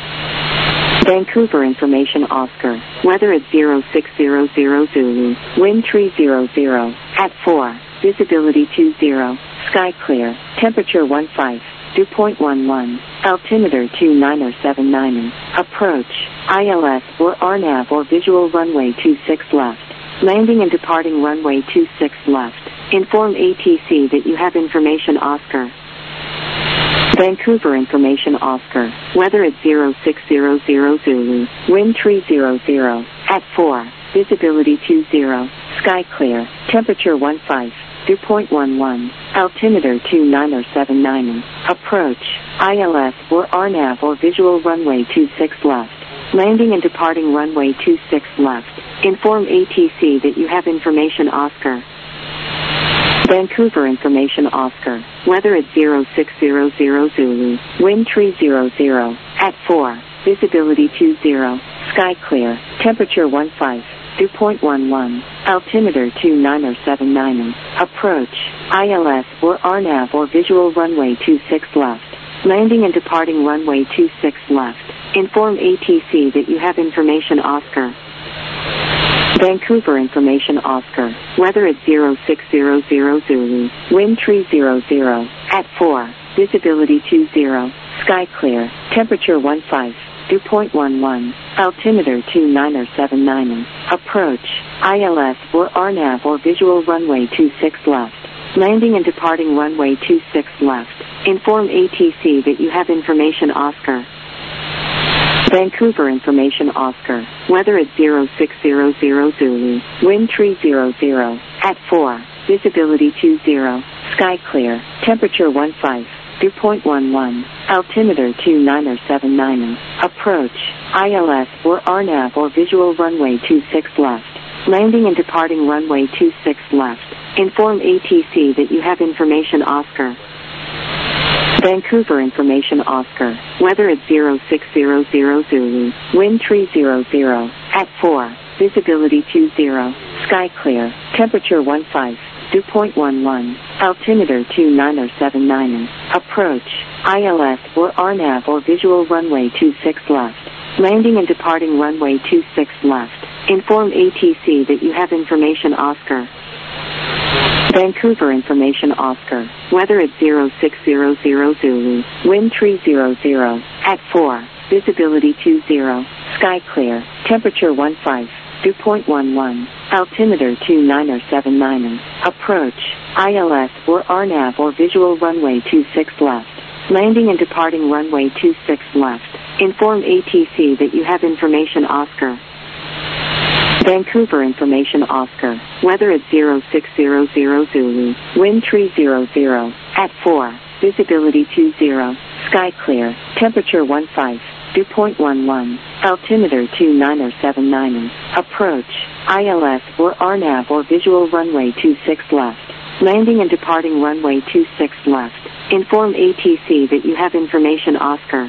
Vancouver information Oscar, weather at 0600 Zulu, wind 300, at 4, visibility 20, sky clear, temperature 15, dew point 11, altimeter 29er79er, approach, ILS or RNAV or visual runway 26 left, landing and departing runway 26 left, inform ATC that you have information Oscar. Vancouver information Oscar, weather at 0600 Zulu, wind 300, at 4, visibility 20, sky clear, temperature 15, dew point 11, altimeter 29er79er, approach, ILS or RNAV or visual runway 26 left, landing and departing runway 26 left, inform ATC that you have information Oscar. Vancouver information Oscar, weather at 0600 Zulu, wind 300, at 4, visibility 20, sky clear, temperature 15, dew point 11, altimeter 29er79er, approach, ILS or RNAV or visual runway 26 left, Landing and departing runway 26 left. Inform ATC that you have information Oscar. Vancouver information Oscar. Weather at 0600 Zulu. Wind 300. At 4. Visibility 20. Sky clear. Temperature 15. Dew point 11. Altimeter 2979. Approach. ILS or RNAV or visual runway 26 left. Landing and departing runway 26 left. Inform ATC that you have information Oscar. Vancouver information Oscar. Weather at 0600 Zulu. Wind 300. At 4. Visibility 20. Sky clear. Temperature 15. Dew point 11. Altimeter 2979. Approach. ILS or RNAV or visual runway 26 left. Landing and departing runway 26 left. Inform ATC that you have information Oscar. Vancouver information Oscar. Weather at 0600 Zulu. Wind 300. At 4. Visibility 20. Sky clear. Temperature 15. Dew point 11. Altimeter 2979. Approach. ILS or RNAV or visual runway 26 left. Landing and departing runway 26 left. Inform ATC that you have information Oscar. Vancouver information Oscar. Weather at 0600 Zulu. Wind 300. At 4. Visibility 20. Sky clear. Temperature 15. Dew point 11. Altimeter 2979. Approach. ILS or RNAV or visual runway 26 left. Landing and departing runway 26 left. Inform ATC that you have information Oscar. Vancouver information Oscar. Weather at 0600 Zulu. Wind 300. At 4. Visibility 20. Sky clear. Temperature 15. Dew point 11. Altimeter 2979. Approach. ILS or RNAV or visual runway 26 left. Landing and departing runway 26 left. Inform ATC that you have information Oscar.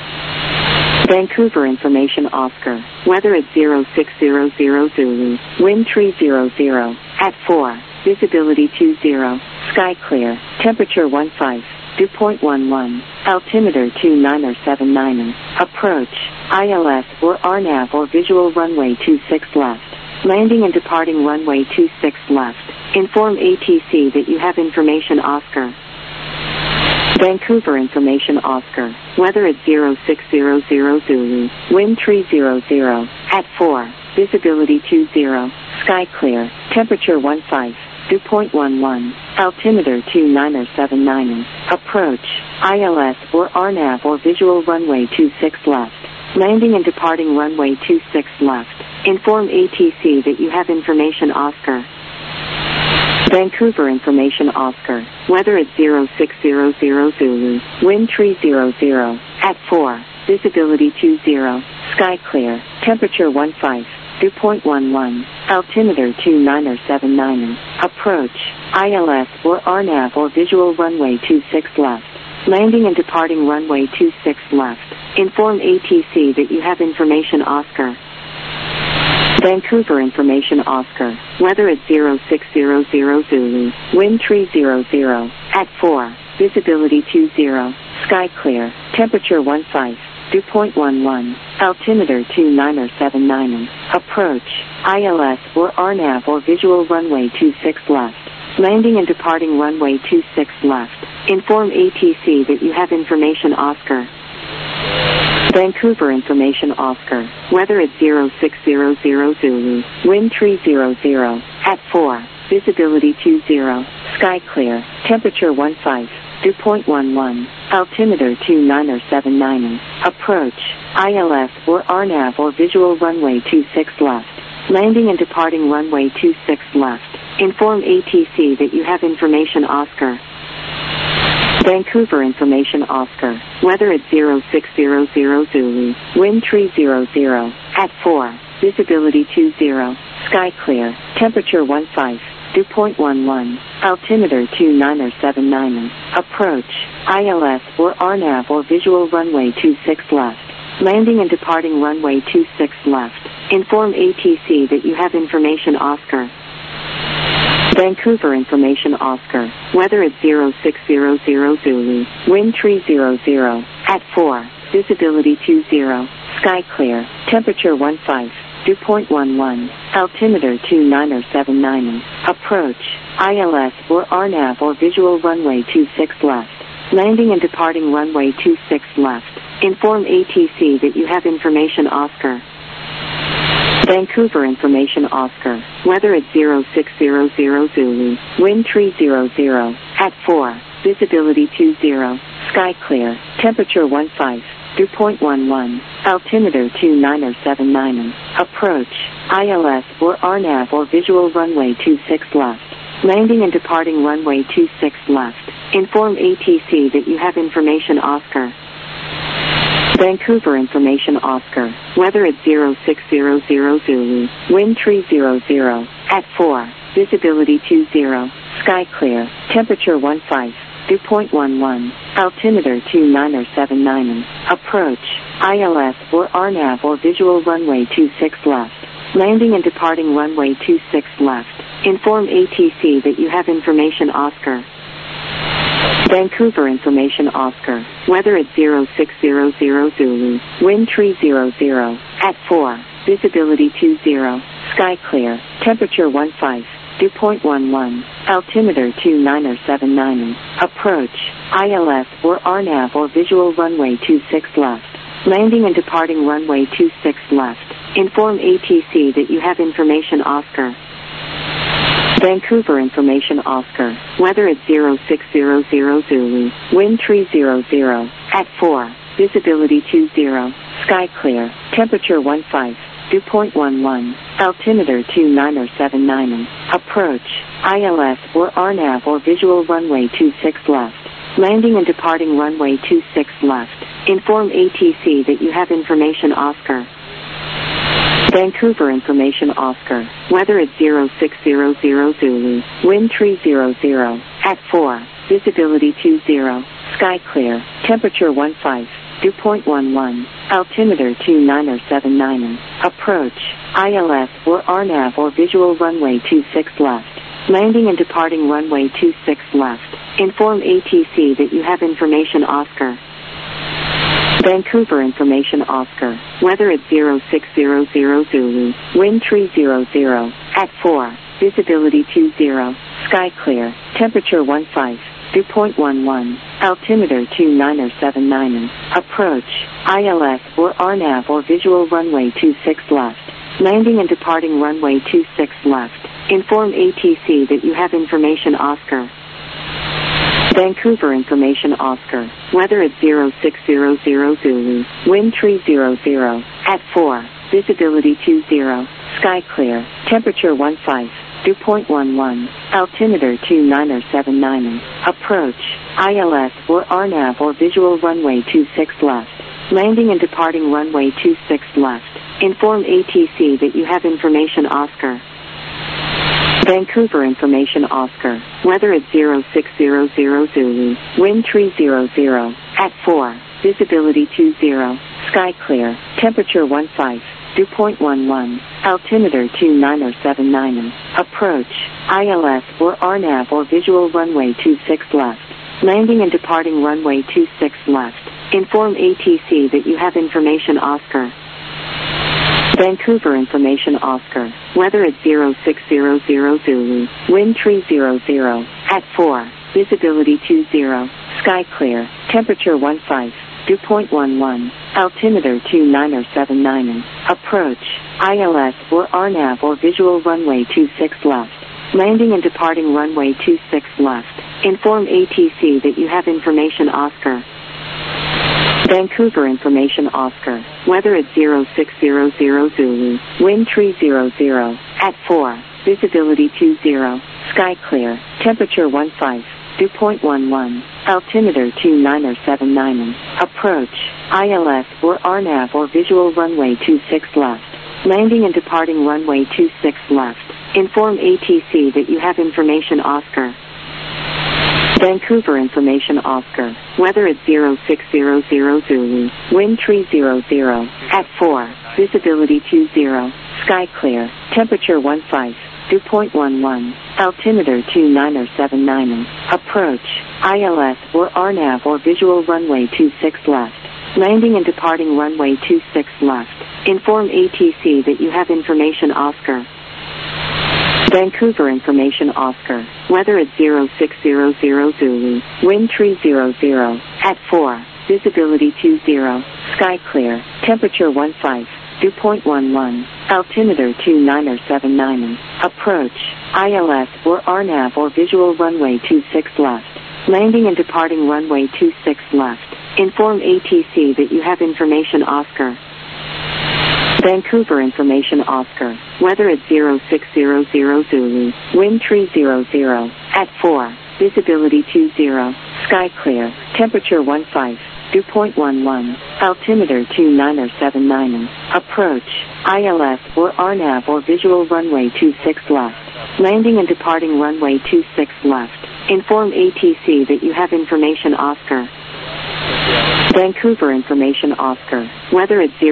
Vancouver information Oscar. Weather at 0600 Zulu. Wind 300. At 4. Visibility 20. Sky clear. Temperature 15. Dew point 11. Altimeter 2979. Approach. ILS or RNAV or visual runway 26 left. Landing and departing runway 26 left. Inform ATC that you have information Oscar. Vancouver information Oscar. Weather at 0600 Zulu. Wind 300. At 4. Visibility 20. Sky clear. Temperature 15. Dew point 11. Altimeter 2979. Approach. ILS or RNAV or visual runway 26 left. Landing and departing runway 26 left. Inform ATC that you have information Oscar. Vancouver information Oscar. Weather at 0600 Zulu. Wind 300. At 4. Visibility 20. Sky clear. Temperature 15. Dew point 11. Altimeter 2979. Approach. ILS or RNAV or visual runway 26 left. Landing and departing runway 26 left. Inform ATC that you have information Oscar. Vancouver information Oscar. Weather at 0600 Zulu. Wind 300. At 4. Visibility 20. Sky clear. Temperature 15. Dew point 11. Altimeter 2979. Approach. ILS or RNAV or visual runway 26 left. Landing and departing runway 26 left. Inform ATC that you have information Oscar. Vancouver information Oscar. Weather at 0600 Zulu. Wind 300. At 4. Visibility 20. Sky clear. Temperature 15. Dew point 11. Altimeter 2979. Approach. ILS or RNAV or visual runway 26 left. Landing and departing runway 26 left. Inform ATC that you have information Oscar. Vancouver information Oscar. Weather at 0600 Zulu. Wind 300. At 4. Visibility 20. Sky clear. Temperature 15. Dew point 11. Altimeter 2979. Approach. ILS or RNAV or visual runway 26 left. Landing and departing runway 26 left. Inform ATC that you have information Oscar. Vancouver Information Oscar, weather at 0600 Zulu, wind 300, at 4, visibility 20, sky clear, temperature 15, dew point 11, altimeter 2979, approach, ILS or RNAV or visual runway 26 left, landing and departing runway 26 left, inform ATC that you have information Oscar. Vancouver Information Oscar, weather at 0600 Zulu, wind 300, at 4, visibility 20, sky clear, temperature 15, dew point 11, altimeter 2979, approach, ILS or RNAV or visual runway 26 left, landing and departing runway 26 left, inform ATC that you have information Oscar. Vancouver Information Oscar, weather at 0600 Zulu, wind 300, at 4, visibility 20, sky clear, temperature 15, dew point 11, altimeter 2979, approach, ILS or RNAV or visual runway 26 left, landing and departing runway 26 left, inform ATC that you have information Oscar. Vancouver Information Oscar, weather at 0600 Zulu, wind 300, at 4, visibility 20, sky clear, temperature 15, dew point 11, altimeter 2979, approach, ILS or RNAV or visual runway 26 left, landing and departing runway 26 left, inform ATC that you have information Oscar. Vancouver Information Oscar, weather at 0600 Zulu, wind 300, at 4, visibility 20, sky clear, temperature 15, dew point 11, altimeter 2979, approach, ILS or RNAV or visual runway 26 left, landing and departing runway 26 left, inform ATC that you have information Oscar. Vancouver Information Oscar, weather at 0600 Zulu, wind 300, at 4, visibility 20, sky clear, temperature 15, dew point 11, altimeter 2979, approach, ILS or RNAV or visual runway 26 left, landing and departing runway 26 left, inform ATC that you have information Oscar. Vancouver Information Oscar, weather at 0600 Zulu, wind 300, at 4, visibility 20, sky clear, temperature 15, dew point 11, altimeter 2979, approach, ILS or RNAV or visual runway 26 left, landing and departing runway 26 left, inform ATC that you have information Oscar. Vancouver Information Oscar, weather at 0600 Zulu, wind 300, at 4, visibility 20, sky clear, temperature 15, dew point 11, altimeter 2979, approach, ILS or RNAV or visual runway 26 left, landing and departing runway 26 left, inform ATC that you have information Oscar. Vancouver Information Oscar, weather at 0600 Zulu, wind 300, at 4, visibility 20, sky clear, temperature 15, dew point 11, altimeter 2979, approach, ILS or RNAV or visual runway 26 left, landing and departing runway 26 left, inform ATC that you have information Oscar. Vancouver Information Oscar, weather at 0600 Zulu, wind 300, at 4, visibility 20, sky clear, temperature 15, dew point 11, altimeter 2979, approach, ILS or RNAV or visual runway 26 left, landing and departing runway 26 left, inform ATC that you have information Oscar. Vancouver Information Oscar, weather at 0600 Zulu, wind 300, at 4, visibility 20, sky clear, temperature 15, dew point 11, altimeter 2979, approach, ILS or RNAV or visual runway 26 left, landing and departing runway 26 left, inform ATC that you have information Oscar. Vancouver Information Oscar, weather at 0600 Zulu, wind 300, at 4, visibility 20, sky clear, temperature 15, dew point 11, altimeter 2979, approach, ILS or RNAV or visual runway 26 left, landing and departing runway 26 left, inform ATC that you have information Oscar. Vancouver information Oscar, weather at 0600 Zulu, wind 300, at 4, visibility 20, sky clear, temperature 15, dew point 11, altimeter 2979, approach, ILS or RNAV or visual runway 26 left, landing and departing runway 26 left, inform ATC that you have information Oscar. Vancouver information Oscar, weather at 0600 Zulu, wind 300, at 4, visibility 20, sky clear, temperature 15, dew point 11, altimeter 2979, approach, ILS or RNAV or visual runway 26 left, landing and departing runway 26 left, inform ATC that you have information Oscar. Vancouver information Oscar, weather at 0